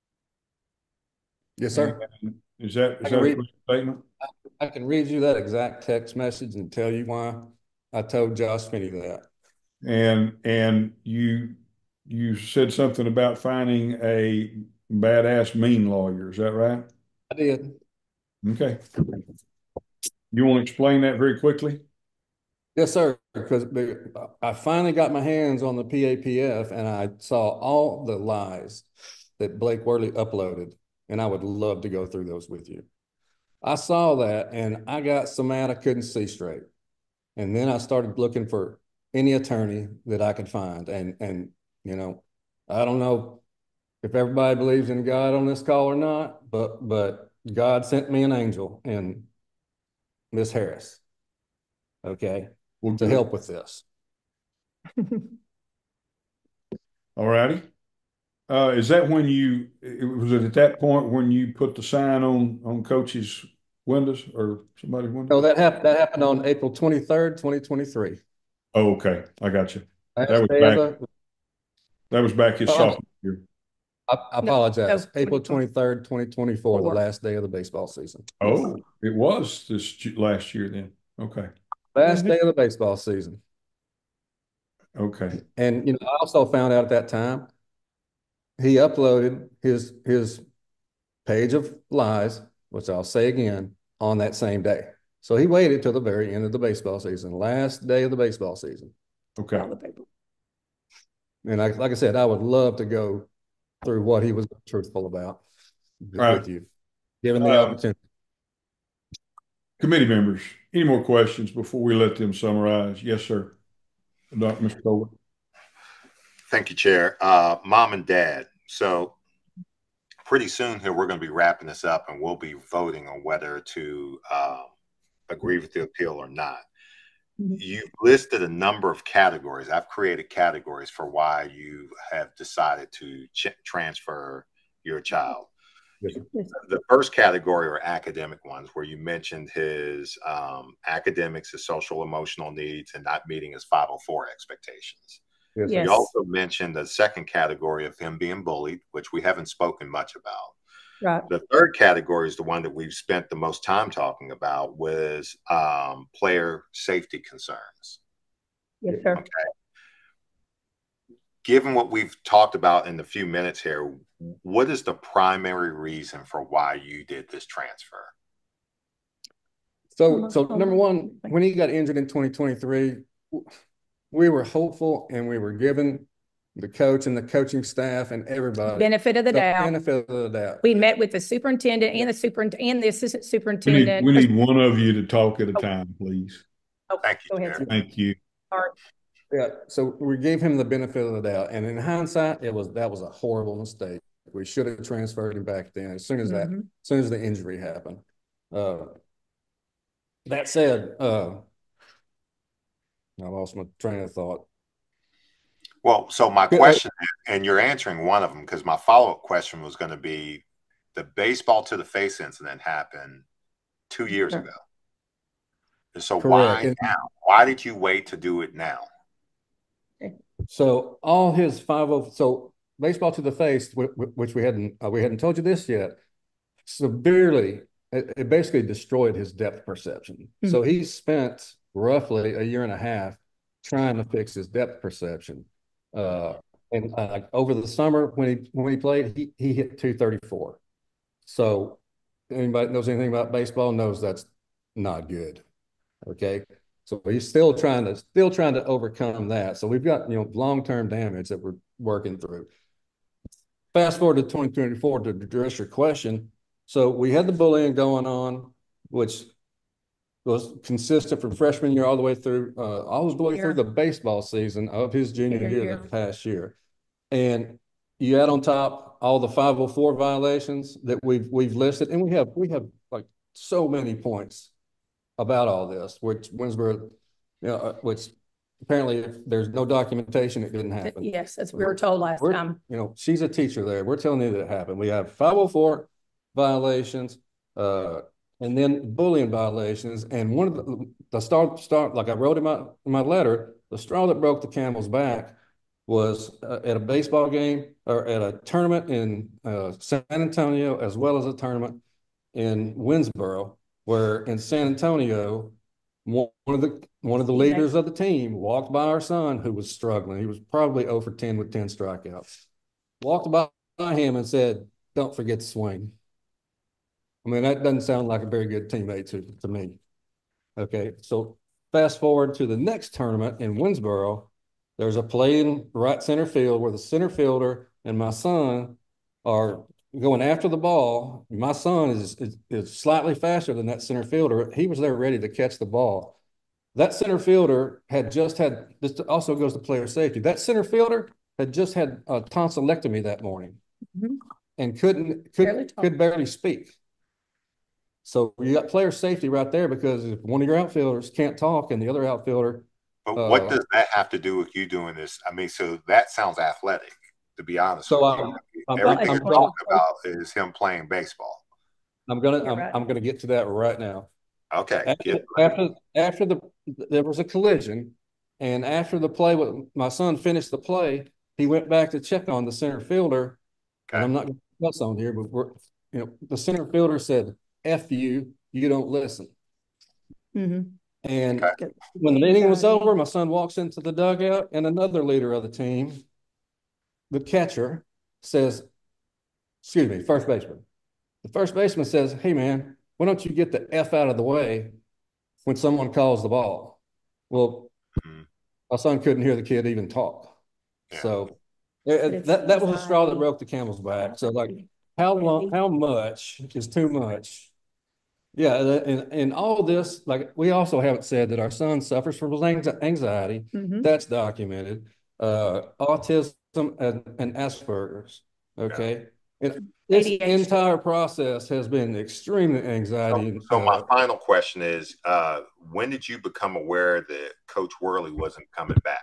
I: Yes, sir.
A: And is that, is
I: I
A: that
I: can
A: a
I: read-
A: correct statement?
I: I can read you that exact text message and tell you why I told Josh Finney that.
A: And, and you, you said something about finding a badass mean lawyer. Is that right?
I: I did.
A: Okay. You want to explain that very quickly?
I: Yes, sir. Because I finally got my hands on the P A P F and I saw all the lies that Blake Worley uploaded, and I would love to go through those with you. I saw that and I got so mad I couldn't see straight. And then I started looking for any attorney that I could find. And, and you know, I don't know if everybody believes in God on this call or not, but, but God sent me an angel in Miss Harris, okay, well, to help with this.
A: All righty. Uh, is that when you, it was it at that point when you put the sign on, on Coach's windows or somebody's windows?
I: No, that happened, that happened on April twenty-third, twenty twenty-three.
A: Oh, okay. I got you.
I: Last
A: That was
I: day
A: back,
I: of the-
A: that was back his
I: Oh,
A: sophomore year.
I: I, I
E: No,
I: apologize.
E: no,
I: April twenty-third, twenty twenty-four, the
E: Four.
I: last day of the baseball season.
A: Oh, it was this ju- last year then. Okay.
I: Last day of the baseball season.
A: Okay.
I: And, you know, I also found out at that time, he uploaded his, his page of lies, which I'll say again, on that same day. So he waited till the very end of the baseball season, last day of the baseball season.
A: Okay.
E: All the paper.
I: And I, like I said, I would love to go through what he was truthful about with
A: right.
I: you, given the
A: Um,
I: opportunity.
A: Committee members, any more questions before we let them summarize? Yes, sir. Doctor Mister Kohler.
J: Thank you, Chair. Uh, Mom and Dad. So pretty soon here, we're going to be wrapping this up and we'll be voting on whether to uh, agree with the appeal or not. You've listed a number of categories. I've created categories for why you have decided to ch transfer your child.
I: Yes,
J: The first category are academic ones, where you mentioned his um, academics, his social emotional needs, and not meeting his five oh four expectations.
I: Yes,
J: You
E: Yes.
J: also mentioned the second category of him being bullied, which we haven't spoken much about.
E: Right.
J: The third category is the one that we've spent the most time talking about, was um, player safety concerns.
E: Yes, sir.
J: Okay. Given what we've talked about in the few minutes here, what is the primary reason for why you did this transfer?
I: So, so number one, when he got injured in twenty twenty-three, we were hopeful and we were given the coach and the coaching staff and everybody
E: Benefit of the doubt.
I: benefit of the doubt.
E: We met with the superintendent and the superintendent and the assistant
A: We need,
E: superintendent.
A: we need one of you to talk at a time, please.
E: Oh,
J: Thank you,
E: go ahead,
J: Chair.
E: Super-
A: Thank you.
E: All right.
I: Yeah, so we gave him the benefit of the doubt, and in hindsight, it was that was a horrible mistake. We should have transferred him back then as soon as that,
E: Mhm.
I: as soon as the injury happened. Uh, that said, uh, I lost my train of thought.
J: Well, so my
I: Yeah, uh,
J: question, and you're answering one of them, because my follow-up question was going to be, the baseball to the face incident happened two years
E: Sure.
J: ago. And so
I: Correct.
J: why
I: And
J: now? Why did you wait to do it now?
I: so all his five oh, so baseball to the face, wh- wh- which we hadn't uh, we hadn't told you this yet, severely. It, it basically destroyed his depth perception.
E: Hmm.
I: So he spent roughly a year and a half trying to fix his depth perception. Uh, and uh, over the summer when he when he played, he he hit two thirty-four. So anybody knows anything about baseball knows that's not good. Okay. So he's still trying to still trying to overcome that. So we've got, you know, long-term damage that we're working through. Fast forward to twenty twenty-four to address your question. So we had the bullying going on, which was consistent from freshman year all the way through, uh, all the way
E: Year.
I: through the baseball season of his junior
E: Junior
I: year,
E: year.
I: the past year. And you add on top all the five oh four violations that we've we've listed, and we have we have like so many points about all this, which Winsboro, you know, uh, which apparently if there's no documentation, it didn't happen.
E: Yes, as we were told last
I: We're,
E: time.
I: you know, she's a teacher there. We're telling you that it happened. We have five oh four violations, uh, and then bullying violations. And one of the, the start, start, like I wrote in my, in my letter, the straw that broke the camel's back was uh, at a baseball game or at a tournament in uh, San Antonio, as well as a tournament in Winsboro, where in San Antonio, one of the one of the leaders of the team walked by our son who was struggling. He was probably oh for ten with ten strikeouts. Walked by him and said, "Don't forget to swing." I mean, that doesn't sound like a very good teammate to, to me. Okay, so fast forward to the next tournament in Winsboro. There's a play in right center field where the center fielder and my son are going after the ball. My son is, is, is slightly faster than that center fielder. He was there ready to catch the ball. That center fielder had just had, this also goes to player safety. That center fielder had just had a tonsillectomy that morning
E: Mhm.
I: and couldn't,
E: Barely
I: could,
E: talk.
I: could barely speak. So you got player safety right there, because if one of your outfielders can't talk and the other outfielder,
J: But
I: uh,
J: what does that have to do with you doing this? I mean, so that sounds athletic, to be honest
I: So
J: with
I: I'm-
J: you.
I: I'm-
J: Everything
I: I'm
J: you're
I: gonna-
J: talking about is him playing baseball.
I: I'm gonna,
E: You're
I: I'm,
E: right.
I: I'm gonna get to that right now.
J: Okay.
I: After,
J: Get-
I: after, after the, there was a collision, and after the play, when my son finished the play, he went back to check on the center fielder. And I'm not gonna fuss on here, but we're, you know, the center fielder said, "F you, you don't listen."
E: Mhm.
I: And
J: Okay.
I: when the meeting was over, my son walks into the dugout, and another leader of the team, the catcher, says, excuse me, first baseman. The first baseman says, "Hey man, why don't you get the F out of the way when someone calls the ball?" Well,
J: Mhm.
I: my son couldn't hear the kid even talk.
J: Yeah.
I: So Yeah, that, that was a straw that broke the camel's back. So like, how long, how much is too much? Yeah, and, and all this, like, we also haven't said that our son suffers from anxiety.
E: Mhm.
I: That's documented. Uh, autism and, and Asperger's. Okay. And this
E: A D H D.
I: entire process has been extremely anxiety.
J: So my
I: uh,
J: final question is, uh, when did you become aware that Coach Worley wasn't coming back?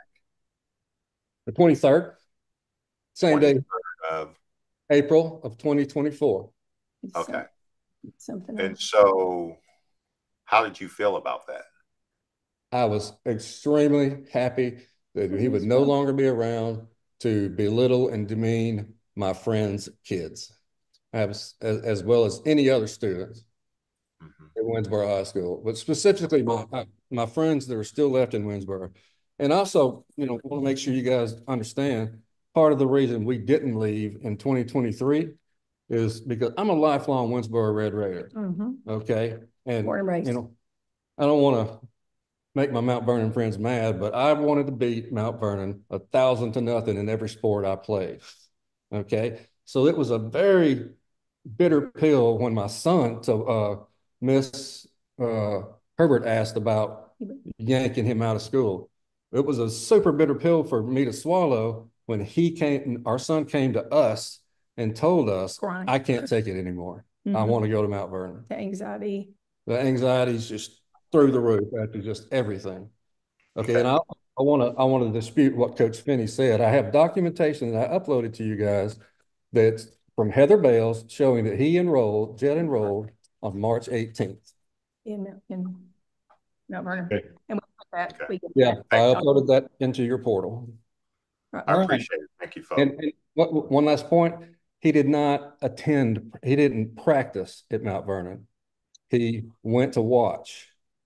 I: The twenty-third, same day,
J: Of
I: April of twenty twenty-four.
J: okay.
E: Something
J: And
E: else.
J: so, how did you feel about that?
I: I was extremely happy that he would no longer be around to belittle and demean my friends' kids, as, as well as any other students
J: Mm-hmm.
I: at Winsboro High School, but specifically my my friends that are still left in Winsboro. And also, you know, want to make sure you guys understand, part of the reason we didn't leave in twenty twenty-three is because I'm a lifelong Winsboro Red Raider.
E: Mhm.
I: Okay. And,
E: Born and raised.
I: you know, I don't want to make my Mount Vernon friends mad, but I wanted to beat Mount Vernon a thousand to nothing in every sport I played. Okay. So it was a very bitter pill when my son, so uh, Miss uh, Herbert asked about yanking him out of school. It was a super bitter pill for me to swallow when he came, our son came to us and told us,
E: Crying.
I: I can't take it anymore. I
E: Mhm.
I: want to go to Mount Vernon.
E: The anxiety.
I: The anxiety is just through the roof after just everything. Okay, and I I want to I want to dispute what Coach Finney said. I have documentation that I uploaded to you guys that's from Heather Bales showing that he enrolled, Jet enrolled on March eighteenth.
E: In, in Mount Vernon.
I: Okay.
E: And we'll put that, we can-
I: Yeah, I uploaded that into your portal.
J: I appreciate it. Thank you, folks.
I: And, and what, one last point, he did not attend, he didn't practice at Mount Vernon. He went to watch.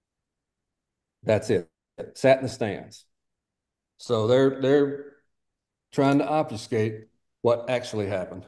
I: That's it. Sat in the stands. So they're they're trying to obfuscate what actually happened.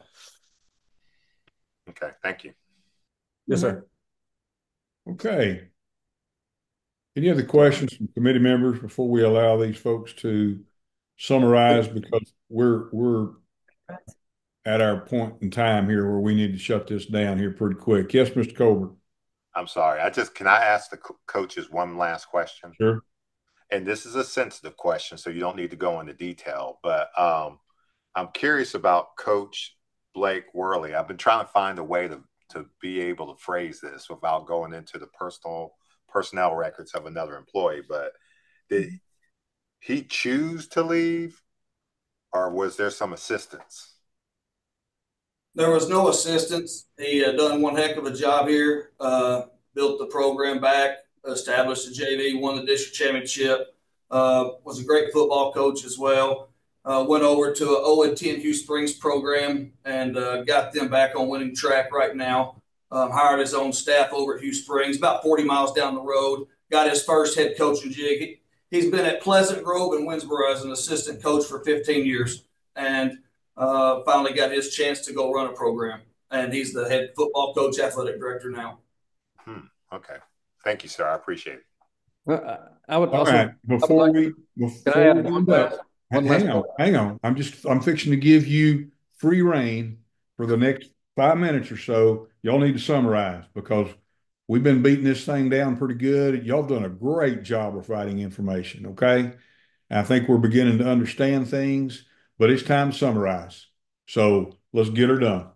J: Okay, thank you.
I: Yes, sir.
A: Okay. Any other questions from committee members before we allow these folks to summarize, because we're we're at our point in time here where we need to shut this down here pretty quick. Yes, Mister Colbert.
J: I'm sorry. I just, can I ask the co- coaches one last question?
A: Sure.
J: And this is a sensitive question, so you don't need to go into detail, but um, I'm curious about Coach Blake Worley. I've been trying to find a way to, to be able to phrase this without going into the personal personnel records of another employee, but did he choose to leave, or was there some assistance?
V: There was no assistance. He uh, done one heck of a job here, uh, built the program back, established the J V, won the district championship, uh, was a great football coach as well. Uh, went over to an oh and ten Hugh Springs program and uh, got them back on winning track right now. Um, hired his own staff over at Hugh Springs, about forty miles down the road. Got his first head coaching gig. He, he's been at Pleasant Grove and Winsboro as an assistant coach for fifteen years. And Uh, finally got his chance to go run a program, and he's the head football coach, athletic director now.
J: Hmm. Okay. Thank you, sir. I appreciate it.
I: Uh, I would
A: All
I: also,
A: right. Before
I: like,
A: we, before
I: can I
A: we
I: add
A: do
I: one
A: that,
I: last, one
A: hang
I: last
A: on, hang on. I'm just, I'm fixing to give you free reign for the next five minutes or so. Y'all need to summarize, because we've been beating this thing down pretty good. Y'all done a great job of providing information. Okay. I think we're beginning to understand things, but it's time to summarize. So let's get her done.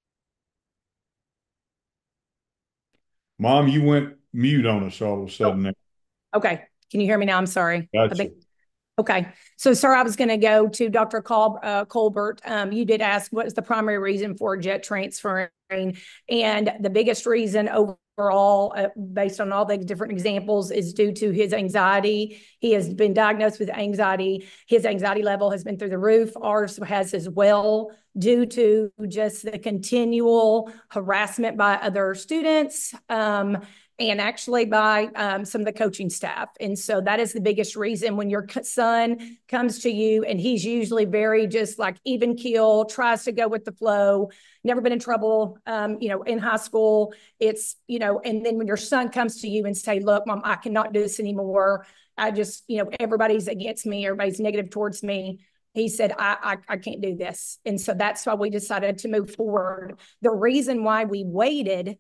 A: Mom, you went mute on us all of a sudden. there.
E: Okay. Can you hear me now? I'm sorry. I
A: Gotcha.
E: think, okay. So, sir, I was going to go to Doctor Col, uh, Colbert. Um, you did ask what is the primary reason for Jet transferring, and the biggest reason overall, uh, based on all the different examples, is due to his anxiety. He has been diagnosed with anxiety. His anxiety level has been through the roof. Ours has as well, due to just the continual harassment by other students. Um, and actually by um, some of the coaching staff. And so that is the biggest reason when your son comes to you, and he's usually very just like even keel, tries to go with the flow, never been in trouble, um, you know, in high school. It's, you know, and then when your son comes to you and say, look, Mom, I cannot do this anymore. I just, you know, everybody's against me, everybody's negative towards me. He said, I, I, I can't do this. And so that's why we decided to move forward. The reason why we waited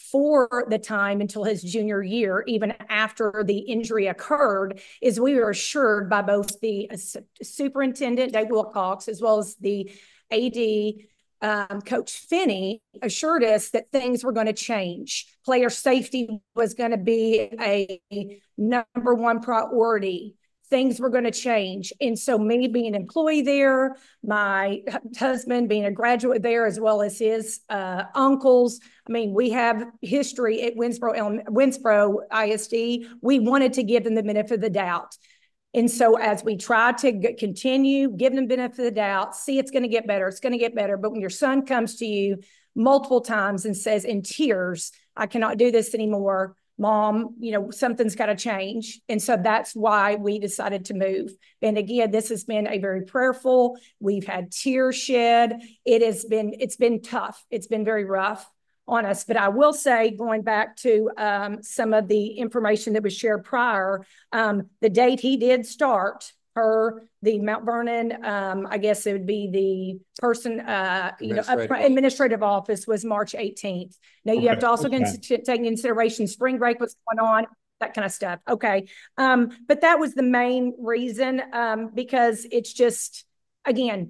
E: for the time until his junior year, even after the injury occurred, is we were assured by both the superintendent, Dave Wilcox, as well as the A D, um, Coach Finney, assured us that things were going to change. Player safety was going to be a number one priority. Things were going to change. And so me being an employee there, my husband being a graduate there, as well as his uh, uncles. I mean, we have history at Winsboro, Winsboro I S D. We wanted to give them the benefit of the doubt. And so as we try to g- continue, give them the benefit of the doubt, see it's going to get better, it's going to get better. But when your son comes to you multiple times and says in tears, I cannot do this anymore, Mom, you know, something's got to change. And so that's why we decided to move. And again, this has been a very prayerful, we've had tears shed. It has been, it's been tough. It's been very rough on us. But I will say, going back to um, some of the information that was shared prior, um, the date he did start her, the Mount Vernon, um, I guess it would be the person, uh, you know,
I: Administrative
E: up- administrative office was March eighteenth. Now you have
A: Okay,
E: to also
A: okay.
E: cons- take into consideration spring break, what's going on, that kind of stuff. Okay. Um, but that was the main reason, um, because it's just, again,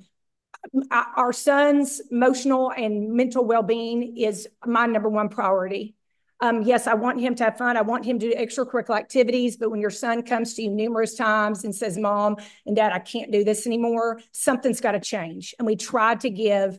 E: our our son's emotional and mental well-being is my number one priority. Um, yes, I want him to have fun. I want him to do extracurricular activities, but when your son comes to you numerous times and says, Mom and Dad, I can't do this anymore, something's got to change. And we tried to give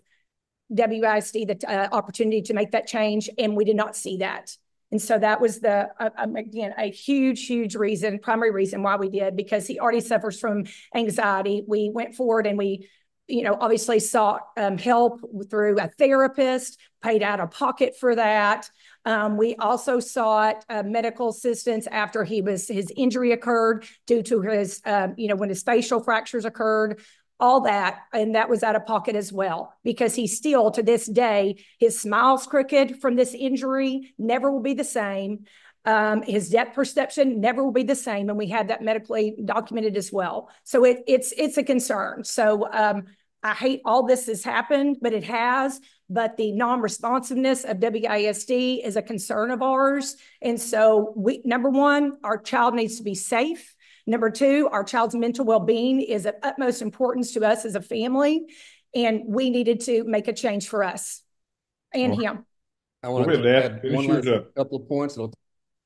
E: W I S D the uh, opportunity to make that change, and we did not see that. And so that was the, uh, um, again, a huge, huge reason, primary reason why we did, because he already suffers from anxiety. We went forward and we, you know, obviously sought um, help through a therapist, paid out of pocket for that. Um, we also sought uh, medical assistance after he was, his injury occurred due to his, uh, you know, when his facial fractures occurred, all that. And that was out of pocket as well, because he still, to this day, his smile's crooked from this injury, never will be the same. Um, his depth perception never will be the same. And we had that medically documented as well. So it, it's, it's a concern. So um, I hate all this has happened, but it has. But the non-responsiveness of W I S D is a concern of ours. And so we, number one, our child needs to be safe. Number two, our child's mental well-being is of utmost importance to us as a family. And we needed to make a change for us and
A: Okay.
E: him.
I: I want
A: Go ahead,
I: to
A: Dad.
I: add
A: Finish
I: one
A: yours
I: last
A: up.
I: couple of points. It'll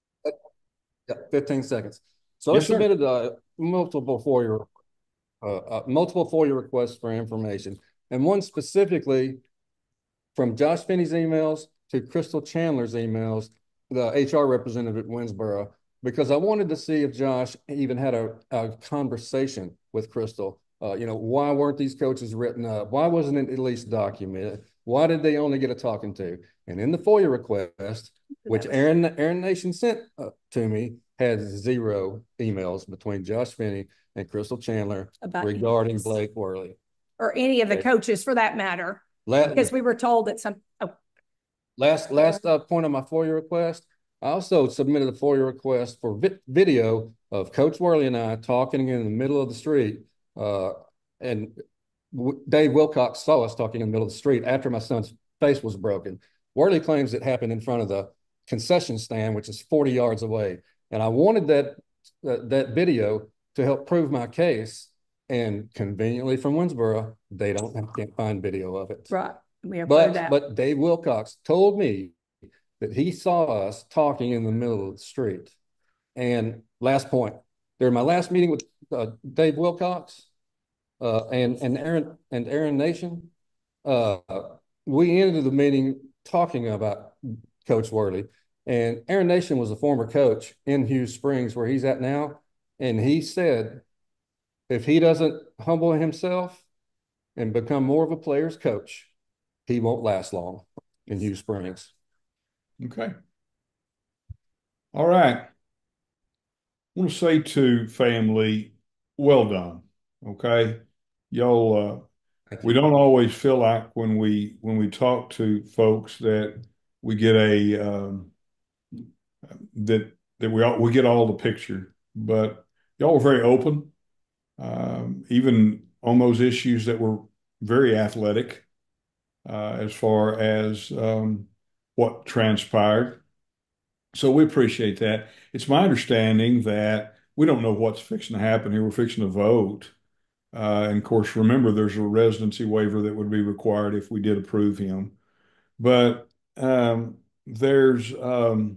I: yeah, fifteen seconds. So
A: Yes,
I: I
A: sir.
I: submitted uh, multiple FOIA, uh, uh, multiple FOIA requests for information, and one specifically from Josh Finney's emails to Crystal Chandler's emails, the H R representative at Winsboro, because I wanted to see if Josh even had a, a conversation with Crystal. Uh, you know, why weren't these coaches written up? Why wasn't it at least documented? Why did they only get a talking to? And in the FOIA request, which Aaron Aaron Nation sent uh, to me, had zero emails between Josh Finney and Crystal Chandler
E: About
I: regarding
E: emails.
I: Blake Worley.
E: Or any of the coaches for that matter,
I: La-
E: because we were told that some, oh,
I: Last last uh, point on my FOIA request, I also submitted a FOIA request for vi- video of Coach Worley and I talking in the middle of the street. Uh, and w- Dave Wilcox saw us talking in the middle of the street after my son's face was broken. Worley claims it happened in front of the concession stand, which is forty yards away. And I wanted that uh, that video to help prove my case. And conveniently from Winsboro, they don't can't find video of it.
E: right. We have
I: But
E: that.
I: but Dave Wilcox told me that he saw us talking in the middle of the street. And last point, during my last meeting with uh, Dave Wilcox uh, and and Aaron and Aaron Nation, uh, we ended the meeting talking about Coach Worley. And Aaron Nation was a former coach in Hughes Springs, where he's at now, and he said, if he doesn't humble himself and become more of a player's coach, he won't last long in Hughes Springs.
A: Okay. All right. I want to say to family, well done. Okay. Y'all, uh, we don't always feel like when we when we talk to folks that we get a um, that that we all we get all the picture, but y'all were very open. Um, even on those issues that were very athletic uh, as far as um, what transpired. So we appreciate that. It's my understanding that we don't know what's fixing to happen here. We're fixing to vote. Uh, and of course, remember, there's a residency waiver that would be required if we did approve him. But um, there's, um,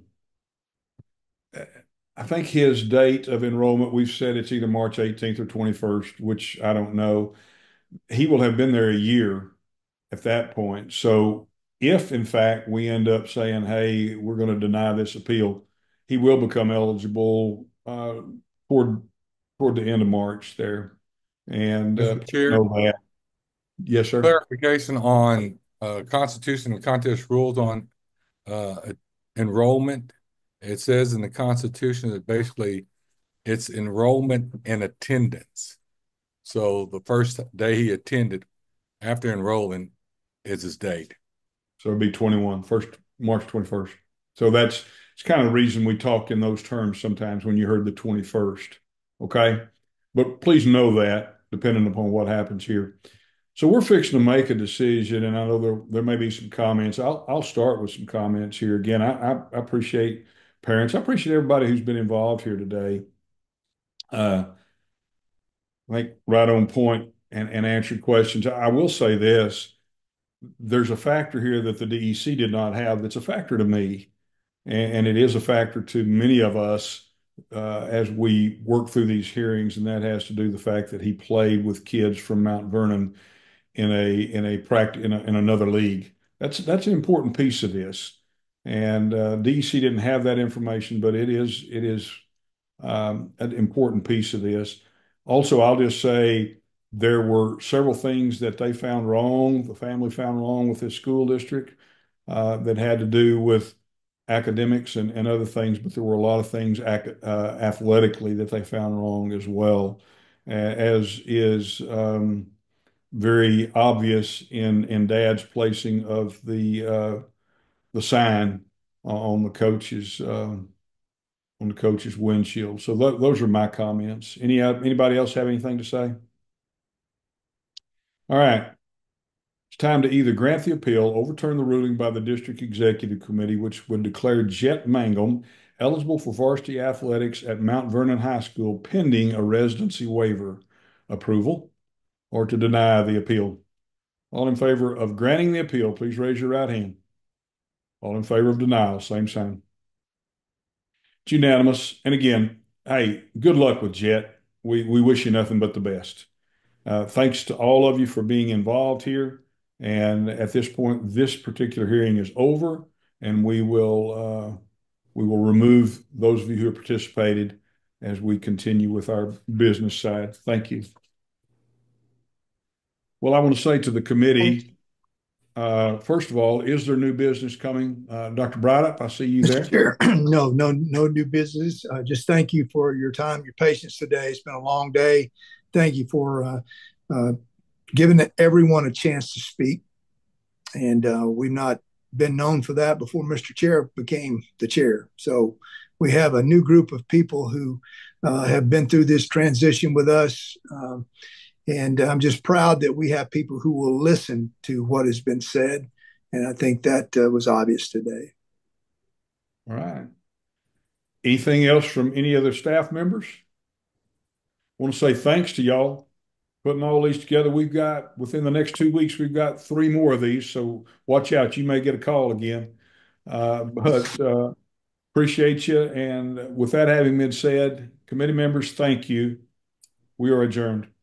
A: I think his date of enrollment, we've said it's either March eighteenth or twenty-first, which I don't know. He will have been there a year at that point. So if in fact we end up saying, hey, we're going to deny this appeal, he will become eligible uh, toward toward the end of March there. And uh,
C: Mister Chair,
A: know that. Yes, sir.
C: clarification on uh, Constitution and contest rules on uh, enrollment. It says in the Constitution that basically it's enrollment and attendance. So the first day he attended after enrolling is his date.
A: So it'd be twenty-one, first March twenty-first. So that's it's kind of the reason we talk in those terms sometimes when you heard the twenty-first. Okay. But please know that, depending upon what happens here. So we're fixing to make a decision, and I know there, there may be some comments. I'll I'll start with some comments here. Again, I, I, I appreciate parents. I appreciate everybody who's been involved here today. Uh, I think right on point and, and answered questions. I will say this. There's a factor here that the D E C did not have that's a factor to me, and, and it is a factor to many of us uh, as we work through these hearings, and that has to do with the fact that he played with kids from Mount Vernon in a in a practice in, a, in another league. That's that's an important piece of this, and uh, D E C didn't have that information, but it is it is um, an important piece of this. Also, I'll just say there were several things that they found wrong, the family found wrong with this school district uh, that had to do with academics and, and other things, but there were a lot of things ac uh, athletically that they found wrong as well, as is um, very obvious in in Dad's placing of the uh, the sign on the coach's uh, on the coach's windshield. So th those are my comments. Any uh, anybody else have anything to say? All right. It's time to either grant the appeal, overturn the ruling by the district executive committee, which would declare Jet Mangum eligible for varsity athletics at Mount Vernon High School pending a residency waiver approval, or to deny the appeal. All in favor of granting the appeal, please raise your right hand. All in favor of denial, same sign. It's unanimous. And again, hey, good luck with Jet. We, we wish you nothing but the best. Uh, thanks to all of you for being involved here. And at this point, this particular hearing is over, and we will uh, we will remove those of you who have participated as we continue with our business side. Thank you. Well, I want to say to the committee, uh, first of all, is there new business coming? Uh, Doctor Braddock, I see you there.
F: Mister Chair, no, no, no new business. Uh, just thank you for your time, your patience today. It's been a long day. Thank you for uh, uh, giving everyone a chance to speak. And uh, we've not been known for that before Mister Chair became the chair. So we have a new group of people who uh, have been through this transition with us. Um, and I'm just proud that we have people who will listen to what has been said. And I think that uh, was obvious today.
A: All right. Anything else from any other staff members? I want to say thanks to y'all putting all these together. We've got, within the next two weeks, we've got three more of these. So watch out. You may get a call again. Uh, but uh, appreciate you. And with that having been said, committee members, thank you. We are adjourned.